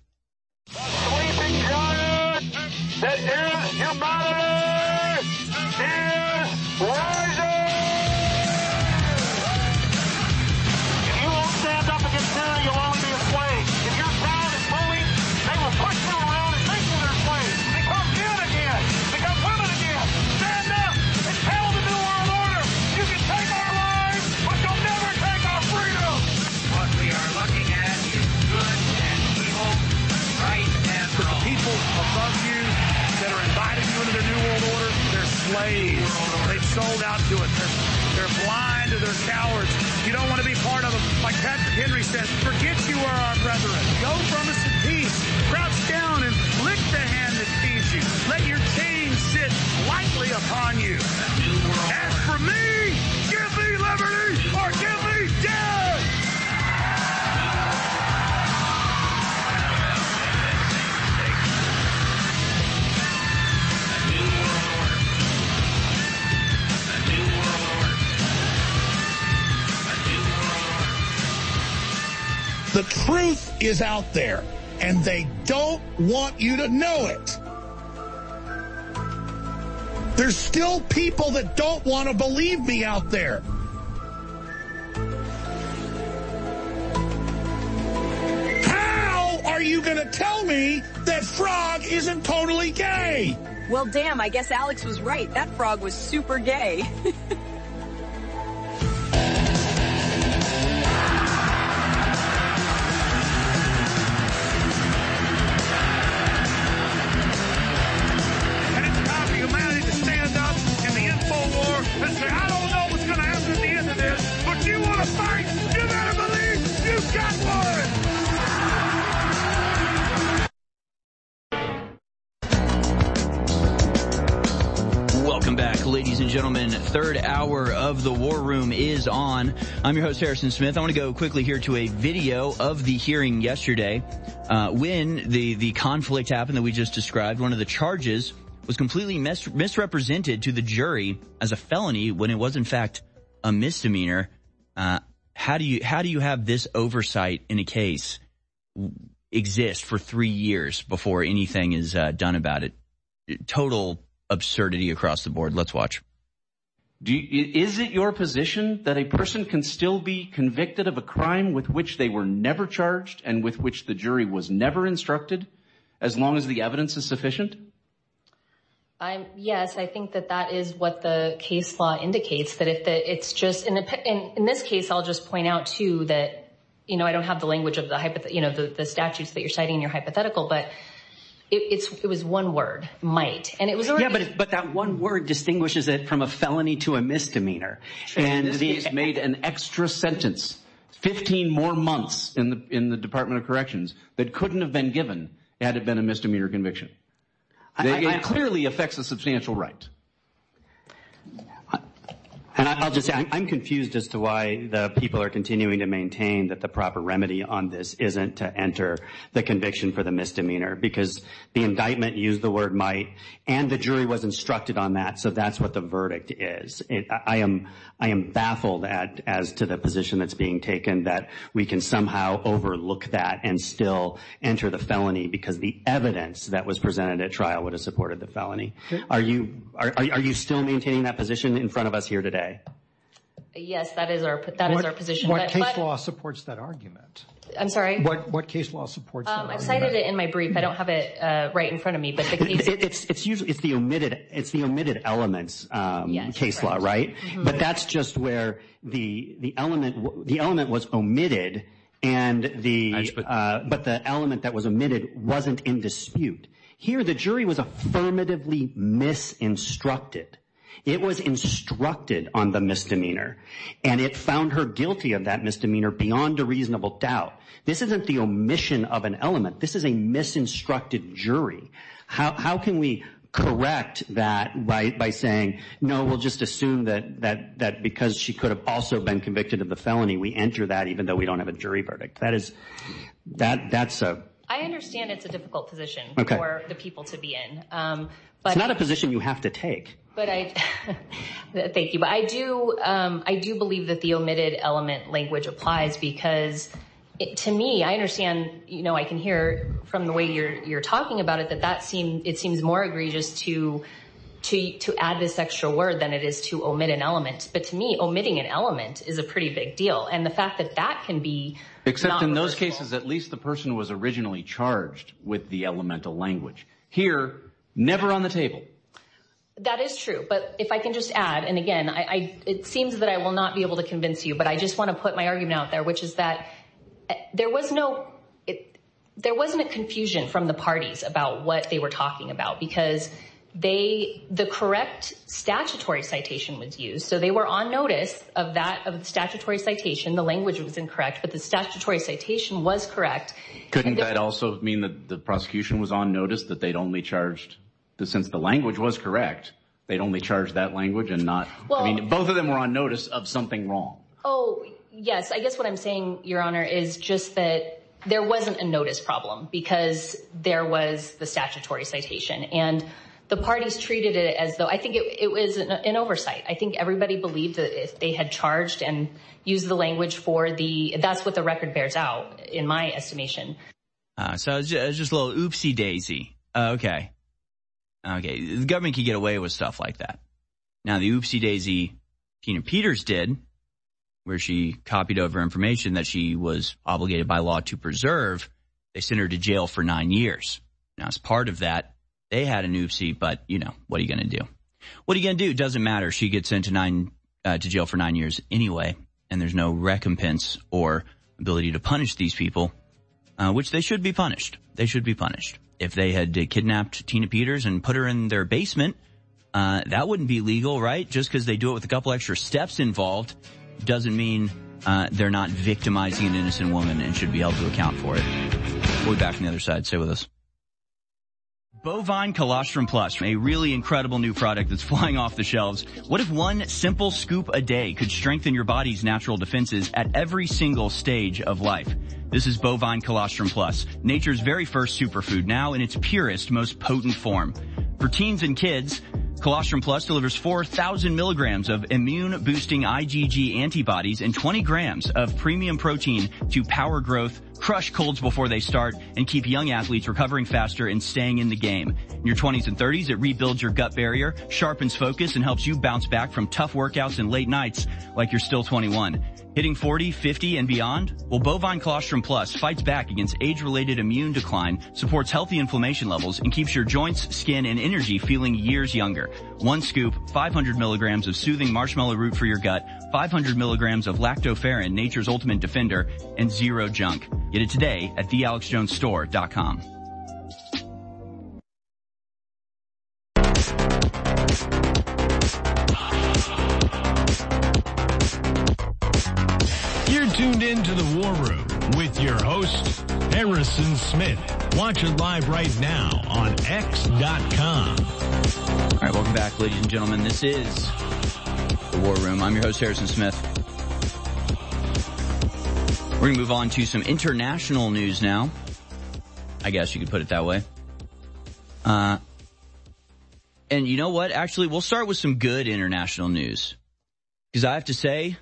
That is humanity is rising! If you won't stand up against tyranny, you'll only be a slave. If you're proud and bullied, they will push you around and make you their slave. Become men again. Become women again. Stand up and tell the New World Order, you can take our lives, but you'll never take our freedom. What we are looking at is good and evil, right and wrong. The people above you that are inviting you into their New World Order, they're slaves. They've sold out to it. They're, they're blind, or they're cowards. You don't want to be part of them. Like Patrick Henry says, forget you are our brethren. Go from us in peace. Crouch down and lick the hand that feeds you. Let your chains sit lightly upon you. As for me, give me liberty or give me death. The truth is out there. and they don't want you to know it. There's still people that don't want to believe me out there. How are you going to tell me that Frog isn't totally gay? Well, damn, I guess Alex was right. That frog was super gay. And say, I don't know what's going to happen at the end of this, but you want to fight, you better believe you've got one. Welcome back, ladies and gentlemen. Third hour of the War Room is on. I'm your host, Harrison Smith. I want to go quickly here to a video of the hearing yesterday uh, when the, the conflict happened that we just described. One of the charges was completely mis- misrepresented to the jury as a felony when it was in fact a misdemeanor. Uh, how do you how do you have this oversight in a case exist for three years before anything is uh, done about it? Total absurdity across the board. Let's watch. Do you, is it your position that a person can still be convicted of a crime with which they were never charged and with which the jury was never instructed, as long as the evidence is sufficient? Um, yes, I think that that is what the case law indicates, that if the, it's just, in, the, in, in this case, I'll just point out, too, that, you know, I don't have the language of the, hypoth- you know, the, the statutes that you're citing in your hypothetical, but it, it's, it was one word, might. And it was already... Yeah, but, but that one word distinguishes it from a felony to a misdemeanor. And, and this the, case made an extra sentence, fifteen more months in the, in the Department of Corrections that couldn't have been given had it been a misdemeanor conviction. They, I, I, it clearly affects a substantial right. And I'll just say, I'm, I'm confused as to why the people are continuing to maintain that the proper remedy on this isn't to enter the conviction for the misdemeanor, because the indictment used the word might, and the jury was instructed on that, so that's what the verdict is. It, I am, I am baffled at, as to the position that's being taken that we can somehow overlook that and still enter the felony because the evidence that was presented at trial would have supported the felony. Are you, are, are you still maintaining that position in front of us here today? Yes, that is our that what, is our position. What but, case but, law supports that argument? I'm sorry? What what case law supports um, that I've argument? cited it in my brief. I don't have it uh, right in front of me, but the case... It, it's, it's usually, it's the omitted, it's the omitted elements um, yes, case right. law, right? Mm-hmm. But that's just where the, the element, the element was omitted and the, uh, but the element that was omitted wasn't in dispute. Here, the jury was affirmatively misinstructed. It was instructed on the misdemeanor, and it found her guilty of that misdemeanor beyond a reasonable doubt. This isn't the omission of an element. This is a misinstructed jury. How, how can we correct that by, by saying, no, we'll just assume that, that, that because she could have also been convicted of the felony, we enter that even though we don't have a jury verdict? That is, that, that's a... I understand it's a difficult position okay. for the people to be in. Um, but it's not a position you have to take. But I, thank you. But I do, um, I do believe that the omitted element language applies because, it, to me, I understand. You know, I can hear from the way you're you're talking about it that that seem it seems more egregious to to to add this extra word than it is to omit an element. But to me, omitting an element is a pretty big deal, and the fact that that can be except in those cases, at least the person was originally charged with the elemental language. Here, never on the table. That is true, but if I can just add, and again, I, I, it seems that I will not be able to convince you, but I just want to put my argument out there, which is that there was no, it, there wasn't a confusion from the parties about what they were talking about because they, the correct statutory citation was used, so they were on notice of that, of the statutory citation. The language was incorrect, but the statutory citation was correct. Couldn't that also mean that the prosecution was on notice that they'd only charged... Since the language was correct, they'd only charged that language and not, well, I mean, both of them were on notice of something wrong. Oh, yes. I guess what I'm saying, Your Honor, is just that there wasn't a notice problem because there was the statutory citation. And the parties treated it as though, I think it, it was an, an oversight. I think everybody believed that if they had charged and used the language for the, that's what the record bears out, in my estimation. Uh, so it's just, it's just a little oopsie daisy. Uh, okay. Okay. The government can get away with stuff like that. Now, the oopsie daisy Tina Peters did, where she copied over information that she was obligated by law to preserve, they sent her to jail for nine years. Now, as part of that, they had an oopsie, but, you know, what are you going to do? What are you going to do? It doesn't matter. She gets sent to nine, uh, to jail for nine years anyway, and there's no recompense or ability to punish these people, uh, which they should be punished. They should be punished. If they had uh, kidnapped Tina Peters and put her in their basement, uh, that wouldn't be legal, right? Just because they do it with a couple extra steps involved doesn't mean uh, they're not victimizing an innocent woman and should be held to account for it. We'll be back on the other side. Stay with us. Bovine Colostrum Plus, a really incredible new product that's flying off the shelves. What if one simple scoop a day could strengthen your body's natural defenses at every single stage of life? This is Bovine Colostrum Plus, nature's very first superfood, now in its purest, most potent form. For teens and kids, Colostrum Plus delivers four thousand milligrams of immune-boosting IgG antibodies and twenty grams of premium protein to power growth, crush colds before they start, and keep young athletes recovering faster and staying in the game. In your twenties and thirties, it rebuilds your gut barrier, sharpens focus, and helps you bounce back from tough workouts and late nights like you're still twenty-one. Hitting forty, fifty, and beyond? Well, Bovine Colostrum Plus fights back against age-related immune decline, supports healthy inflammation levels, and keeps your joints, skin, and energy feeling years younger. One scoop, five hundred milligrams of soothing marshmallow root for your gut, five hundred milligrams of lactoferrin, nature's ultimate defender, and zero junk. Get it today at the alex jones store dot com. You're tuned in to the War Room with your host, Harrison Smith. Watch it live right now on x dot com. All right, welcome back, ladies and gentlemen. This is the War Room. I'm your host, Harrison Smith. We're going to move on to some international news now. I guess you could put it that way. Uh, and you know what? Actually, we'll start with some good international news. Because I have to say,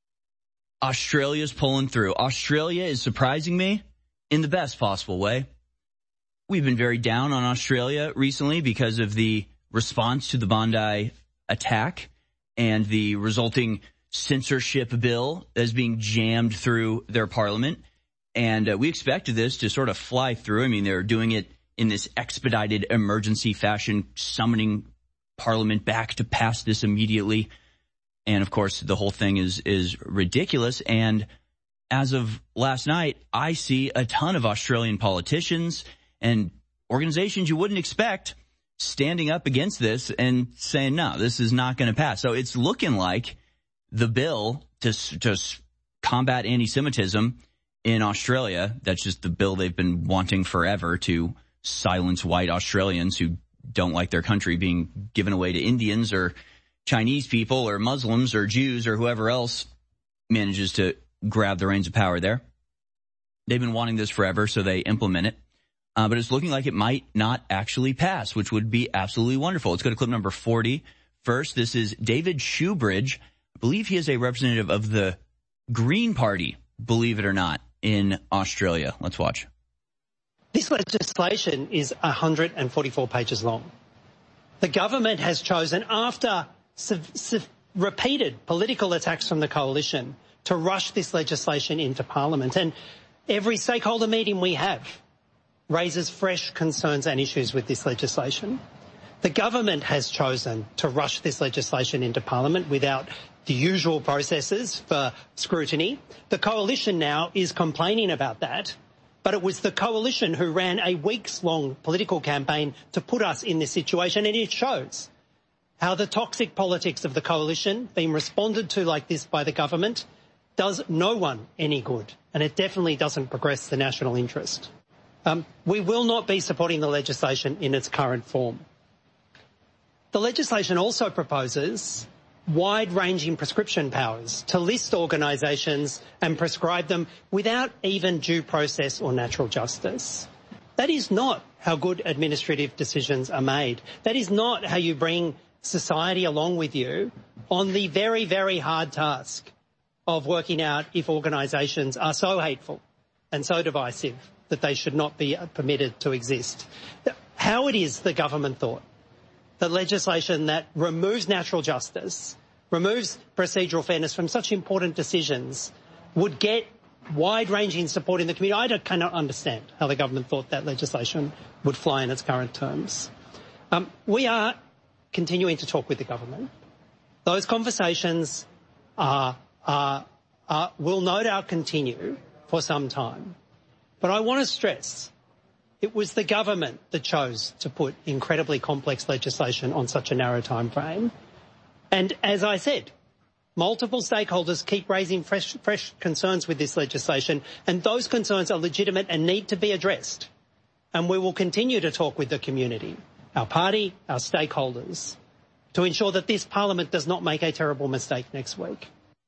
Australia's pulling through. Australia is surprising me in the best possible way. We've been very down on Australia recently because of the response to the Bondi attack and the resulting censorship bill that is being jammed through their parliament. And uh, we expected this to sort of fly through. I mean, they're doing it in this expedited emergency fashion, summoning parliament back to pass this immediately. And, of course, the whole thing is is ridiculous. And as of last night, I see a ton of Australian politicians and organizations you wouldn't expect standing up against this and saying, no, this is not going to pass. So it's looking like the bill to, to combat anti-Semitism in Australia, that's just the bill they've been wanting forever to silence white Australians who don't like their country being given away to Indians or Chinese people or Muslims or Jews or whoever else manages to grab the reins of power there. They've been wanting this forever, so they implement it. Uh, but it's looking like it might not actually pass, which would be absolutely wonderful. Let's go to clip number forty. First, this is David Shoebridge. I believe he is a representative of the Green Party, believe it or not, in Australia. Let's watch. This legislation is one hundred forty-four pages long. The government has chosen, after Sev- sev- repeated political attacks from the coalition, to rush this legislation into Parliament. And every stakeholder meeting we have raises fresh concerns and issues with this legislation. The government has chosen to rush this legislation into Parliament without the usual processes for scrutiny. The coalition now is complaining about that, but it was the coalition who ran a weeks-long political campaign to put us in this situation, and it shows how the toxic politics of the coalition being responded to like this by the government does no one any good, and it definitely doesn't progress the national interest. Um, we will not be supporting the legislation in its current form. The legislation also proposes wide-ranging prescription powers to list organisations and prescribe them without even due process or natural justice. That is not how good administrative decisions are made. That is not how you bring society along with you on the very, very hard task of working out if organisations are so hateful and so divisive that they should not be permitted to exist. How it is the government thought that legislation that removes natural justice, removes procedural fairness from such important decisions would get wide-ranging support in the community. I don't, cannot understand how the government thought that legislation would fly in its current terms. Um, we are continuing to talk with the government. Those conversations are, are, are, will no doubt continue for some time. But I want to stress it was the government that chose to put incredibly complex legislation on such a narrow time frame. And as I said, multiple stakeholders keep raising fresh, fresh concerns with this legislation, and those concerns are legitimate and need to be addressed. And we will continue to talk with the community, our party, our stakeholders, to ensure that this parliament does not make a terrible mistake next week.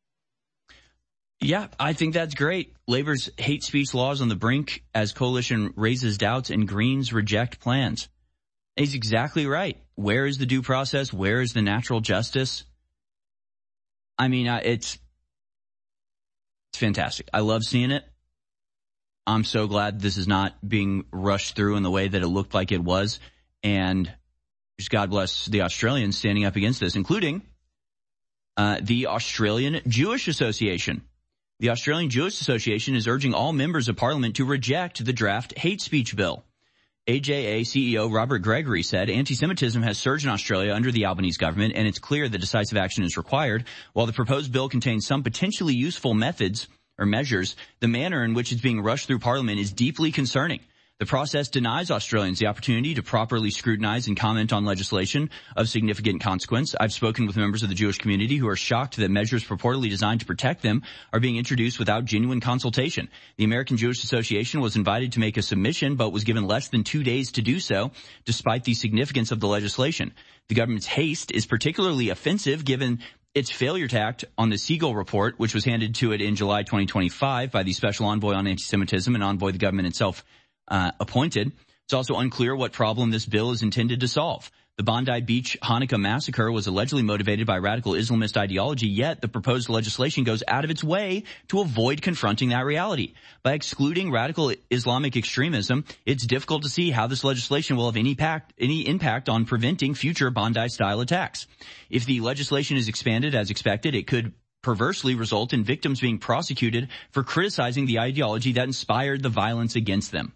Yeah, I think that's great. Labor's hate speech laws on the brink as coalition raises doubts and Greens reject plans. He's exactly right. Where is the due process? Where is the natural justice? I mean, it's, it's fantastic. I love seeing it. I'm so glad this is not being rushed through in the way that it looked like it was. And just God bless the Australians standing up against this, including uh, the Australian Jewish Association. The Australian Jewish Association is urging all members of parliament to reject the draft hate speech bill. A J A C E O Robert Gregory said anti-Semitism has surged in Australia under the Albanese government, and it's clear that decisive action is required. While the proposed bill contains some potentially useful methods or measures, the manner in which it's being rushed through Parliament is deeply concerning. The process denies Australians the opportunity to properly scrutinize and comment on legislation of significant consequence. I've spoken with members of the Jewish community who are shocked that measures purportedly designed to protect them are being introduced without genuine consultation. The American Jewish Association was invited to make a submission, but was given less than two days to do so, despite the significance of the legislation. The government's haste is particularly offensive given its failure to act on the Siegel report, which was handed to it in July twenty twenty-five by the Special Envoy on Anti-Semitism, an envoy the government itself Uh, appointed. It's also unclear what problem this bill is intended to solve. The Bondi Beach Hanukkah massacre was allegedly motivated by radical Islamist ideology, yet the proposed legislation goes out of its way to avoid confronting that reality. By excluding radical Islamic extremism, it's difficult to see how this legislation will have any impact, any impact on preventing future Bondi-style attacks. If the legislation is expanded as expected, it could perversely result in victims being prosecuted for criticizing the ideology that inspired the violence against them.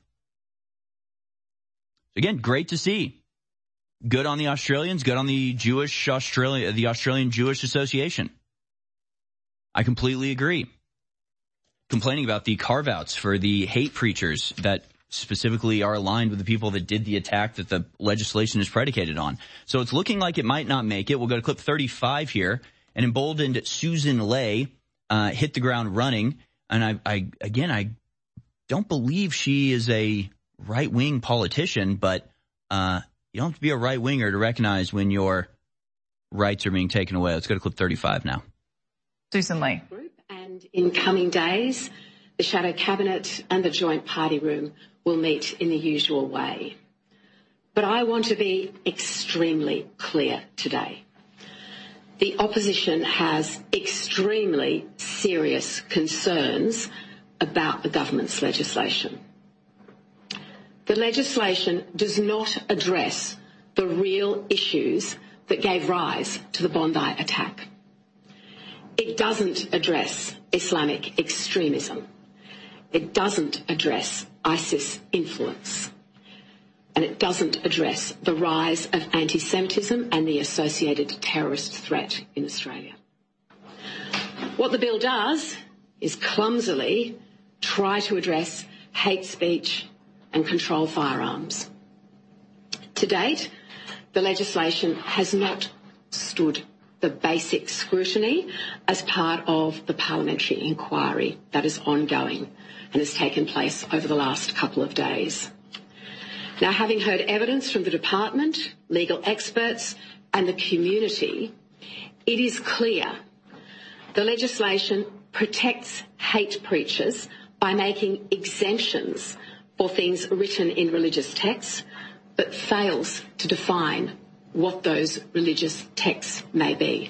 Again, great to see. Good on the Australians, good on the Jewish Australia, the Australian Jewish Association. I completely agree. Complaining about the carve-outs for the hate preachers that specifically are aligned with the people that did the attack that the legislation is predicated on. So it's looking like it might not make it. We'll go to clip thirty-five here. An emboldened Susan Ley uh, hit the ground running. And I, I again, I don't believe she is a right-wing politician, but uh, you don't have to be a right-winger to recognize when your rights are being taken away. Let's go to clip thirty-five now. Susan Ley. And in coming days, the shadow cabinet and the joint party room will meet in the usual way. But I want to be extremely clear today. The opposition has extremely serious concerns about the government's legislation. The legislation does not address the real issues that gave rise to the Bondi attack. It doesn't address Islamic extremism. It doesn't address ISIS influence. And it doesn't address the rise of anti-Semitism and the associated terrorist threat in Australia. What the bill does is clumsily try to address hate speech and control firearms. To date, the legislation has not stood the basic scrutiny as part of the parliamentary inquiry that is ongoing and has taken place over the last couple of days. Now, having heard evidence from the department, legal experts and the community, it is clear the legislation protects hate preachers by making exemptions for things written in religious texts, but fails to define what those religious texts may be.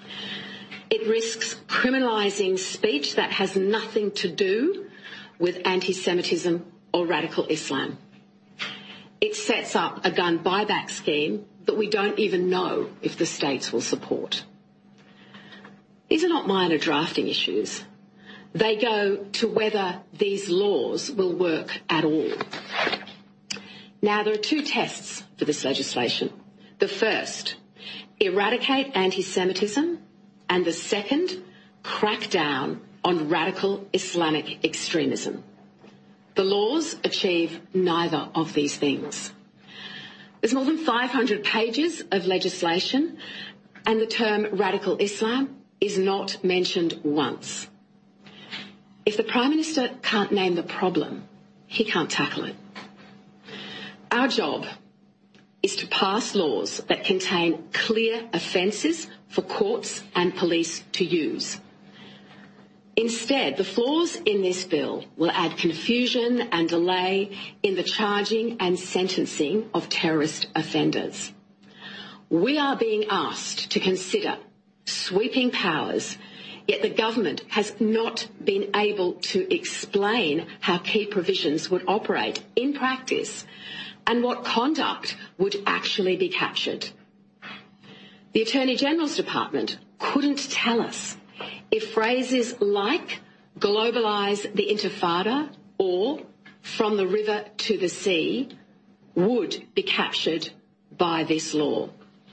It risks criminalising speech that has nothing to do with anti-Semitism or radical Islam. It sets up a gun buyback scheme that we don't even know if the states will support. These are not minor drafting issues. They go to whether these laws will work at all. Now, there are two tests for this legislation. The first, eradicate anti-Semitism, and the second, crack down on radical Islamic extremism. The laws achieve neither of these things. There's more than five hundred pages of legislation, and the term radical Islam is not mentioned once. If the Prime Minister can't name the problem, he can't tackle it. Our job is to pass laws that contain clear offences for courts and police to use. Instead, the flaws in this bill will add confusion and delay in the charging and sentencing of terrorist offenders. We are being asked to consider sweeping powers, yet the government has not been able to explain how key provisions would operate in practice and what conduct would actually be captured. The Attorney General's Department couldn't tell us if phrases like globalise the Intifada or from the river to the sea would be captured by this law.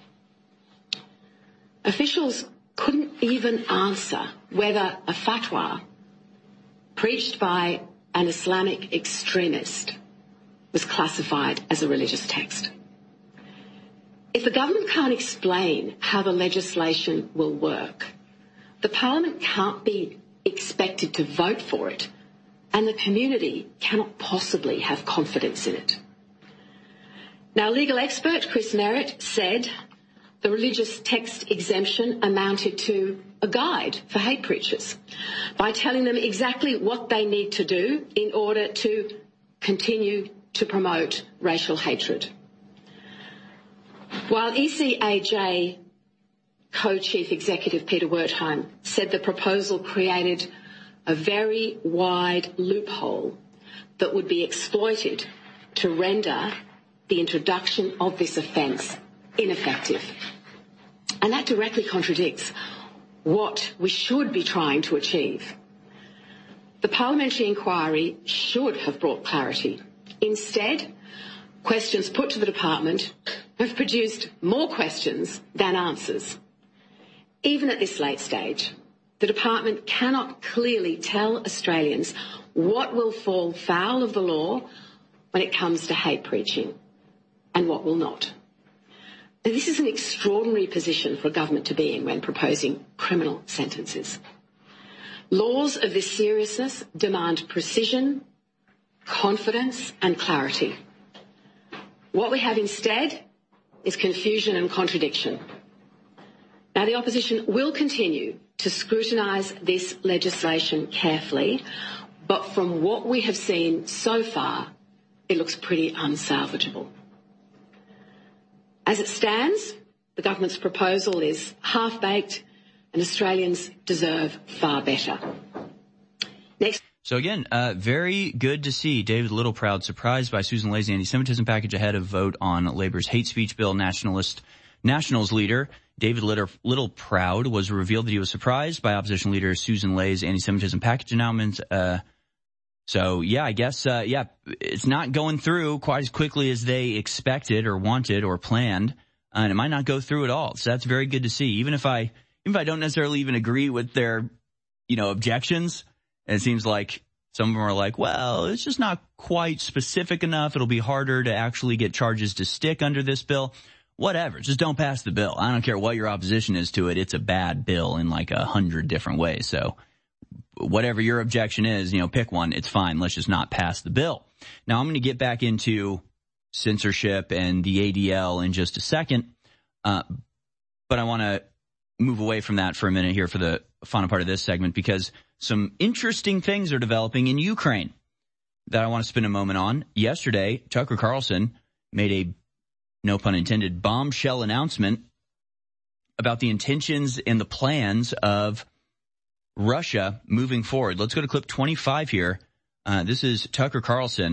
Officials couldn't even answer whether a fatwa preached by an Islamic extremist was classified as a religious text. If the government can't explain how the legislation will work, the Parliament can't be expected to vote for it, and the community cannot possibly have confidence in it. Now, legal expert Chris Merritt said the religious text exemption amounted to a guide for hate preachers by telling them exactly what they need to do in order to continue to promote racial hatred. While E C A J Co-Chief Executive Peter Wertheim said the proposal created a very wide loophole that would be exploited to render the introduction of this offence ineffective. And that directly contradicts what we should be trying to achieve. The parliamentary inquiry should have brought clarity. Instead, questions put to the department have produced more questions than answers. Even at this late stage, the department cannot clearly tell Australians what will fall foul of the law when it comes to hate preaching and what will not. Now, this is an extraordinary position for a government to be in when proposing criminal sentences. Laws of this seriousness demand precision, confidence and clarity. What we have instead is confusion and contradiction. Now, the opposition will continue to scrutinise this legislation carefully, but from what we have seen so far, it looks pretty unsalvageable. As it stands, the government's proposal is half-baked and Australians deserve far better. Next. So again, uh, very good to see David Littleproud surprised by Susan Lay's anti-Semitism package ahead of vote on Labour's hate speech bill. Nationalist Nationals leader David Littleproud was revealed that he was surprised by opposition leader Susan Lay's anti-Semitism package announcement. Uh, so yeah, I guess, uh, yeah, it's not going through quite as quickly as they expected or wanted or planned. Uh, and it might not go through at all. So that's very good to see. Even if I, even if I don't necessarily even agree with their, you know, objections, and it seems like some of them are like, well, it's just not quite specific enough. It'll be harder to actually get charges to stick under this bill. Whatever. Just don't pass the bill. I don't care what your opposition is to it. It's a bad bill in like a hundred different ways. So whatever your objection is, you know, pick one. It's fine. Let's just not pass the bill. Now I'm going to get back into censorship and the A D L in just a second. Uh, but I want to move away from that for a minute here for the final part of this segment, because some interesting things are developing in Ukraine that I want to spend a moment on. Yesterday, Tucker Carlson made a, no pun intended, bombshell announcement about the intentions and the plans of Russia moving forward. Let's go to clip twenty-five here. Uh, this is Tucker Carlson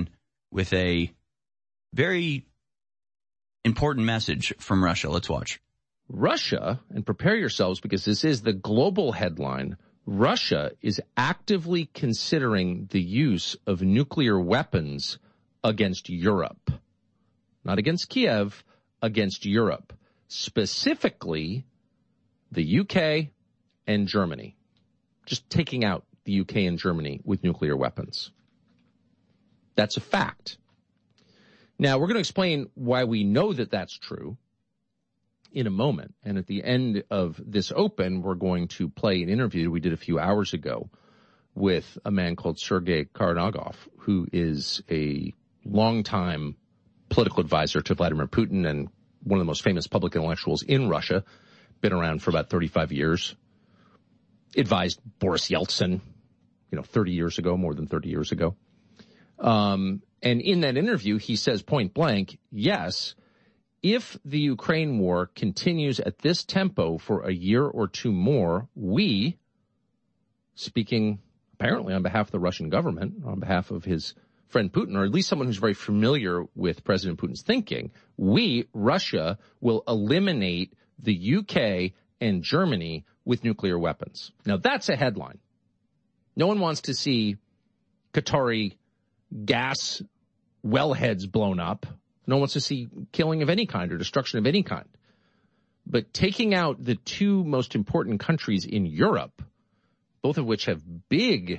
with a very important message from Russia. Let's watch. Russia, and prepare yourselves because this is the global headline, Russia is actively considering the use of nuclear weapons against Europe. Not against Kiev, against Europe. Specifically, the U K and Germany. Just taking out the U K and Germany with nuclear weapons. That's a fact. Now, we're going to explain why we know that that's true in a moment. And at the end of this open, we're going to play an interview we did a few hours ago with a man called Sergei Karnagov, who is a longtime political advisor to Vladimir Putin and one of the most famous public intellectuals in Russia, been around for about thirty-five years, advised Boris Yeltsin, you know, thirty years ago, more than thirty years ago. Um, and in that interview, he says point blank, yes, if the Ukraine war continues at this tempo for a year or two more, we, speaking apparently on behalf of the Russian government, on behalf of his friend Putin, or at least someone who's very familiar with President Putin's thinking, we, Russia, will eliminate the U K and Germany with nuclear weapons. Now, that's a headline. No one wants to see Qatari gas wellheads blown up. No one wants to see killing of any kind or destruction of any kind. But taking out the two most important countries in Europe, both of which have big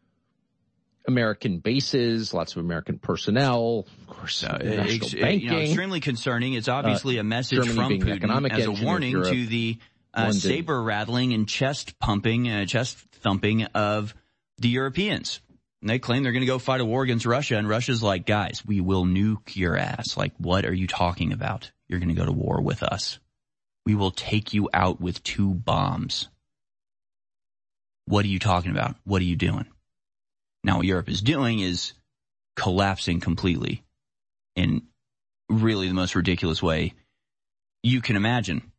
American bases, lots of American personnel, of course, uh, ex- banking. You know, extremely concerning. It's obviously uh, a message Germany from Putin as a warning Europe, to the uh, saber-rattling and chest-pumping, uh, chest-thumping of the Europeans. And they claim they're going to go fight a war against Russia, and Russia's like, guys, we will nuke your ass. Like, what are you talking about? You're going to go to war with us. We will take you out with two bombs. What are you talking about? What are you doing? Now, what Europe is doing is collapsing completely in really the most ridiculous way you can imagine.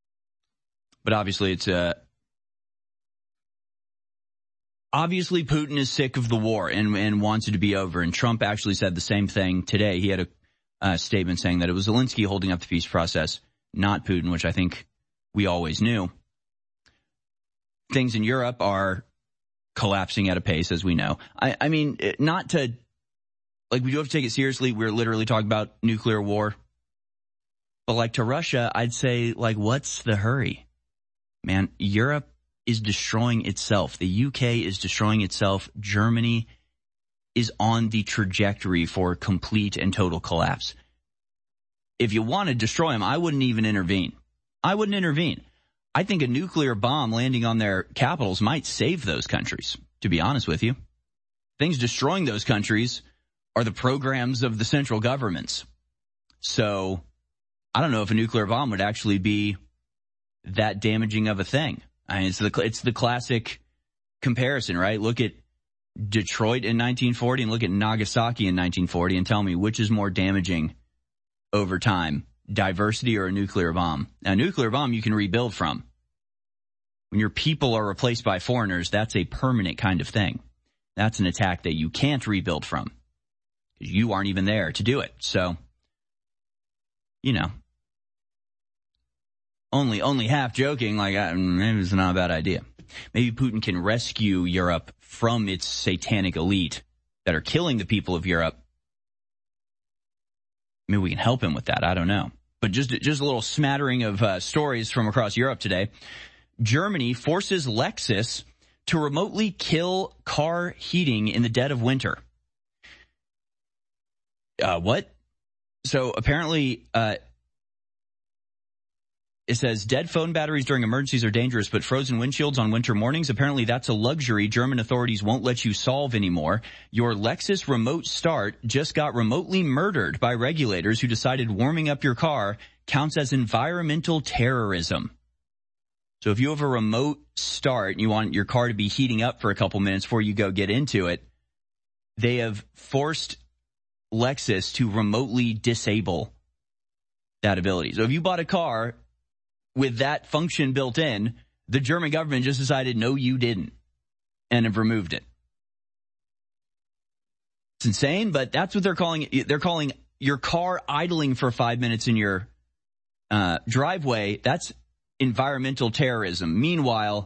But obviously, it's a... Obviously, Putin is sick of the war and, and wants it to be over. And Trump actually said the same thing today. He had a uh, statement saying that it was Zelensky holding up the peace process, not Putin, which I think we always knew. Things in Europe are collapsing at a pace, as we know. I, I mean, not to, like, we do have to take it seriously. We're literally talking about nuclear war. But, like, to Russia, I'd say, like, what's the hurry? Man, Europe is destroying itself. The U K is destroying itself. Germany is on the trajectory for complete and total collapse. If you want to destroy them, I wouldn't even intervene. I wouldn't intervene. I think a nuclear bomb landing on their capitals might save those countries, to be honest with you. Things destroying those countries are the programs of the central governments. So I don't know if a nuclear bomb would actually be that damaging of a thing. I mean, it's the, it's the classic comparison, right? Look at Detroit in nineteen forty and look at Nagasaki in nineteen forty and tell me which is more damaging over time, diversity or a nuclear bomb. Now, a nuclear bomb you can rebuild from. When your people are replaced by foreigners, that's a permanent kind of thing. That's an attack that you can't rebuild from because you aren't even there to do it. So, you know. Only, only half joking, like, uh, maybe it's not a bad idea. Maybe Putin can rescue Europe from its satanic elite that are killing the people of Europe. Maybe we can help him with that. I don't know. But just, just a little smattering of uh, stories from across Europe today. Germany forces Lexus to remotely kill car heating in the dead of winter. Uh, what? So apparently, uh, it says dead phone batteries during emergencies are dangerous, but frozen windshields on winter mornings, apparently that's a luxury German authorities won't let you solve anymore. Your Lexus remote start just got remotely murdered by regulators who decided warming up your car counts as environmental terrorism. So if you have a remote start and you want your car to be heating up for a couple minutes before you go get into it, they have forced Lexus to remotely disable that ability. So if you bought a car with that function built in, the German government just decided, no, you didn't, and have removed it. It's insane, but that's what they're calling it. They're calling your car idling for five minutes in your uh, driveway. That's environmental terrorism. Meanwhile,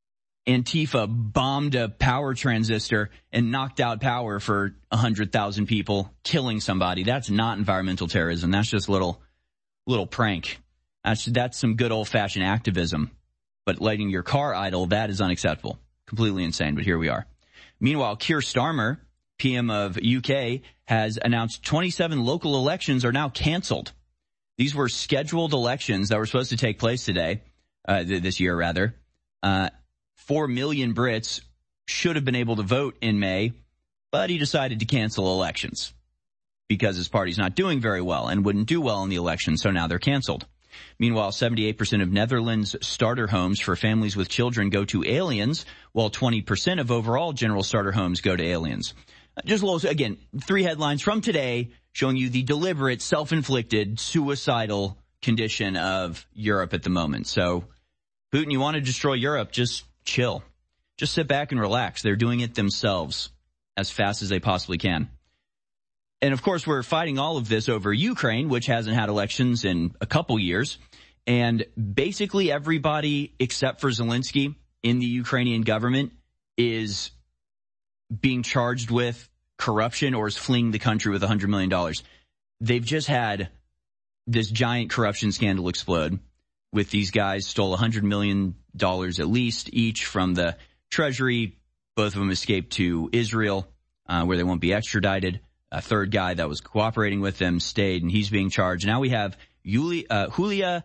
Antifa bombed a power transistor and knocked out power for one hundred thousand people, killing somebody. That's not environmental terrorism. That's just a little, little prank. That's, that's some good old-fashioned activism. But letting your car idle, that is unacceptable. Completely insane, but here we are. Meanwhile, Keir Starmer, P M of U K, has announced twenty-seven local elections are now canceled. These were scheduled elections that were supposed to take place today, uh, th- this year rather. Uh, Four million Brits should have been able to vote in May, but he decided to cancel elections because his party's not doing very well and wouldn't do well in the election, so now they're canceled. Meanwhile, seventy-eight percent of Netherlands starter homes for families with children go to aliens, while twenty percent of overall general starter homes go to aliens. Just a little, again, three headlines from today showing you the deliberate, self-inflicted, suicidal condition of Europe at the moment. So, Putin, you want to destroy Europe, just chill. Just sit back and relax. They're doing it themselves as fast as they possibly can. And, of course, we're fighting all of this over Ukraine, which hasn't had elections in a couple years. And basically everybody except for Zelensky in the Ukrainian government is being charged with corruption or is fleeing the country with one hundred million dollars. They've just had this giant corruption scandal explode with these guys stole one hundred million dollars at least each from the Treasury. Both of them escaped to Israel, uh, where they won't be extradited. A third guy that was cooperating with them stayed, and he's being charged. Now we have Yulia, uh, Yulia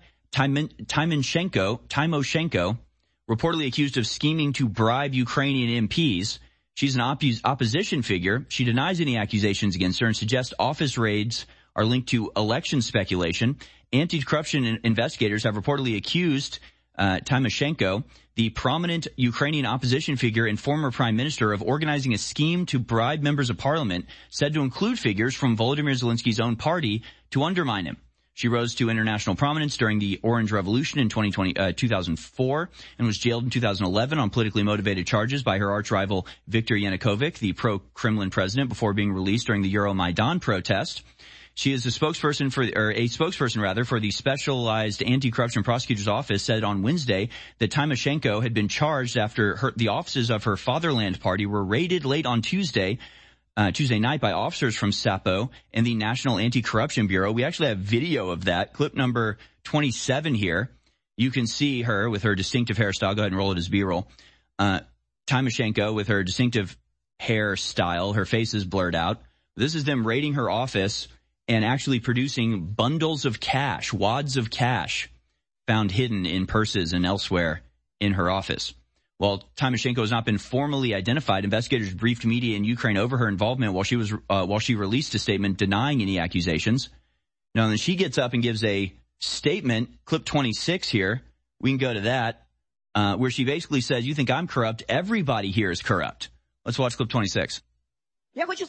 Tymoshenko, Tymoshenko, reportedly accused of scheming to bribe Ukrainian M Ps. She's an op- opposition figure. She denies any accusations against her and suggests office raids are linked to election speculation. Anti-corruption investigators have reportedly accused uh, Tymoshenko, the prominent Ukrainian opposition figure and former prime minister, of organizing a scheme to bribe members of parliament, said to include figures from Volodymyr Zelensky's own party, to undermine him. She rose to international prominence during the Orange Revolution in twenty twenty, uh, two thousand four and was jailed in two thousand eleven on politically motivated charges by her arch-rival Viktor Yanukovych, the pro-Kremlin president, before being released during the Euromaidan protest. She is a spokesperson for, or a spokesperson rather, for the Specialized Anti-Corruption Prosecutor's Office, said on Wednesday that Tymoshenko had been charged after her, the offices of her Fatherland Party were raided late on Tuesday, uh, Tuesday night by officers from SAPO and the National Anti-Corruption Bureau. We actually have video of that, clip number twenty-seven here. You can see her with her distinctive hairstyle. Go ahead and roll it as B-roll. Uh, Tymoshenko with her distinctive hairstyle. Her face is blurred out. This is them raiding her office and actually producing bundles of cash, wads of cash, found hidden in purses and elsewhere in her office. While Tymoshenko has not been formally identified, investigators briefed media in Ukraine over her involvement while she was uh, while she released a statement denying any accusations. Now, then she gets up and gives a statement, clip twenty-six here. We can go to that, uh, where she basically says, "You think I'm corrupt? Everybody here is corrupt." Let's watch clip twenty-six. I want to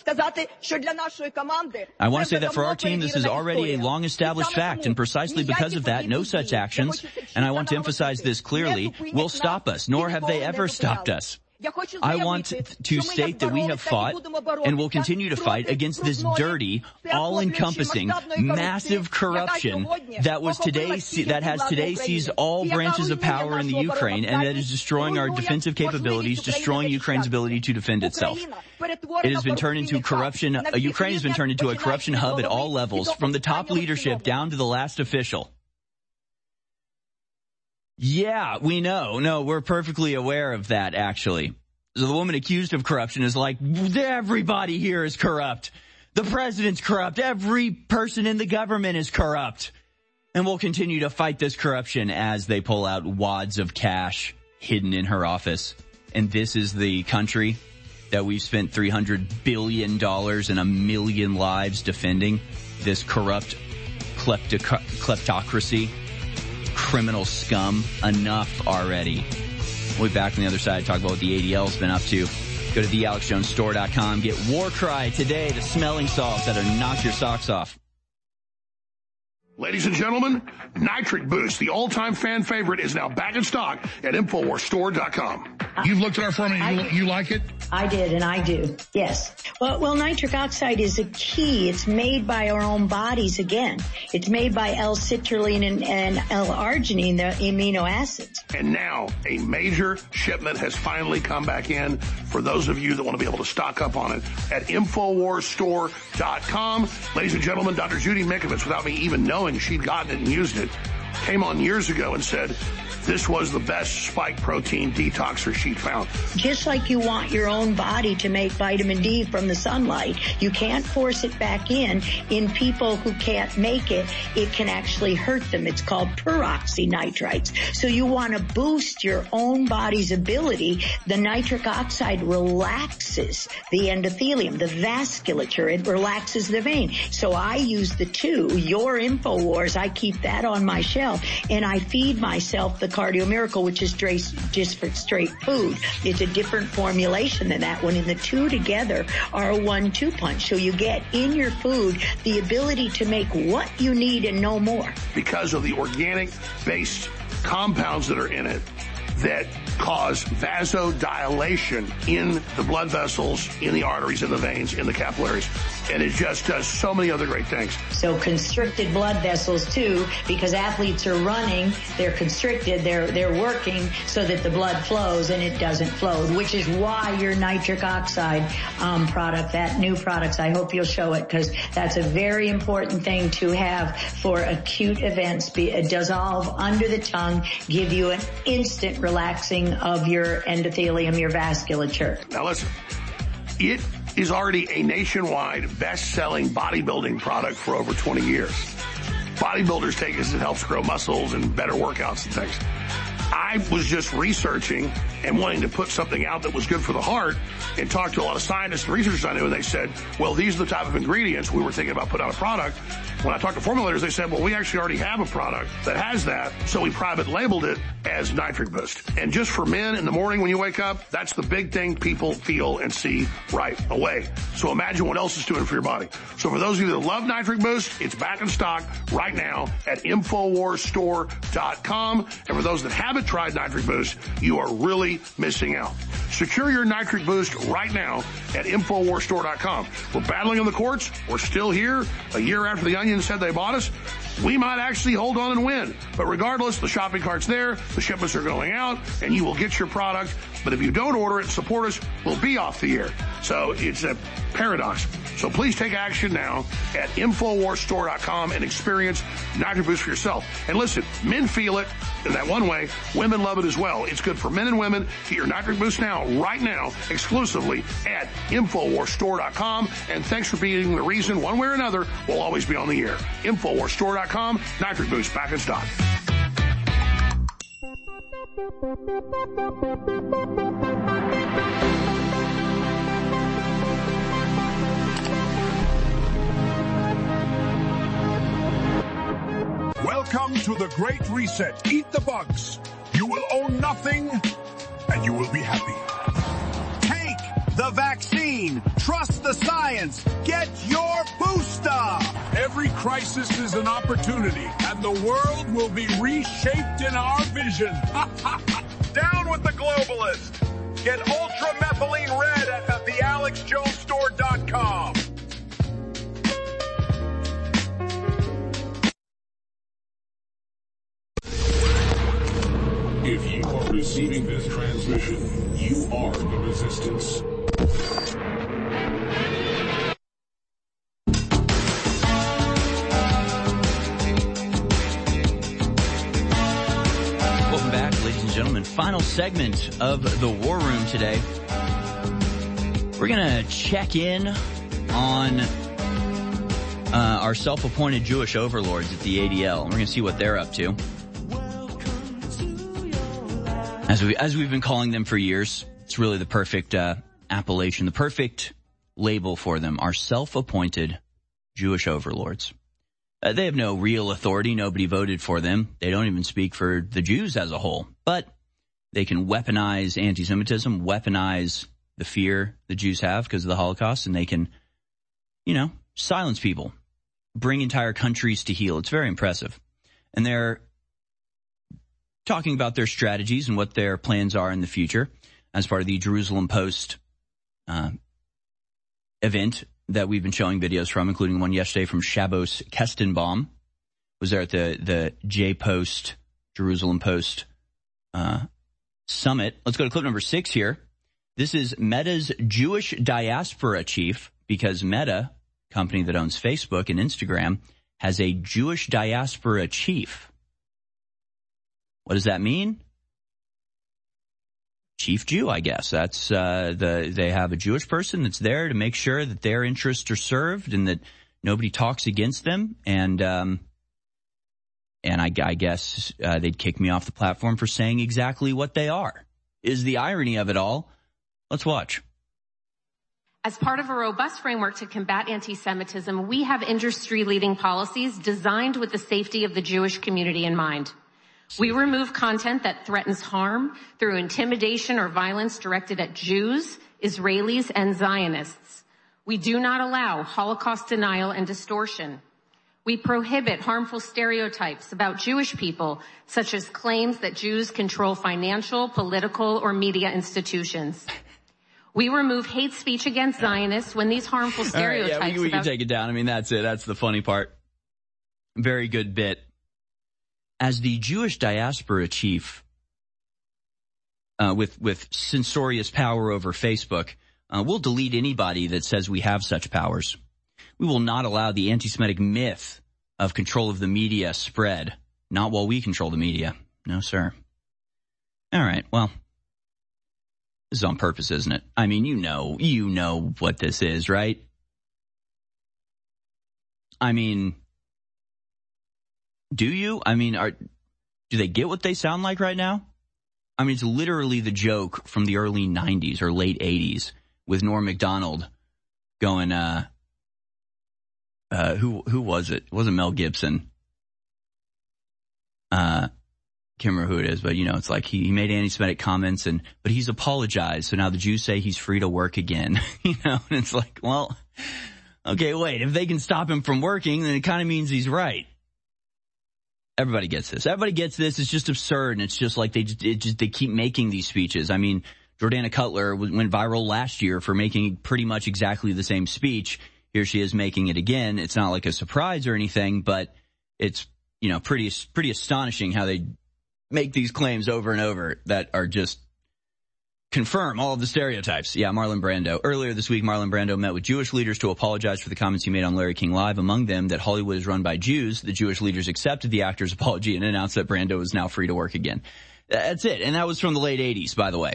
say that for our team, this is already a long-established fact, and precisely because of that, no such actions, and I want to emphasize this clearly, will stop us, nor have they ever stopped us. I want to state that we have fought and will continue to fight against this dirty, all-encompassing, massive corruption that was today that has today seized all branches of power in the Ukraine and that is destroying our defensive capabilities, destroying Ukraine's ability to defend itself. It has been turned into corruption. Uh, Ukraine has been turned into a corruption hub at all levels, from the top leadership down to the last official. Yeah, we know. No, we're perfectly aware of that, actually. So the woman accused of corruption is like, everybody here is corrupt. The president's corrupt. Every person in the government is corrupt. And we'll continue to fight this corruption as they pull out wads of cash hidden in her office. And this is the country that we've spent three hundred billion dollars and a million lives defending. This corrupt klepto- kleptocracy. Criminal scum. Enough already. We'll be back on the other side to talk about what the A D L's been up to. Go to the alex jones store dot com. Get Warcry today, the smelling salts that'll knock your socks off. Ladies and gentlemen, Nitric Boost, the all-time fan favorite, is now back in stock at infowars store dot com. You've looked at our formula. You, you like it? I did, and I do. Yes. Well, well, nitric oxide is a key. It's made by our own bodies again. It's made by L-citrulline and, and L-arginine, the amino acids. And now a major shipment has finally come back in for those of you that want to be able to stock up on it at Infowars Store dot com. Ladies and gentlemen, Doctor Judy Mikovits, without me even knowing she'd gotten it and used it, came on years ago and said this was the best spike protein detoxer she'd found. Just like you want your own body to make vitamin D from the sunlight, you can't force it back in. In people who can't make it, it can actually hurt them. It's called peroxynitrites. So you want to boost your own body's ability. The nitric oxide relaxes the endothelium, the vasculature. It relaxes the vein. So I use the two, your InfoWars, I keep that on my shelf, and I feed myself the Cardio Miracle, which is just for straight food. It's a different formulation than that one, and the two together are a one two punch. So you get in your food the ability to make what you need and no more. Because of the organic-based compounds that are in it that cause vasodilation in the blood vessels, in the arteries, in the veins, in the capillaries. And it just does so many other great things. So constricted blood vessels too, because athletes are running, they're constricted, they're they're working so that the blood flows and it doesn't flow, which is why your nitric oxide um, product, that new products, I hope you'll show it, because that's a very important thing to have for acute events. Be, uh, dissolve under the tongue, give you an instant relaxing of your endothelium, your vasculature. Now listen, it is already a nationwide best-selling bodybuilding product for over twenty years. Bodybuilders take it because it helps grow muscles and better workouts and things. I was just researching and wanting to put something out that was good for the heart and talked to a lot of scientists and researchers I knew, and they said, well, these are the type of ingredients we were thinking about putting out a product. When I talked to formulators, they said, well, we actually already have a product that has that, so we private labeled it as Nitric Boost. And just for men in the morning when you wake up, that's the big thing people feel and see right away. So imagine what else it's doing for your body. So for those of you that love Nitric Boost, it's back in stock right now at Infowars Store dot com. And for those that haven't tried Nitric Boost, you are really missing out. Secure your Nitric Boost right now at Infowars Store dot com. We're battling in the courts. We're still here. A year after the Onion said they bought us, we might actually hold on and win. But regardless, the shopping cart's there, the shipments are going out, and you will get your product. But if you don't order it and support us, we'll be off the air. So it's a paradox. So please take action now at Infowars Store dot com and experience Nitric Boost for yourself. And listen, men feel it in that one way. Women love it as well. It's good for men and women. Get your Nitric Boost now, right now, exclusively at Infowars Store dot com. And thanks for being the reason, one way or another, we'll always be on the air. Infowars Store dot com, Nitric Boost back in stock. Welcome to the Great Reset. Eat the bugs. You will own nothing, and you will be happy. Take the vaccine. Trust the science. Get your booster. Every crisis is an opportunity, and the world will be reshaped in our vision. Down with the globalists. Get ultramethylene red at the Alex Jones Store dot com. If you are receiving this transmission, you are the resistance. Welcome back, ladies and gentlemen. Final segment of the War Room today. We're going to check in on uh, our self-appointed Jewish overlords at the A D L. We're going to see what they're up to. As we as we've been calling them for years, it's really the perfect uh, appellation, the perfect label for them, our self-appointed Jewish overlords. Uh, they have no real authority. Nobody voted for them. They don't even speak for the Jews as a whole. But they can weaponize anti-Semitism, weaponize the fear the Jews have because of the Holocaust, and they can, you know, silence people, bring entire countries to heel. It's very impressive. And they're talking about their strategies and what their plans are in the future. as part of the Jerusalem Post uh, event that we've been showing videos from, including one yesterday from Shabbos Kestenbaum, was there at the, the J-Post, Jerusalem Post uh, summit. Let's go to clip number six here. This is Meta's Jewish diaspora chief, because Meta, company that owns Facebook and Instagram, has a Jewish diaspora chief. What does that mean? Chief Jew, I guess. That's uh, the they have a Jewish person that's there to make sure that their interests are served and that nobody talks against them. And um, and I, I guess uh, they'd kick me off the platform for saying exactly what they are. Is the irony of it all? Let's watch. As part of a robust framework to combat anti-Semitism, we have industry-leading policies designed with the safety of the Jewish community in mind. We remove content that threatens harm through intimidation or violence directed at Jews, Israelis, and Zionists. We do not allow Holocaust denial and distortion. We prohibit harmful stereotypes about Jewish people, such as claims that Jews control financial, political, or media institutions. We remove hate speech against Zionists when these harmful stereotypes... All right, yeah, we, we can take it down. I mean, that's it. That's the funny part. Very good bit. As the Jewish diaspora chief, uh, with, with censorious power over Facebook, uh, we'll delete anybody that says we have such powers. We will not allow the anti-Semitic myth of control of the media spread. Not while we control the media. No, sir. All right, well, this is on purpose, isn't it? I mean, you know, you know what this is, right? I mean... Do you? I mean, are do they get what they sound like right now? I mean, it's literally the joke from the early nineties or late eighties with Norm Macdonald going, uh, uh, who who was it? It wasn't Mel Gibson. Uh, can't remember who it is, but, you know, it's like he, he made anti-Semitic comments, and but he's apologized, so now the Jews say he's free to work again. You know, and it's like, well, okay, wait, if they can stop him from working, then it kind of means he's right. Everybody gets this. Everybody gets this. It's just absurd, and it's just like they just, it just they keep making these speeches. I mean, Jordana Cutler went viral last year for making pretty much exactly the same speech. Here she is making it again. It's not like a surprise or anything, but it's, you know, pretty pretty astonishing how they make these claims over and over that are just confirm all of the stereotypes. Yeah, Marlon Brando. Earlier this week, Marlon Brando met with Jewish leaders to apologize for the comments he made on Larry King Live. Among them, that Hollywood is run by Jews. The Jewish leaders accepted the actor's apology and announced that Brando is now free to work again. That's it. And that was from the late eighties, by the way.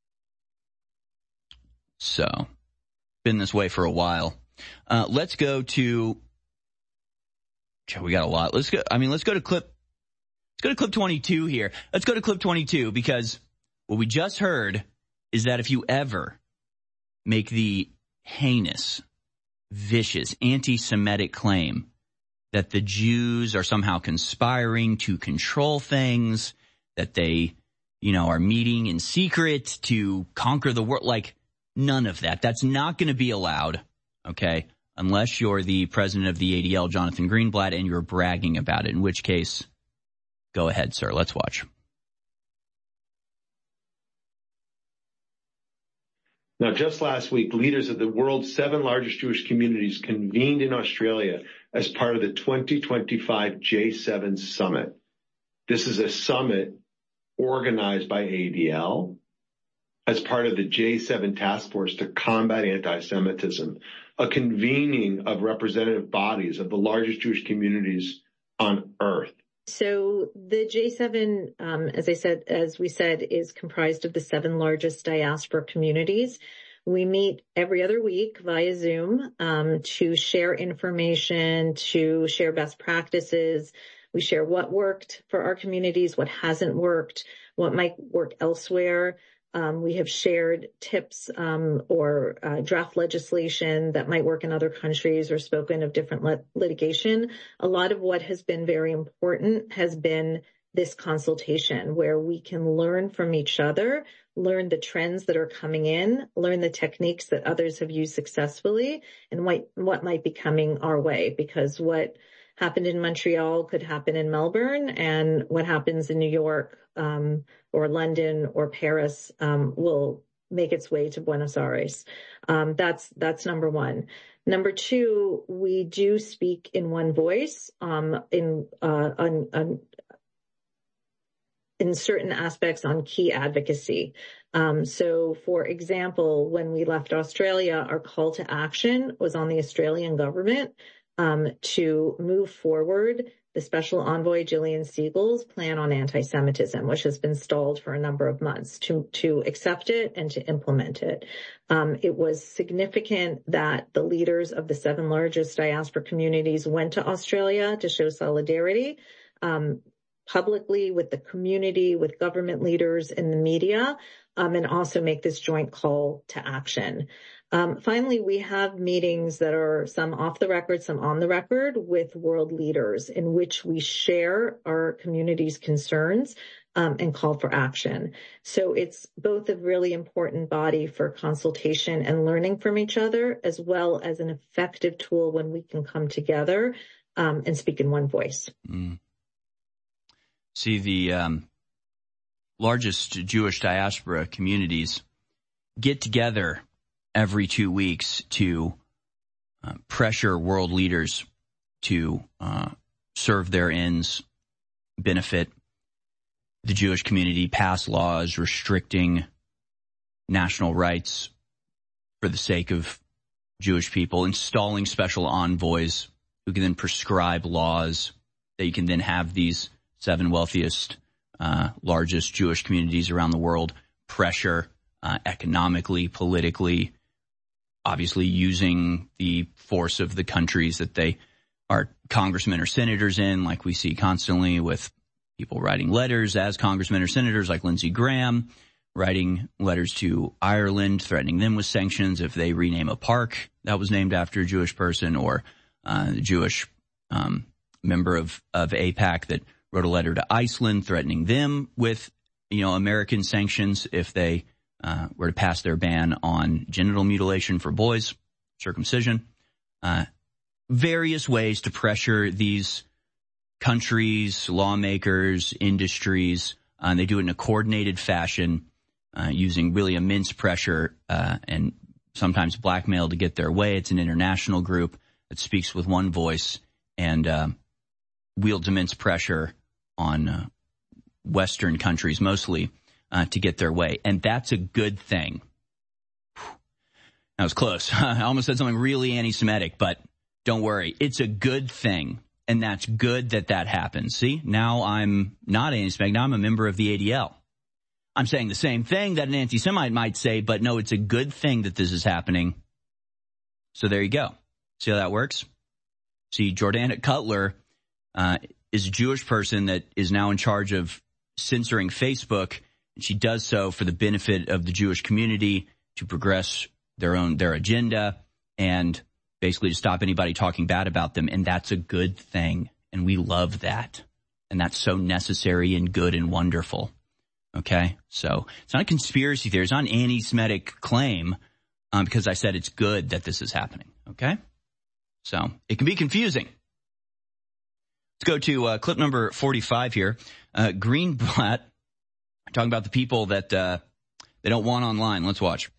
So, been this way for a while. Uh, let's go to, we got a lot. Let's go, I mean, let's go to clip, let's go to clip twenty-two here. Let's go to clip twenty-two, because what we just heard is that if you ever make the heinous, vicious, anti-Semitic claim that the Jews are somehow conspiring to control things, that they, you know, are meeting in secret to conquer the world, like, none of that. That's not going to be allowed, okay, unless you're the president of the A D L, Jonathan Greenblatt, and you're bragging about it, in which case, go ahead, sir. Let's watch. Now, just last week, leaders of the world's seven largest Jewish communities convened in Australia as part of the twenty twenty-five J seven Summit. This is a summit organized by A D L as part of the J seven Task Force to combat anti-Semitism, a convening of representative bodies of the largest Jewish communities on earth. So the J seven, um, as I said, as we said, is comprised of the seven largest diaspora communities. We meet every other week via Zoom um, to share information, to share best practices. We share what worked for our communities, what hasn't worked, what might work elsewhere. Um, we have shared tips um, or uh, draft legislation that might work in other countries, or spoken of different lit- litigation. A lot of what has been very important has been this consultation, where we can learn from each other, learn the trends that are coming in, learn the techniques that others have used successfully, and what, what might be coming our way. Because what happened in Montreal could happen in Melbourne, and what happens in New York um, or London or Paris um, will make its way to Buenos Aires. Um, that's that's number one. Number two, we do speak in one voice um, in uh, on, on in certain aspects on key advocacy. Um, so, for example, when we left Australia, our call to action was on the Australian government um, to move forward the Special Envoy Gillian Siegel's plan on anti-Semitism, which has been stalled for a number of months, to, to accept it and to implement it. Um, it was significant that the leaders of the seven largest diaspora communities went to Australia to show solidarity um, publicly with the community, with government leaders and the media, um, and also make this joint call to action. Um, finally, we have meetings that are some off the record, some on the record with world leaders in which we share our community's concerns um, and call for action. So it's both a really important body for consultation and learning from each other, as well as an effective tool when we can come together um, and speak in one voice. Mm. See, the um, largest Jewish diaspora communities get together every two weeks to uh, pressure world leaders to uh, serve their ends, benefit the Jewish community, pass laws restricting national rights for the sake of Jewish people, installing special envoys who can then prescribe laws that you can then have these seven wealthiest, uh, largest Jewish communities around the world pressure uh, economically, politically, obviously using the force of the countries that they are congressmen or senators in, like we see constantly with people writing letters as congressmen or senators like Lindsey Graham, writing letters to Ireland, threatening them with sanctions if they rename a park that was named after a Jewish person, or uh, the Jewish um, member of, of AIPAC that wrote a letter to Iceland threatening them with, you know, American sanctions if they uh, were to pass their ban on genital mutilation for boys, circumcision. Uh, various ways to pressure these countries, lawmakers, industries, uh, and they do it in a coordinated fashion, uh, using really immense pressure uh, and sometimes blackmail to get their way. It's an international group that speaks with one voice and uh, wields immense pressure on uh, Western countries mostly uh, to get their way. And that's a good thing. That was close. I almost said something really anti-Semitic, but don't worry. It's a good thing. And that's good that that happens. See, now I'm not anti-Semitic. Now I'm a member of the A D L. I'm saying the same thing that an anti-Semite might say, but no, it's a good thing that this is happening. So there you go. See how that works? See, Jordana Cutler uh, is a Jewish person that is now in charge of censoring Facebook, and she does so for the benefit of the Jewish community to progress their own their agenda and basically to stop anybody talking bad about them. And that's a good thing. And we love that. And that's so necessary and good and wonderful. Okay? So it's not a conspiracy theory. It's not an anti-Semitic claim um, because I said it's good that this is happening. Okay? So it can be confusing. Let's go to uh, clip number forty-five here. Uh, Greenblatt talking about the people that uh, they don't want online. Let's watch.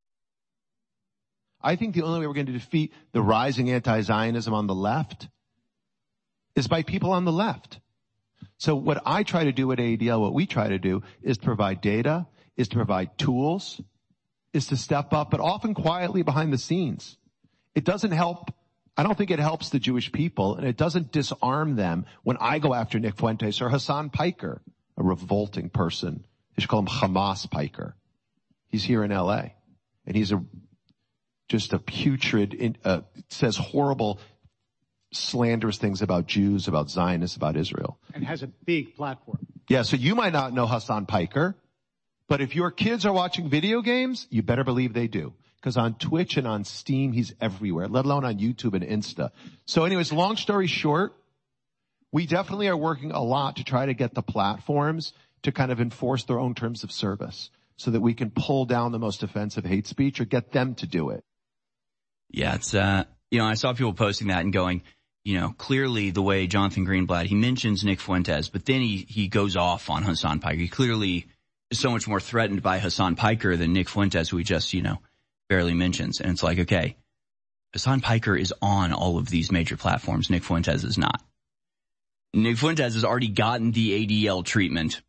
I think the only way we're going to defeat the rising anti-Zionism on the left is by people on the left. So what I try to do at A D L, what we try to do, is to provide data, is to provide tools, is to step up, but often quietly behind the scenes. It doesn't help. I don't think it helps the Jewish people, and it doesn't disarm them when I go after Nick Fuentes or Hassan Piker, a revolting person. They should call him Hamas Piker. He's here in L A, and he's a just a putrid, uh, says horrible, slanderous things about Jews, about Zionists, about Israel. And has a big platform. Yeah, so you might not know Hassan Piker, but if your kids are watching video games, you better believe they do. Because on Twitch and on Steam, he's everywhere, let alone on YouTube and Insta. So anyways, long story short, we definitely are working a lot to try to get the platforms to kind of enforce their own terms of service so that we can pull down the most offensive hate speech or get them to do it. Yeah, it's, uh, you know, I saw people posting that and going, you know, clearly the way Jonathan Greenblatt, he mentions Nick Fuentes, but then he, he goes off on Hassan Piker. He clearly is so much more threatened by Hassan Piker than Nick Fuentes, who he just, you know, barely mentions. And it's like, okay, Hassan Piker is on all of these major platforms. Nick Fuentes is not. Nick Fuentes has already gotten the A D L treatment,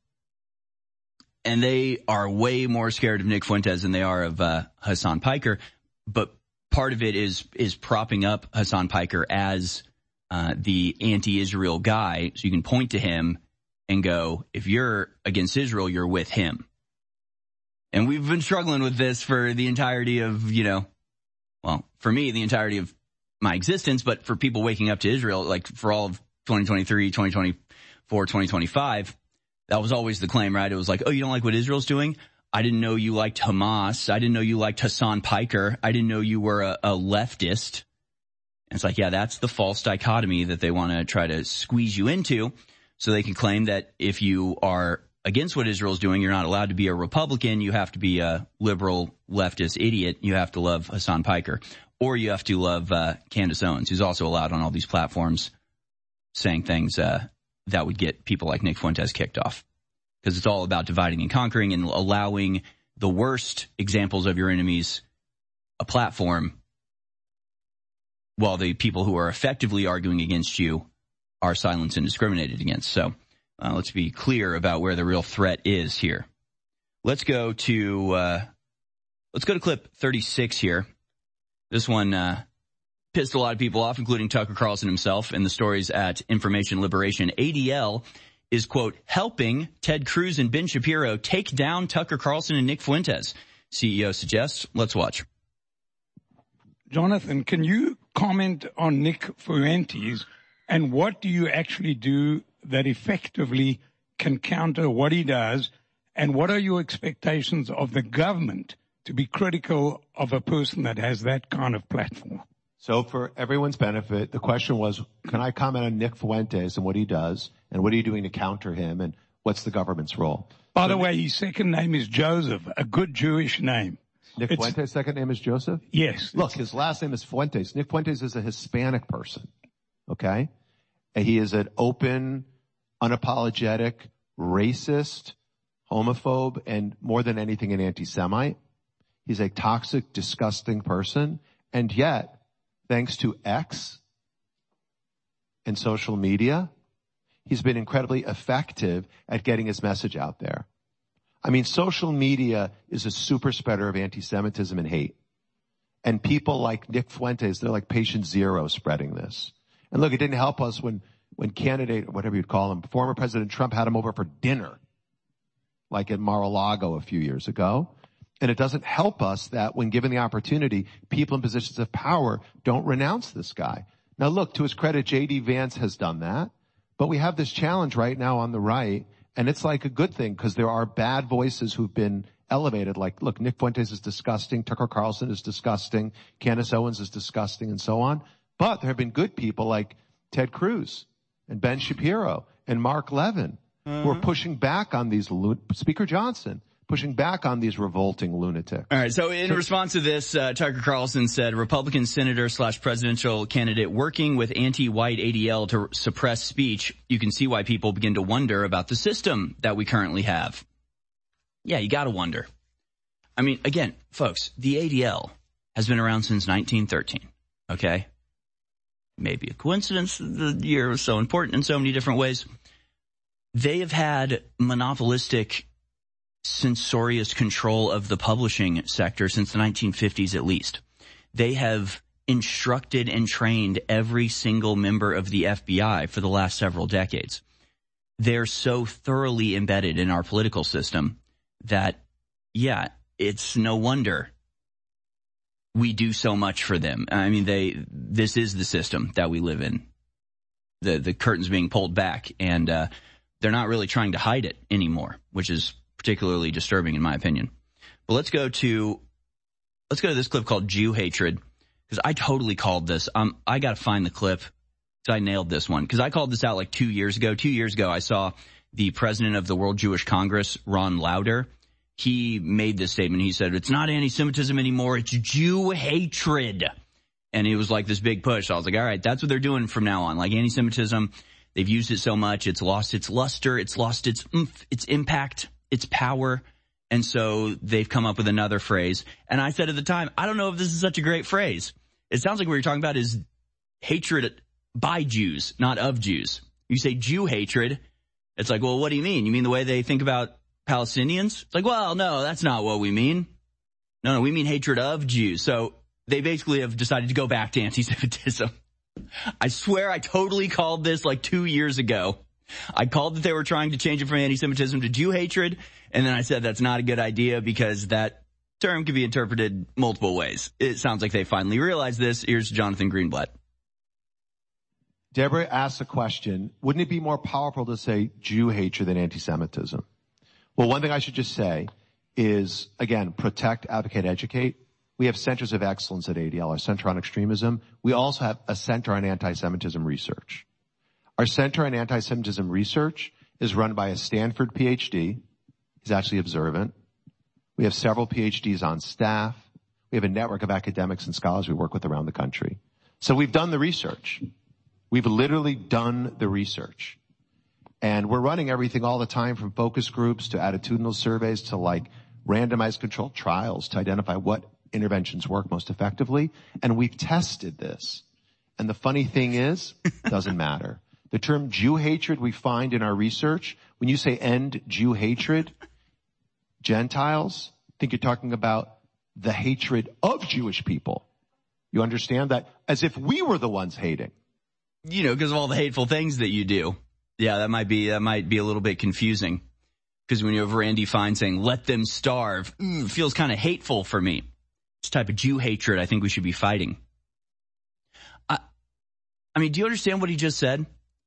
and they are way more scared of Nick Fuentes than they are of uh, Hassan Piker. But part of it is is propping up Hassan Piker as uh, the anti-Israel guy, so you can point to him and go, if you're against Israel, you're with him. And we've been struggling with this for the entirety of, you know, well, for me, the entirety of my existence, but for people waking up to Israel, like for all of twenty twenty-three, twenty twenty-four, twenty twenty-five, that was always the claim, right? It was like, oh, you don't like what Israel's doing? I didn't know you liked Hamas. I didn't know you liked Hassan Piker. I didn't know you were a, a leftist. And it's like, yeah, that's the false dichotomy that they want to try to squeeze you into, so they can claim that if you are against what Israel's doing, you're not allowed to be a Republican. You have to be a liberal leftist idiot. You have to love Hassan Piker, or you have to love uh, Candace Owens, who's also allowed on all these platforms, saying things uh, that would get people like Nick Fuentes kicked off, because it's all about dividing and conquering and allowing the worst examples of your enemies a platform, while the people who are effectively arguing against you are silenced and discriminated against. So uh, let's be clear about where the real threat is here. Let's go to uh, let's go to clip thirty-six here. This one uh, pissed a lot of people off, including Tucker Carlson himself. In the stories at Information Liberation, A D L is, quote, helping Ted Cruz and Ben Shapiro take down Tucker Carlson and Nick Fuentes, C E O suggests. Let's watch. Jonathan, can you comment on Nick Fuentes, and what do you actually do that effectively can counter what he does, and what are your expectations of the government to be critical of a person that has that kind of platform? So for everyone's benefit, the question was, can I comment on Nick Fuentes and what he does, and what are you doing to counter him, and what's the government's role? By so, the way, his second name is Joseph, a good Jewish name. Nick it's, Fuentes' second name is Joseph? Yes. Look, his last name is Fuentes. Nick Fuentes is a Hispanic person, okay? And he is an open, unapologetic, racist, homophobe, and more than anything, an anti-Semite. He's a toxic, disgusting person, and yet, thanks to X and social media, he's been incredibly effective at getting his message out there. I mean, social media is a super spreader of anti-Semitism and hate. And people like Nick Fuentes, they're like patient zero spreading this. And look, it didn't help us when, when candidate, whatever you'd call him, former President Trump had him over for dinner, like at Mar-a-Lago a few years ago. And it doesn't help us that when given the opportunity, people in positions of power don't renounce this guy. Now look, to his credit, J D Vance has done that. But we have this challenge right now on the right, and it's like a good thing, because there are bad voices who've been elevated. Like, look, Nick Fuentes is disgusting. Tucker Carlson is disgusting. Candace Owens is disgusting, and so on. But there have been good people like Ted Cruz and Ben Shapiro and Mark Levin uh-huh. who are pushing back on these, Speaker Johnson, pushing back on these revolting lunatics. All right. So in so, response to this, uh, Tucker Carlson said, Republican senator slash presidential candidate working with anti-white A D L to suppress speech. You can see why people begin to wonder about the system that we currently have. Yeah, you got to wonder. I mean, again, folks, the A D L has been around since nineteen thirteen. Okay. Maybe a coincidence. The year was so important in so many different ways. They have had monopolistic censorious control of the publishing sector since the nineteen fifties at least. They have instructed and trained every single member of the F B I for the last several decades. They're so thoroughly embedded in our political system that, yeah, it's no wonder we do so much for them. I mean, they this is the system that we live in. The the curtain's being pulled back, and uh, they're not really trying to hide it anymore, which is particularly disturbing in my opinion. But let's go to let's go to this clip called Jew Hatred, because I totally called this. Um, I got to find the clip because I nailed this one, because I called this out like two years ago. Two years ago, I saw the president of the World Jewish Congress, Ron Lauder. He made this statement. He said, it's not anti-Semitism anymore. It's Jew hatred. And it was like this big push. So I was like, all right, that's what they're doing from now on. Like anti-Semitism, they've used it so much, it's lost its luster, it's lost its oomph, its impact, its power. And so they've come up with another phrase. And I said at the time, I don't know if this is such a great phrase. It sounds like what you're talking about is hatred by Jews, not of Jews. You say Jew hatred. It's like, well, what do you mean? You mean the way they think about Palestinians? It's like, well, no, that's not what we mean. No, no, we mean hatred of Jews. So they basically have decided to go back to anti-Semitism. I swear I totally called this like two years ago. I called that they were trying to change it from anti-Semitism to Jew hatred, and then I said that's not a good idea because that term can be interpreted multiple ways. It sounds like they finally realized this. Here's Jonathan Greenblatt. Deborah asked a question, wouldn't it be more powerful to say Jew hatred than anti-Semitism? Well, one thing I should just say is, again, protect, advocate, educate. We have centers of excellence at A D L, our Center on Extremism. We also have a Center on Anti-Semitism Research. Our Center on Anti-Semitism Research is run by a Stanford P H D. He's actually observant. We have several P H Ds on staff. We have a network of academics and scholars we work with around the country. So we've done the research. We've literally done the research. And we're running everything all the time from focus groups to attitudinal surveys to like randomized controlled trials to identify what interventions work most effectively. And we've tested this. And the funny thing is, it doesn't matter. The term Jew hatred we find in our research, when you say end Jew hatred, Gentiles think you're talking about the hatred of Jewish people. You understand that? As if we were the ones hating. You know, because of all the hateful things that you do. Yeah, that might be, that might be a little bit confusing. Because when you have Randy Fine saying, let them starve, mm, feels kind of hateful for me. It's a type of Jew hatred I think we should be fighting. I, I mean, do you understand what he just said?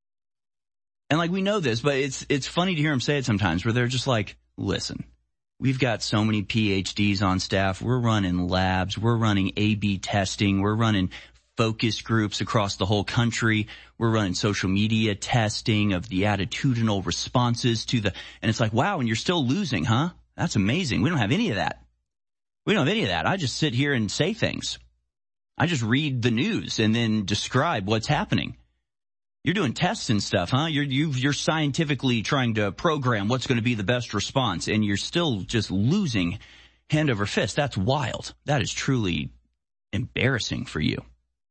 And like, we know this, but it's, it's funny to hear him say it sometimes where they're just like, listen, we've got so many P H Ds on staff. We're running labs. We're running A B testing. We're running focus groups across the whole country. We're running social media testing of the attitudinal responses to the, and it's like, wow, and you're still losing, huh? That's amazing. We don't have any of that. We don't have any of that. I just sit here and say things. I just read the news and then describe what's happening. You're doing tests and stuff, huh? You're, you've, you're scientifically trying to program what's going to be the best response, and you're still just losing hand over fist. That's wild. That is truly embarrassing for you.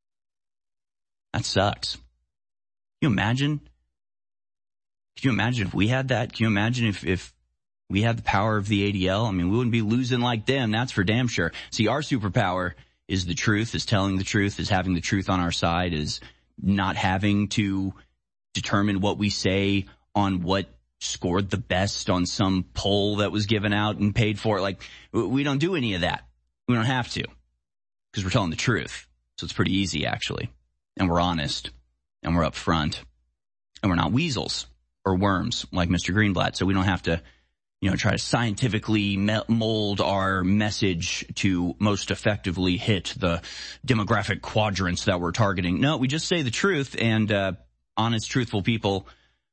That sucks. Can you imagine? Can you imagine if we had that? Can you imagine if, if we had the power of the A D L? I mean, we wouldn't be losing like them. That's for damn sure. See, our superpower is the truth, is telling the truth, is having the truth on our side, is not having to determine what we say on what scored the best on some poll that was given out and paid for. Like, we don't do any of that. We don't have to because we're telling the truth. So it's pretty easy, actually. And we're honest and we're upfront and we're not weasels or worms like Mister Greenblatt. So we don't have to, you know, try to scientifically mold our message to most effectively hit the demographic quadrants that we're targeting. No, we just say the truth, and uh, honest, truthful people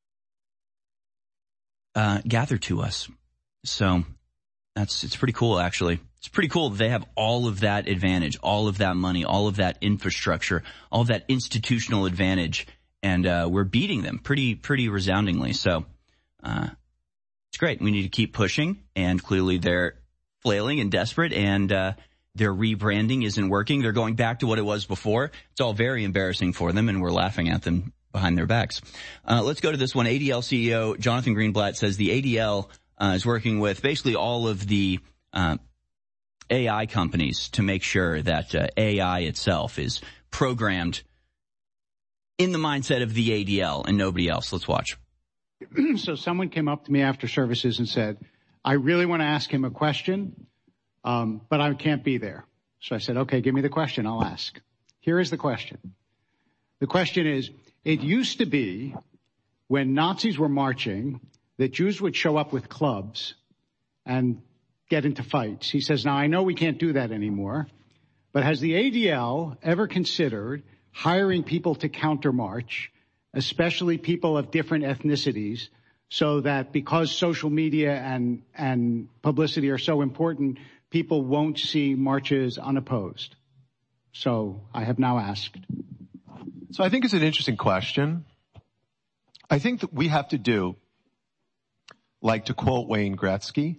uh, gather to us. So that's, it's pretty cool, actually. It's pretty cool that they have all of that advantage, all of that money, all of that infrastructure, all of that institutional advantage, and uh, we're beating them pretty, pretty resoundingly. So, uh, it's great. We need to keep pushing, and clearly they're flailing and desperate, and uh, their rebranding isn't working. They're going back to what it was before. It's all very embarrassing for them, and we're laughing at them behind their backs. Uh, let's go to this one. A D L C E O Jonathan Greenblatt says the A D L uh, is working with basically all of the uh, A I companies to make sure that uh, A I itself is programmed in the mindset of the A D L and nobody else. Let's watch. So someone came up to me after services and said, I really want to ask him a question, um, but I can't be there. So I said, okay, give me the question. I'll ask. Here is the question. The question is, it used to be when Nazis were marching that Jews would show up with clubs and get into fights. He says, now I know we can't do that anymore, but has the A D L ever considered hiring people to countermarch, especially people of different ethnicities, so that because social media and, and publicity are so important, people won't see marches unopposed? So I have now asked. So I think it's an interesting question. I think that we have to do, like to quote Wayne Gretzky,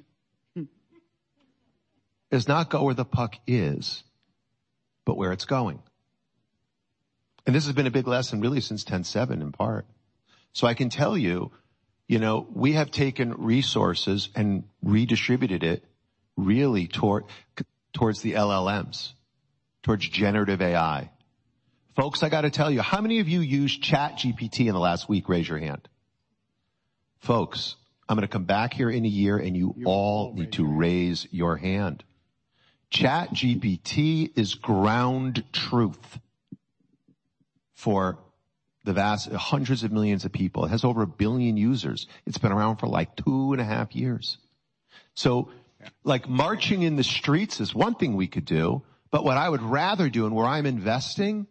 is not go where the puck is, but where it's going. And this has been a big lesson really since ten seven in part. So I can tell you, you know, we have taken resources and redistributed it really toward, towards the L L Ms, towards generative A I. Folks, I got to tell you, how many of you used Chat G P T in the last week? Raise your hand. Folks, I'm going to come back here in a year and you You're all need to raise your hand. Chat G P T is ground truth for the vast hundreds of millions of people. It has over a billion users. It's been around for like two and a half years. So like marching in the streets is one thing we could do, but what I would rather do and where I'm investing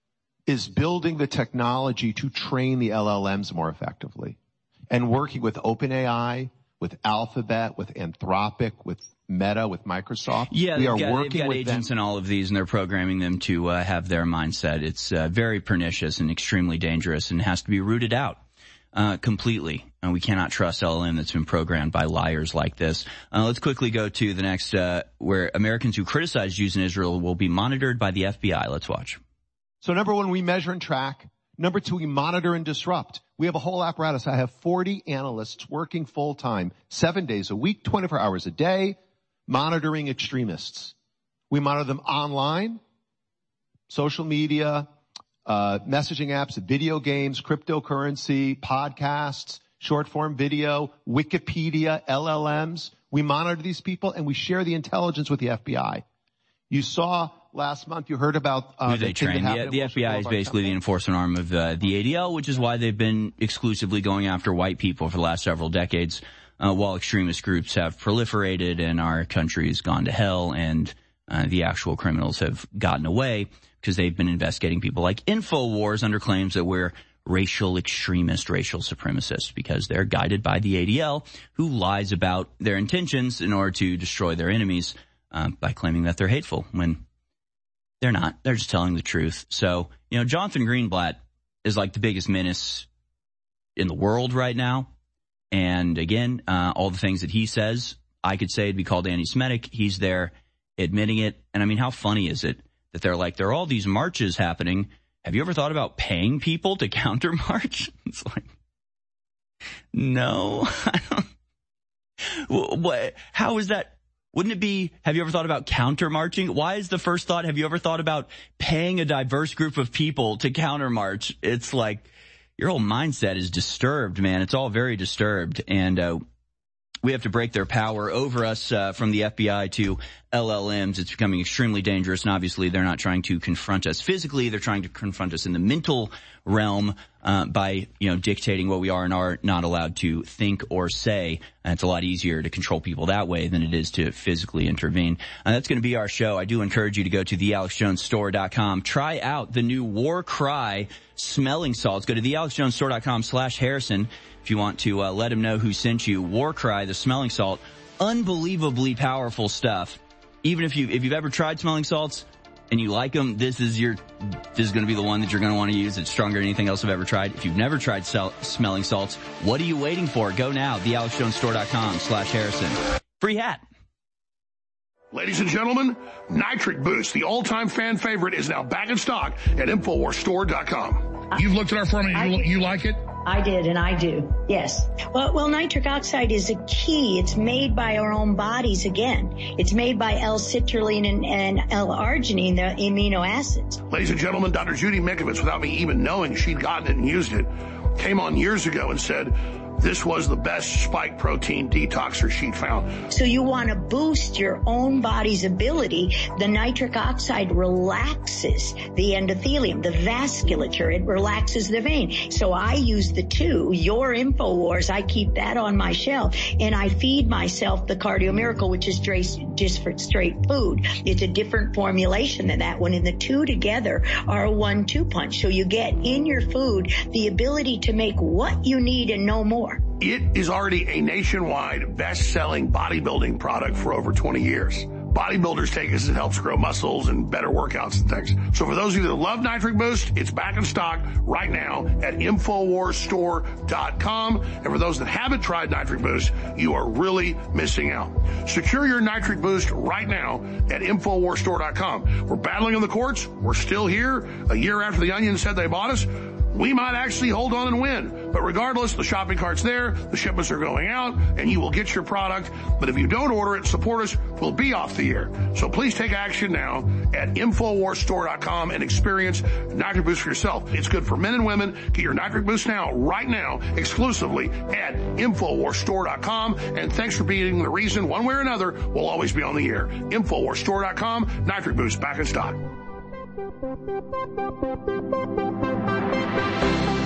is building the technology to train the L L Ms more effectively and working with OpenAI, with Alphabet, with Anthropic, with Meta, with Microsoft. Yeah, we are got, working they've got with agents them. in all of these, and they're programming them to uh, have their mindset. It's uh, very pernicious and extremely dangerous and has to be rooted out uh, completely. And we cannot trust L L M that's been programmed by liars like this. Uh, let's quickly go to the next, uh, where Americans who criticize Jews in Israel will be monitored by the F B I. Let's watch. So number one, we measure and track. Number two, we monitor and disrupt. We have a whole apparatus. I have forty analysts working full time, seven days a week, twenty-four hours a day, monitoring extremists. We monitor them online, social media, uh, messaging apps, video games, cryptocurrency, podcasts, short form video, Wikipedia, L L Ms. We monitor these people and we share the intelligence with the F B I. You saw last month, you heard about uh, who they train. The, the F B I is basically the enforcement arm of uh, the A D L, which is why they've been exclusively going after white people for the last several decades, uh, while extremist groups have proliferated and our country has gone to hell and uh, the actual criminals have gotten away because they've been investigating people like InfoWars under claims that we're racial extremist, racial supremacists, because they're guided by the A D L, who lies about their intentions in order to destroy their enemies uh, by claiming that they're hateful when they're not. They're just telling the truth. So, you know, Jonathan Greenblatt is like the biggest menace in the world right now. And again, uh, all the things that he says, I could say it'd be called anti-Semitic. He's there admitting it. And I mean, how funny is it that they're like, there are all these marches happening. Have you ever thought about paying people to counter march? It's like, no. I don't. What? How is that? Wouldn't it be, have you ever thought about counter marching? Why is the first thought, have you ever thought about paying a diverse group of people to counter march? It's like your whole mindset is disturbed, man. It's all very disturbed. And uh, we have to break their power over us uh, from the F B I to L L Ms. It's becoming extremely dangerous. And obviously they're not trying to confront us physically. They're trying to confront us in the mental realm uh, by, you know, dictating what we are and are not allowed to think or say. And it's a lot easier to control people that way than it is to physically intervene. And that's going to be our show. I do encourage you to go to the alex jones store dot com. Try out the new War Cry smelling salts. Go to the alex jones store dot com slash Harrison if you want to uh, let him know who sent you. War Cry, the smelling salt, unbelievably powerful stuff. Even if you if you've ever tried smelling salts and you like them, this is your this is going to be the one that you're going to want to use. It's stronger than anything else I've ever tried. If you've never tried sell, smelling salts, what are you waiting for? Go now, the alex jones store dot com slash Harrison. Free hat. Ladies and gentlemen, Nitric Boost, the all-time fan favorite, is now back in stock at infowars store dot com. You've looked at our formula. You, you like it? I did, and I do. Yes. Well, well, nitric oxide is a key. It's made by our own bodies again. It's made by L-citrulline and, and L-arginine, the amino acids. Ladies and gentlemen, Doctor Judy Mikovits, without me even knowing she'd gotten it and used it, came on years ago and said this was the best spike protein detoxer she'd found. So you want to boost your own body's ability. The nitric oxide relaxes the endothelium, the vasculature. It relaxes the vein. So I use the two, your InfoWars. I keep that on my shelf, and I feed myself the Cardio Miracle, which is just for straight food. It's a different formulation than that one, and the two together are a one two punch. So you get in your food the ability to make what you need and no more. It is already a nationwide best-selling bodybuilding product for over twenty years. bodybuilders take as it helps grow muscles and better workouts and things. So for those of you that love Nitric Boost, it's back in stock right now at Infowars Store dot com. And for those that haven't tried Nitric Boost, you are really missing out. Secure your Nitric Boost right now at Infowars Store dot com. We're battling in the courts. We're still here. A year after the Onion said they bought us, we might actually hold on and win. But regardless, the shopping cart's there, the shipments are going out, and you will get your product. But if you don't order it, support us, we'll be off the air. So please take action now at Infowars Store dot com and experience Nitric Boost for yourself. It's good for men and women. Get your Nitric Boost now, right now, exclusively at Infowars Store dot com. And thanks for being the reason, one way or another, we'll always be on the air. Infowars Store dot com, Nitric Boost back in stock.